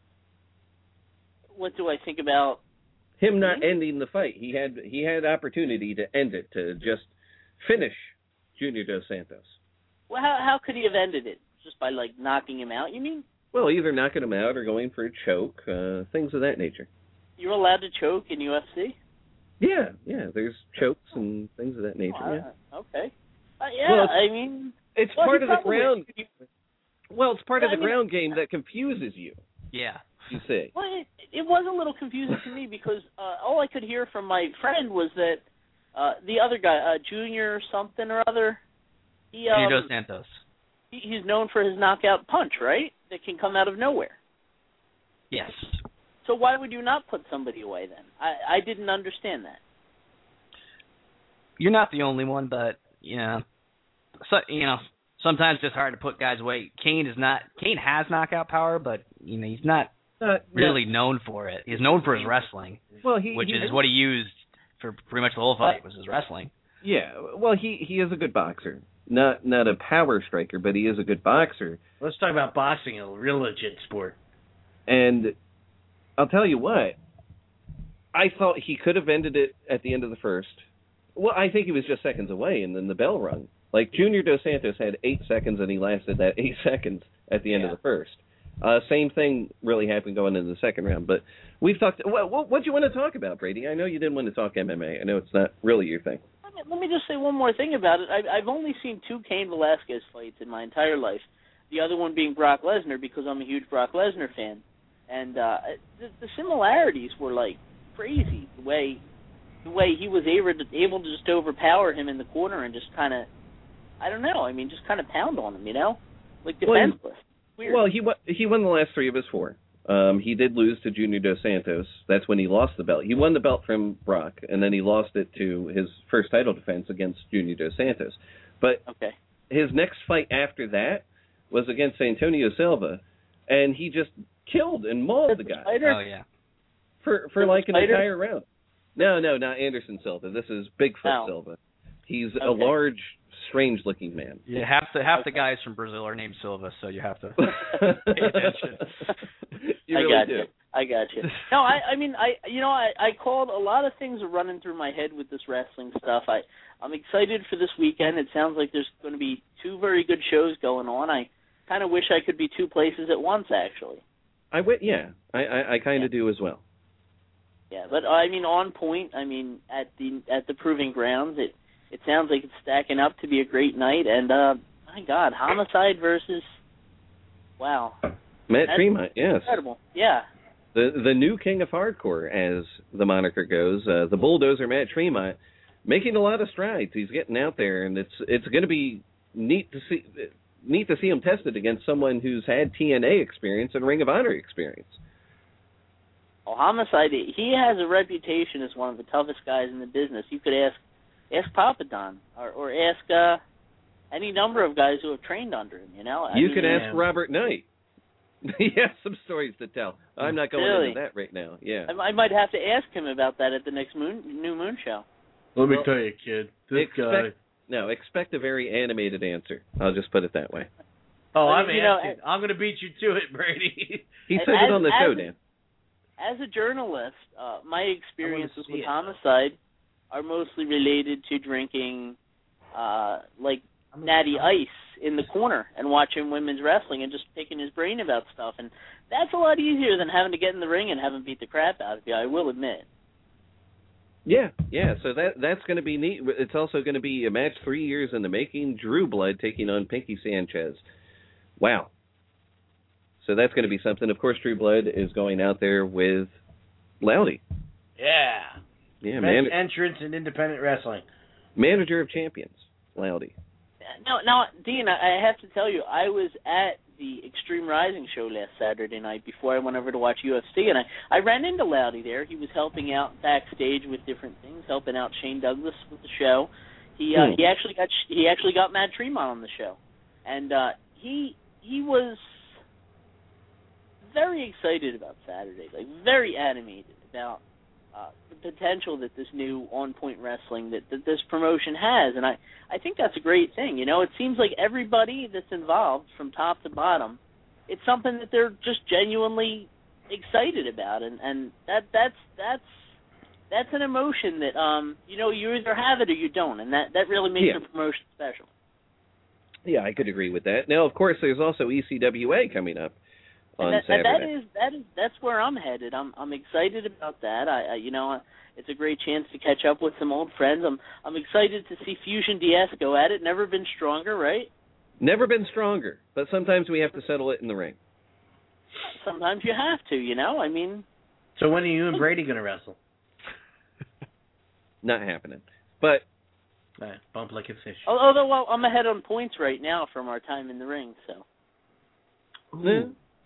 What do I think about him not ending the fight? He had opportunity to end it, to just finish Junior Dos Santos. Well, how could he have ended it? Just by knocking him out, you mean? Well, either knocking him out or going for a choke, things of that nature. You're allowed to choke in UFC? Yeah, there's chokes and things of that nature. Okay. I mean, it's part of the ground. Well, it's part of the ground game that confuses you. Yeah. You see. Well, it was a little confusing to me because all I could hear from my friend was that the other guy, Junior something or other, Junior Dos Santos. He's known for his knockout punch, right? That can come out of nowhere. Yes. So why would you not put somebody away then? I didn't understand that. You're not the only one, but sometimes it's hard to put guys away. Cain has knockout power, but he's not really known for it. He's known for his wrestling, which is what he used for pretty much the whole fight was his wrestling. Yeah, well, he is a good boxer. Not a power striker, but he is a good boxer. Let's talk about boxing, a real legit sport. And I'll tell you what, I thought he could have ended it at the end of the first. Well, I think he was just seconds away, and then the bell rung. Like, Junior Dos Santos had 8 seconds, and he lasted that 8 seconds at the end of the first. Same thing really happened going into the second round. But we've talked. What do you want to talk about, Brady? I know you didn't want to talk MMA. I know it's not really your thing. Let me just say one more thing about it. I've only seen 2 Cain Velasquez fights in my entire life. The other one being Brock Lesnar, because I'm a huge Brock Lesnar fan. And the similarities were, like, crazy. The way he was able to just overpower him in the corner and just kind of, I don't know, I mean, just kind of pound on him, you know? Like, defenseless. Weird. Well, he won the last 3 of his 4. He did lose to Junior Dos Santos. That's when he lost the belt. He won the belt from Brock, and then he lost it to his first title defense against Junior Dos Santos. But his next fight after that was against Antonio Silva, and he just killed and mauled the guy. Oh, yeah. For like an entire round. No, not Anderson Silva. This is Bigfoot Silva. He's a large, strange-looking man. Yeah, half the guys from Brazil are named Silva, so you have to pay attention. I got you. No, I called, a lot of things are running through my head with this wrestling stuff. I'm excited for this weekend. It sounds like there's going to be 2 very good shows going on. I kind of wish I could be 2 places at once, actually. I kind of do as well. Yeah, but I mean, on point. I mean, at the Proving Grounds, it sounds like it's stacking up to be a great night. And my God, Homicide versus Matt Tremont, yes, incredible. Yeah, the new king of hardcore, as the moniker goes, the bulldozer Matt Tremont, making a lot of strides. He's getting out there, and it's going to be neat to see him tested against someone who's had TNA experience and Ring of Honor experience. Well, Homicide, he has a reputation as one of the toughest guys in the business. You could ask Papadon or ask any number of guys who have trained under him, you know? You could ask Robert Knight. He has some stories to tell. I'm not going into that right now. Yeah, I might have to ask him about that at the next New Moon show. Let me tell you, kid, this guy... No, expect a very animated answer. I'll just put it that way. Oh, I'm going to beat you to it, Brady. He said it on the show, Dan. As a journalist, my experiences with Homicide are mostly related to drinking, like Natty Ice in the corner and watching women's wrestling and just picking his brain about stuff. And that's a lot easier than having to get in the ring and have him beat the crap out of you, I will admit. Yeah. So that's going to be neat. It's also going to be a match 3 years in the making. Drew Blood taking on Pinky Sanchez. Wow. So that's going to be something. Of course, Drew Blood is going out there with Loudy. Yeah. Yeah, best entrance in independent wrestling. Manager of champions, Loudy. Now, Dean, I have to tell you, I was at the Extreme Rising show last Saturday night before I went over to watch UFC, and I ran into Loudy there. He was helping out backstage with different things, helping out Shane Douglas with the show. He actually got Matt Tremont on the show, and he was very excited about Saturday, like very animated about the potential that this new On Point Wrestling, that this promotion has, and I think that's a great thing. You know, it seems like everybody that's involved from top to bottom, it's something that they're just genuinely excited about, and that's an emotion that you either have it or you don't, and that really makes the promotion special. Yeah, I could agree with that. Now, of course, there's also ECWA coming up on Saturday. That's where I'm headed. I'm excited about that. It's a great chance to catch up with some old friends. I'm excited to see Fusion DS go at it. Never been stronger, right? Never been stronger, but sometimes we have to settle it in the ring. Sometimes you have to, you know. I mean. So when are you and Brady going to wrestle? Not happening, but. Bump like a fish. Although I'm ahead on points right now from our time in the ring, so. Yeah.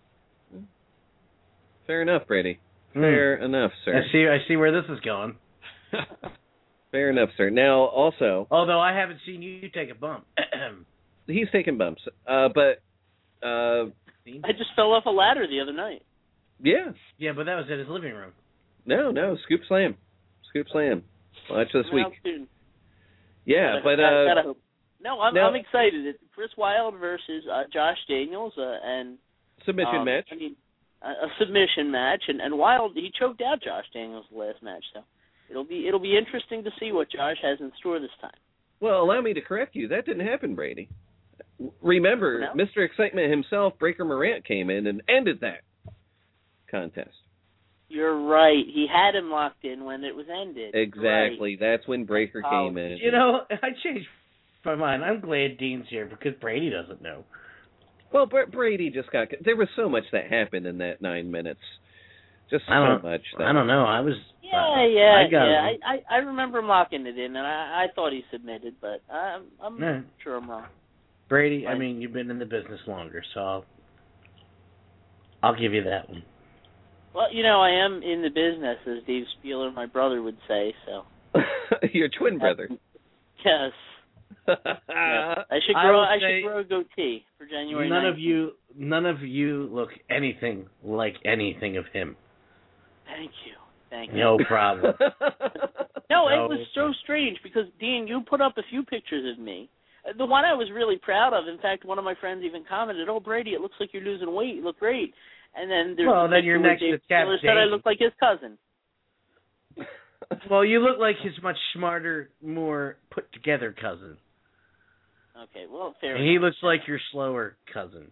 Fair enough, Brady. Fair enough, sir. I see where this is going. Fair enough, sir. Now, also... Although I haven't seen you take a bump. He's taking bumps, but... I just fell off a ladder the other night. Yeah. Yeah, but that was at his living room. No, Scoop Slam. Watch this week. Soon. Yeah, but... Gotta hope. No, I'm excited. It's Chris Wilde versus Josh Daniels, and... Submission match. I mean, a submission match, and Wilde, he choked out Josh Daniels the last match, so it'll be interesting to see what Josh has in store this time. Well, allow me to correct you. That didn't happen, Brady. Remember, Mr. Excitement himself, Breaker Morant, came in and ended that contest. You're right. He had him locked in when it was ended. Exactly. Right. That's when Breaker came in. You know, I changed my mind. I'm glad Dean's here because Brady doesn't know. Well, Brady just got... There was so much that happened in that 9 minutes. Just so much. I don't know. I was... I remember him locking it in, and I thought he submitted, but I'm sure I'm wrong. Brady, I mean, you've been in the business longer, so I'll give you that one. Well, you know, I am in the business, as Dave Spieler, my brother, would say, so... Your twin brother. Yes. I should grow a goatee for January 19th. None of you look anything like anything of him. Thank you. No problem. No, it was so strange because, Dean, you put up a few pictures of me. The one I was really proud of, in fact, one of my friends even commented, "Oh, Brady, it looks like you're losing weight. You look great." And then there's then you're next to Cap Taylor said I look like his cousin. Well, you look like his much smarter, more put-together cousin. Okay, well, fair enough. He looks like your slower cousin.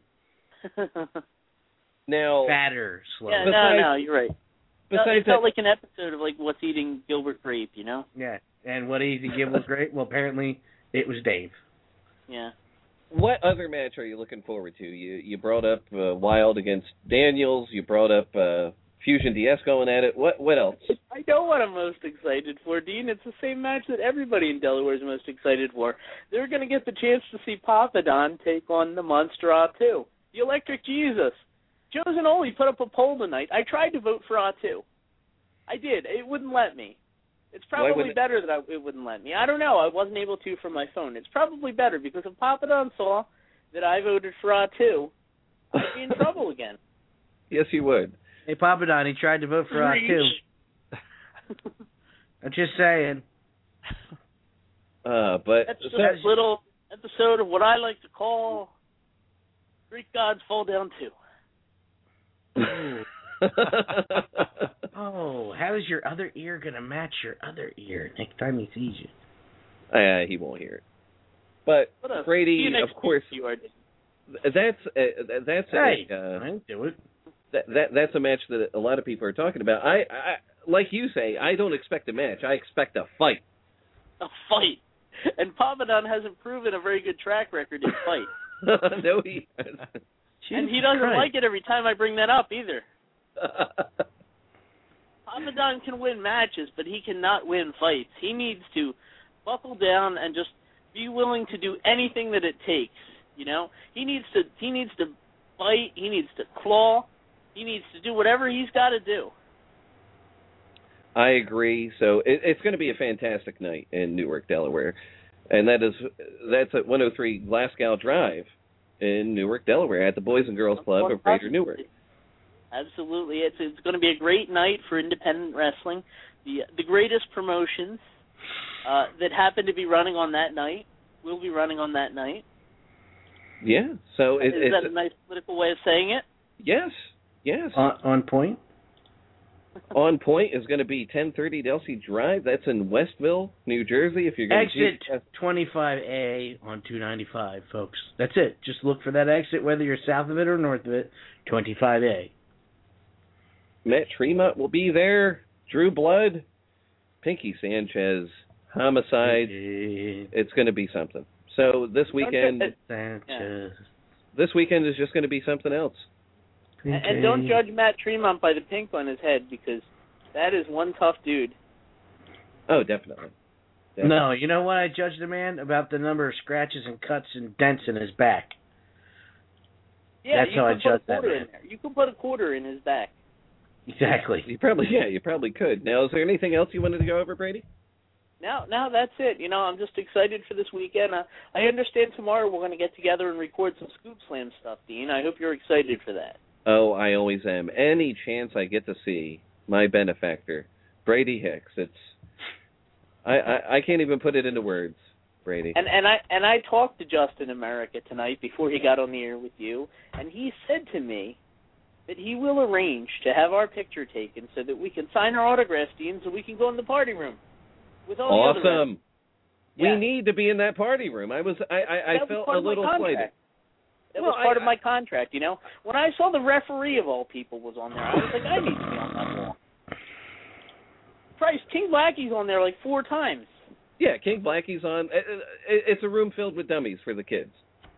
Now, fatter, slower. Yeah, no, you're right. It felt like an episode of like What's Eating Gilbert Grape, you know? Yeah, and What Eating Gilbert Grape? Well, apparently it was Dave. Yeah. What other match are you looking forward to? You brought up Wild against Daniels. You brought up Fusion DS going at it. What else? I know what I'm most excited for, Dean. It's the same match that everybody in Delaware is most excited for. They're going to get the chance to see Papadon take on the Monster A2, the Electric Jesus. Joe Zanoli put up a poll tonight. I tried to vote for A2. I did. It wouldn't let me. It's probably better that it wouldn't let me. I don't know. I wasn't able to from my phone. It's probably better because if Papadon saw that I voted for A2, I'd be in trouble again. Yes, you would. Hey, Papadon, he tried to vote for A2. I'm just saying. But that's just a little episode of what I like to call Greek Gods Fall Down 2. Oh, how is your other ear going to match your other ear next time he sees you? He won't hear it. But Brady, of course, that's a match that a lot of people are talking about. I like you say, I don't expect a match. I expect a fight. A fight. And Papadon hasn't proven a very good track record in fight. No, he hasn't. And he doesn't like it every time I bring that up either. Papadon can win matches, but he cannot win fights. He needs to buckle down and just be willing to do anything that it takes. You know, he needs to fight. He needs to claw. He needs to do whatever he's got to do. I agree. So it's going to be a fantastic night in Newark, Delaware, and that's at 103 Glasgow Drive in Newark, Delaware, at the Boys and Girls Club of Greater Newark. Absolutely. It's going to be a great night for independent wrestling. The greatest promotions that happen to be running on that night will be running on that night. Yeah. So is that a nice political way of saying it? Yes. On point? On point is going to be 1030 Delsey Drive. That's in Westville, New Jersey. If you're going exit 25A on 295, folks. That's it. Just look for that exit, whether you're south of it or north of it. 25A. Matt Tremont will be there. Drew Blood, Pinky Sanchez, Homicide. It's going to be something. So this weekend, this weekend is just going to be something else. And don't judge Matt Tremont by the pink on his head, because that is one tough dude. Oh, definitely. No, you know what I judge the man? About the number of scratches and cuts and dents in his back. Yeah, that's how I judge that man. You can put a quarter in his back. Exactly. You probably could. Now, is there anything else you wanted to go over, Brady? No, that's it. You know, I'm just excited for this weekend. I understand tomorrow we're going to get together and record some Scoop Slam stuff, Dean. I hope you're excited for that. Oh, I always am. Any chance I get to see my benefactor, Brady Hicks, I can't even put it into words, Brady. And I talked to Justin America tonight before he got on the air with you, and he said to me that he will arrange to have our picture taken so that we can sign our autographs, Dean, so we can go in the party room with all the other We need to be in that party room. I felt a little slighted. That was part of my contract, you know. When I saw the referee of all people was on there, I was like, I need to be on that wall. Christ, King Blackie's on there like 4 times. Yeah, King Blackie's on. It's a room filled with dummies for the kids.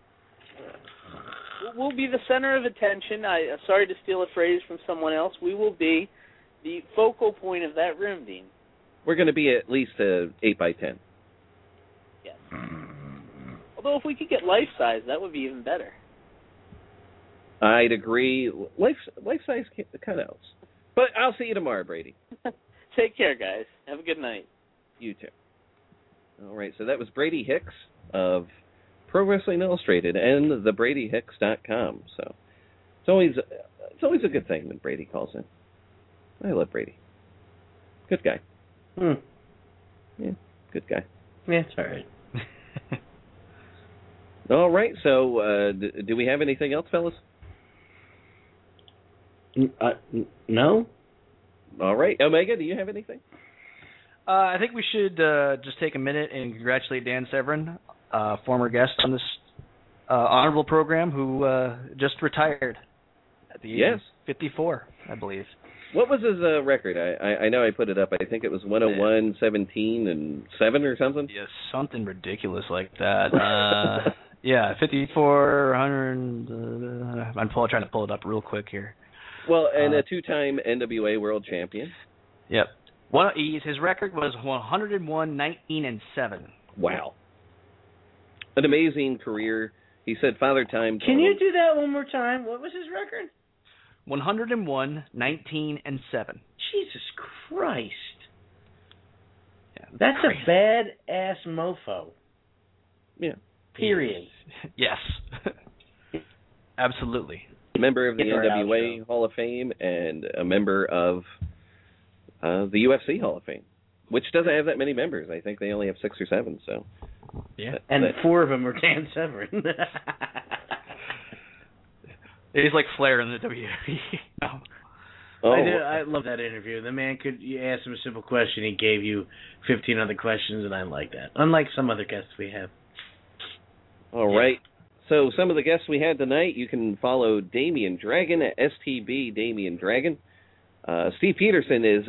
We'll be the center of attention. Sorry to steal a phrase from someone else. We will be the focal point of that room, Dean. We're going to be at least 8 by 10. Yes. Although if we could get life size, that would be even better. I'd agree. Life size cutouts. But I'll see you tomorrow, Brady. Take care, guys. Have a good night. You too. All right, so that was Brady Hicks of Pro Wrestling Illustrated and thebradyhicks.com. So it's always a good thing when Brady calls in. I love Brady. Good guy. Yeah, good guy. Yeah, it's all right. All right, so do we have anything else, fellas? No. All right, Omega, do you have anything? I think we should just take a minute and congratulate Dan Severin, former guest on this honorable program, who just retired at the age of 54, I believe. What was his record? I know I put it up. I think it was 101, 17, and 7 or something. Yeah, something ridiculous like that. Yeah, 5,400. I'm trying to pull it up real quick here. Well, and a 2-time NWA World Champion. Yep. His record was 101, 19, and 7. Wow. An amazing career. He said Father Time. Can you do that one more time? What was his record? 101, 19, and 7. Jesus Christ. Yeah, that's crazy. A bad-ass mofo. Yeah. Period. Yes. Absolutely. Member of the NWA Hall of Fame and a member of the UFC Hall of Fame, which doesn't have that many members. I think they only have 6 or 7. So. Yeah. And 4 of them are Dan Severin. He's like Flair in the WWE. I love that interview. The man you asked him a simple question, he gave you 15 other questions, and I like that. Unlike some other guests we have. All right. So some of the guests we had tonight, you can follow Damian Dragon at STB Damian Dragon. Steve Peterson is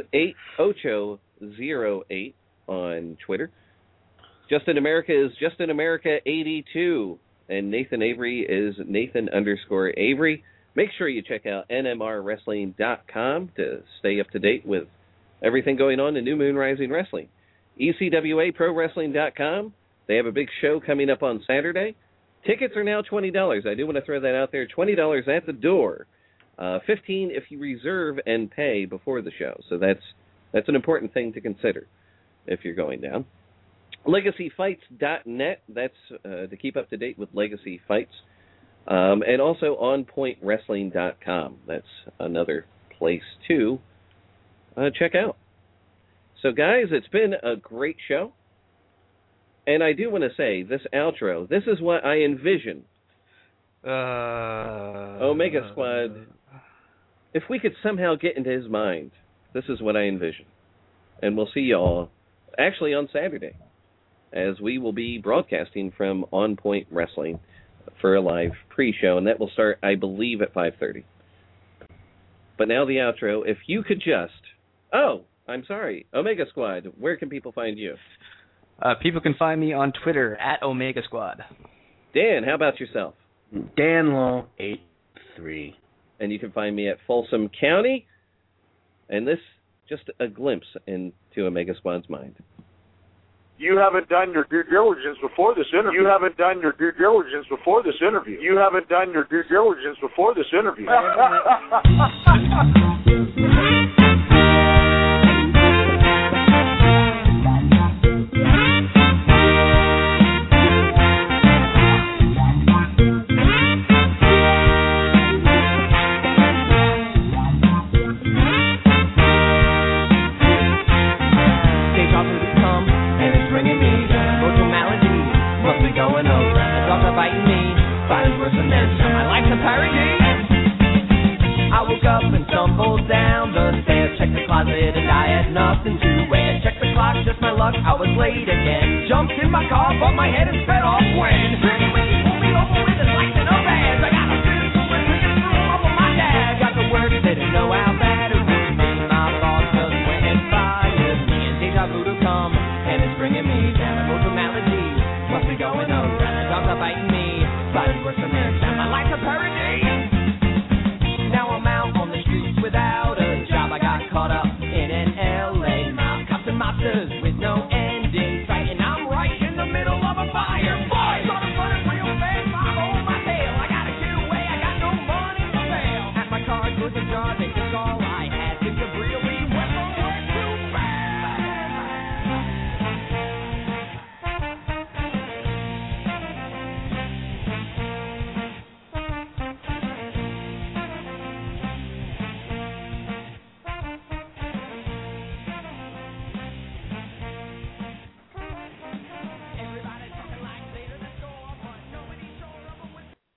8ocho08 on Twitter. Justin America is Justin America 82. And Nathan Avery is Nathan_Avery. Make sure you check out NMRWrestling.com to stay up to date with everything going on in New Moon Rising Wrestling. ECWAProWrestling.com. They have a big show coming up on Saturday. Tickets are now $20. I do want to throw that out there. $20 at the door. $15 if you reserve and pay before the show. So that's an important thing to consider if you're going down. LegacyFights.net. That's to keep up to date with Legacy Fights. And also OnPointWrestling.com. That's another place to check out. So, guys, it's been a great show. And I do want to say, this outro, this is what I envision. Omega Squad, if we could somehow get into his mind, this is what I envision. And we'll see you all actually on Saturday, as we will be broadcasting from On Point Wrestling for a live pre-show, and that will start, I believe, at 5:30. But now the outro. If you could just... Oh, I'm sorry. Omega Squad, where can people find you? People can find me on Twitter at Omega Squad. Dan, how about yourself? DanLaw83. And you can find me at Folsom County. And this, just a glimpse into Omega Squad's mind. You haven't done your due diligence before this interview. You haven't done your due diligence before this interview. You haven't done your due diligence before this interview. Down the stairs, check the closet, and I had nothing to wear. Check the clock, just just my luck, I was late again. Jumped in my car, bumped my head and sped off when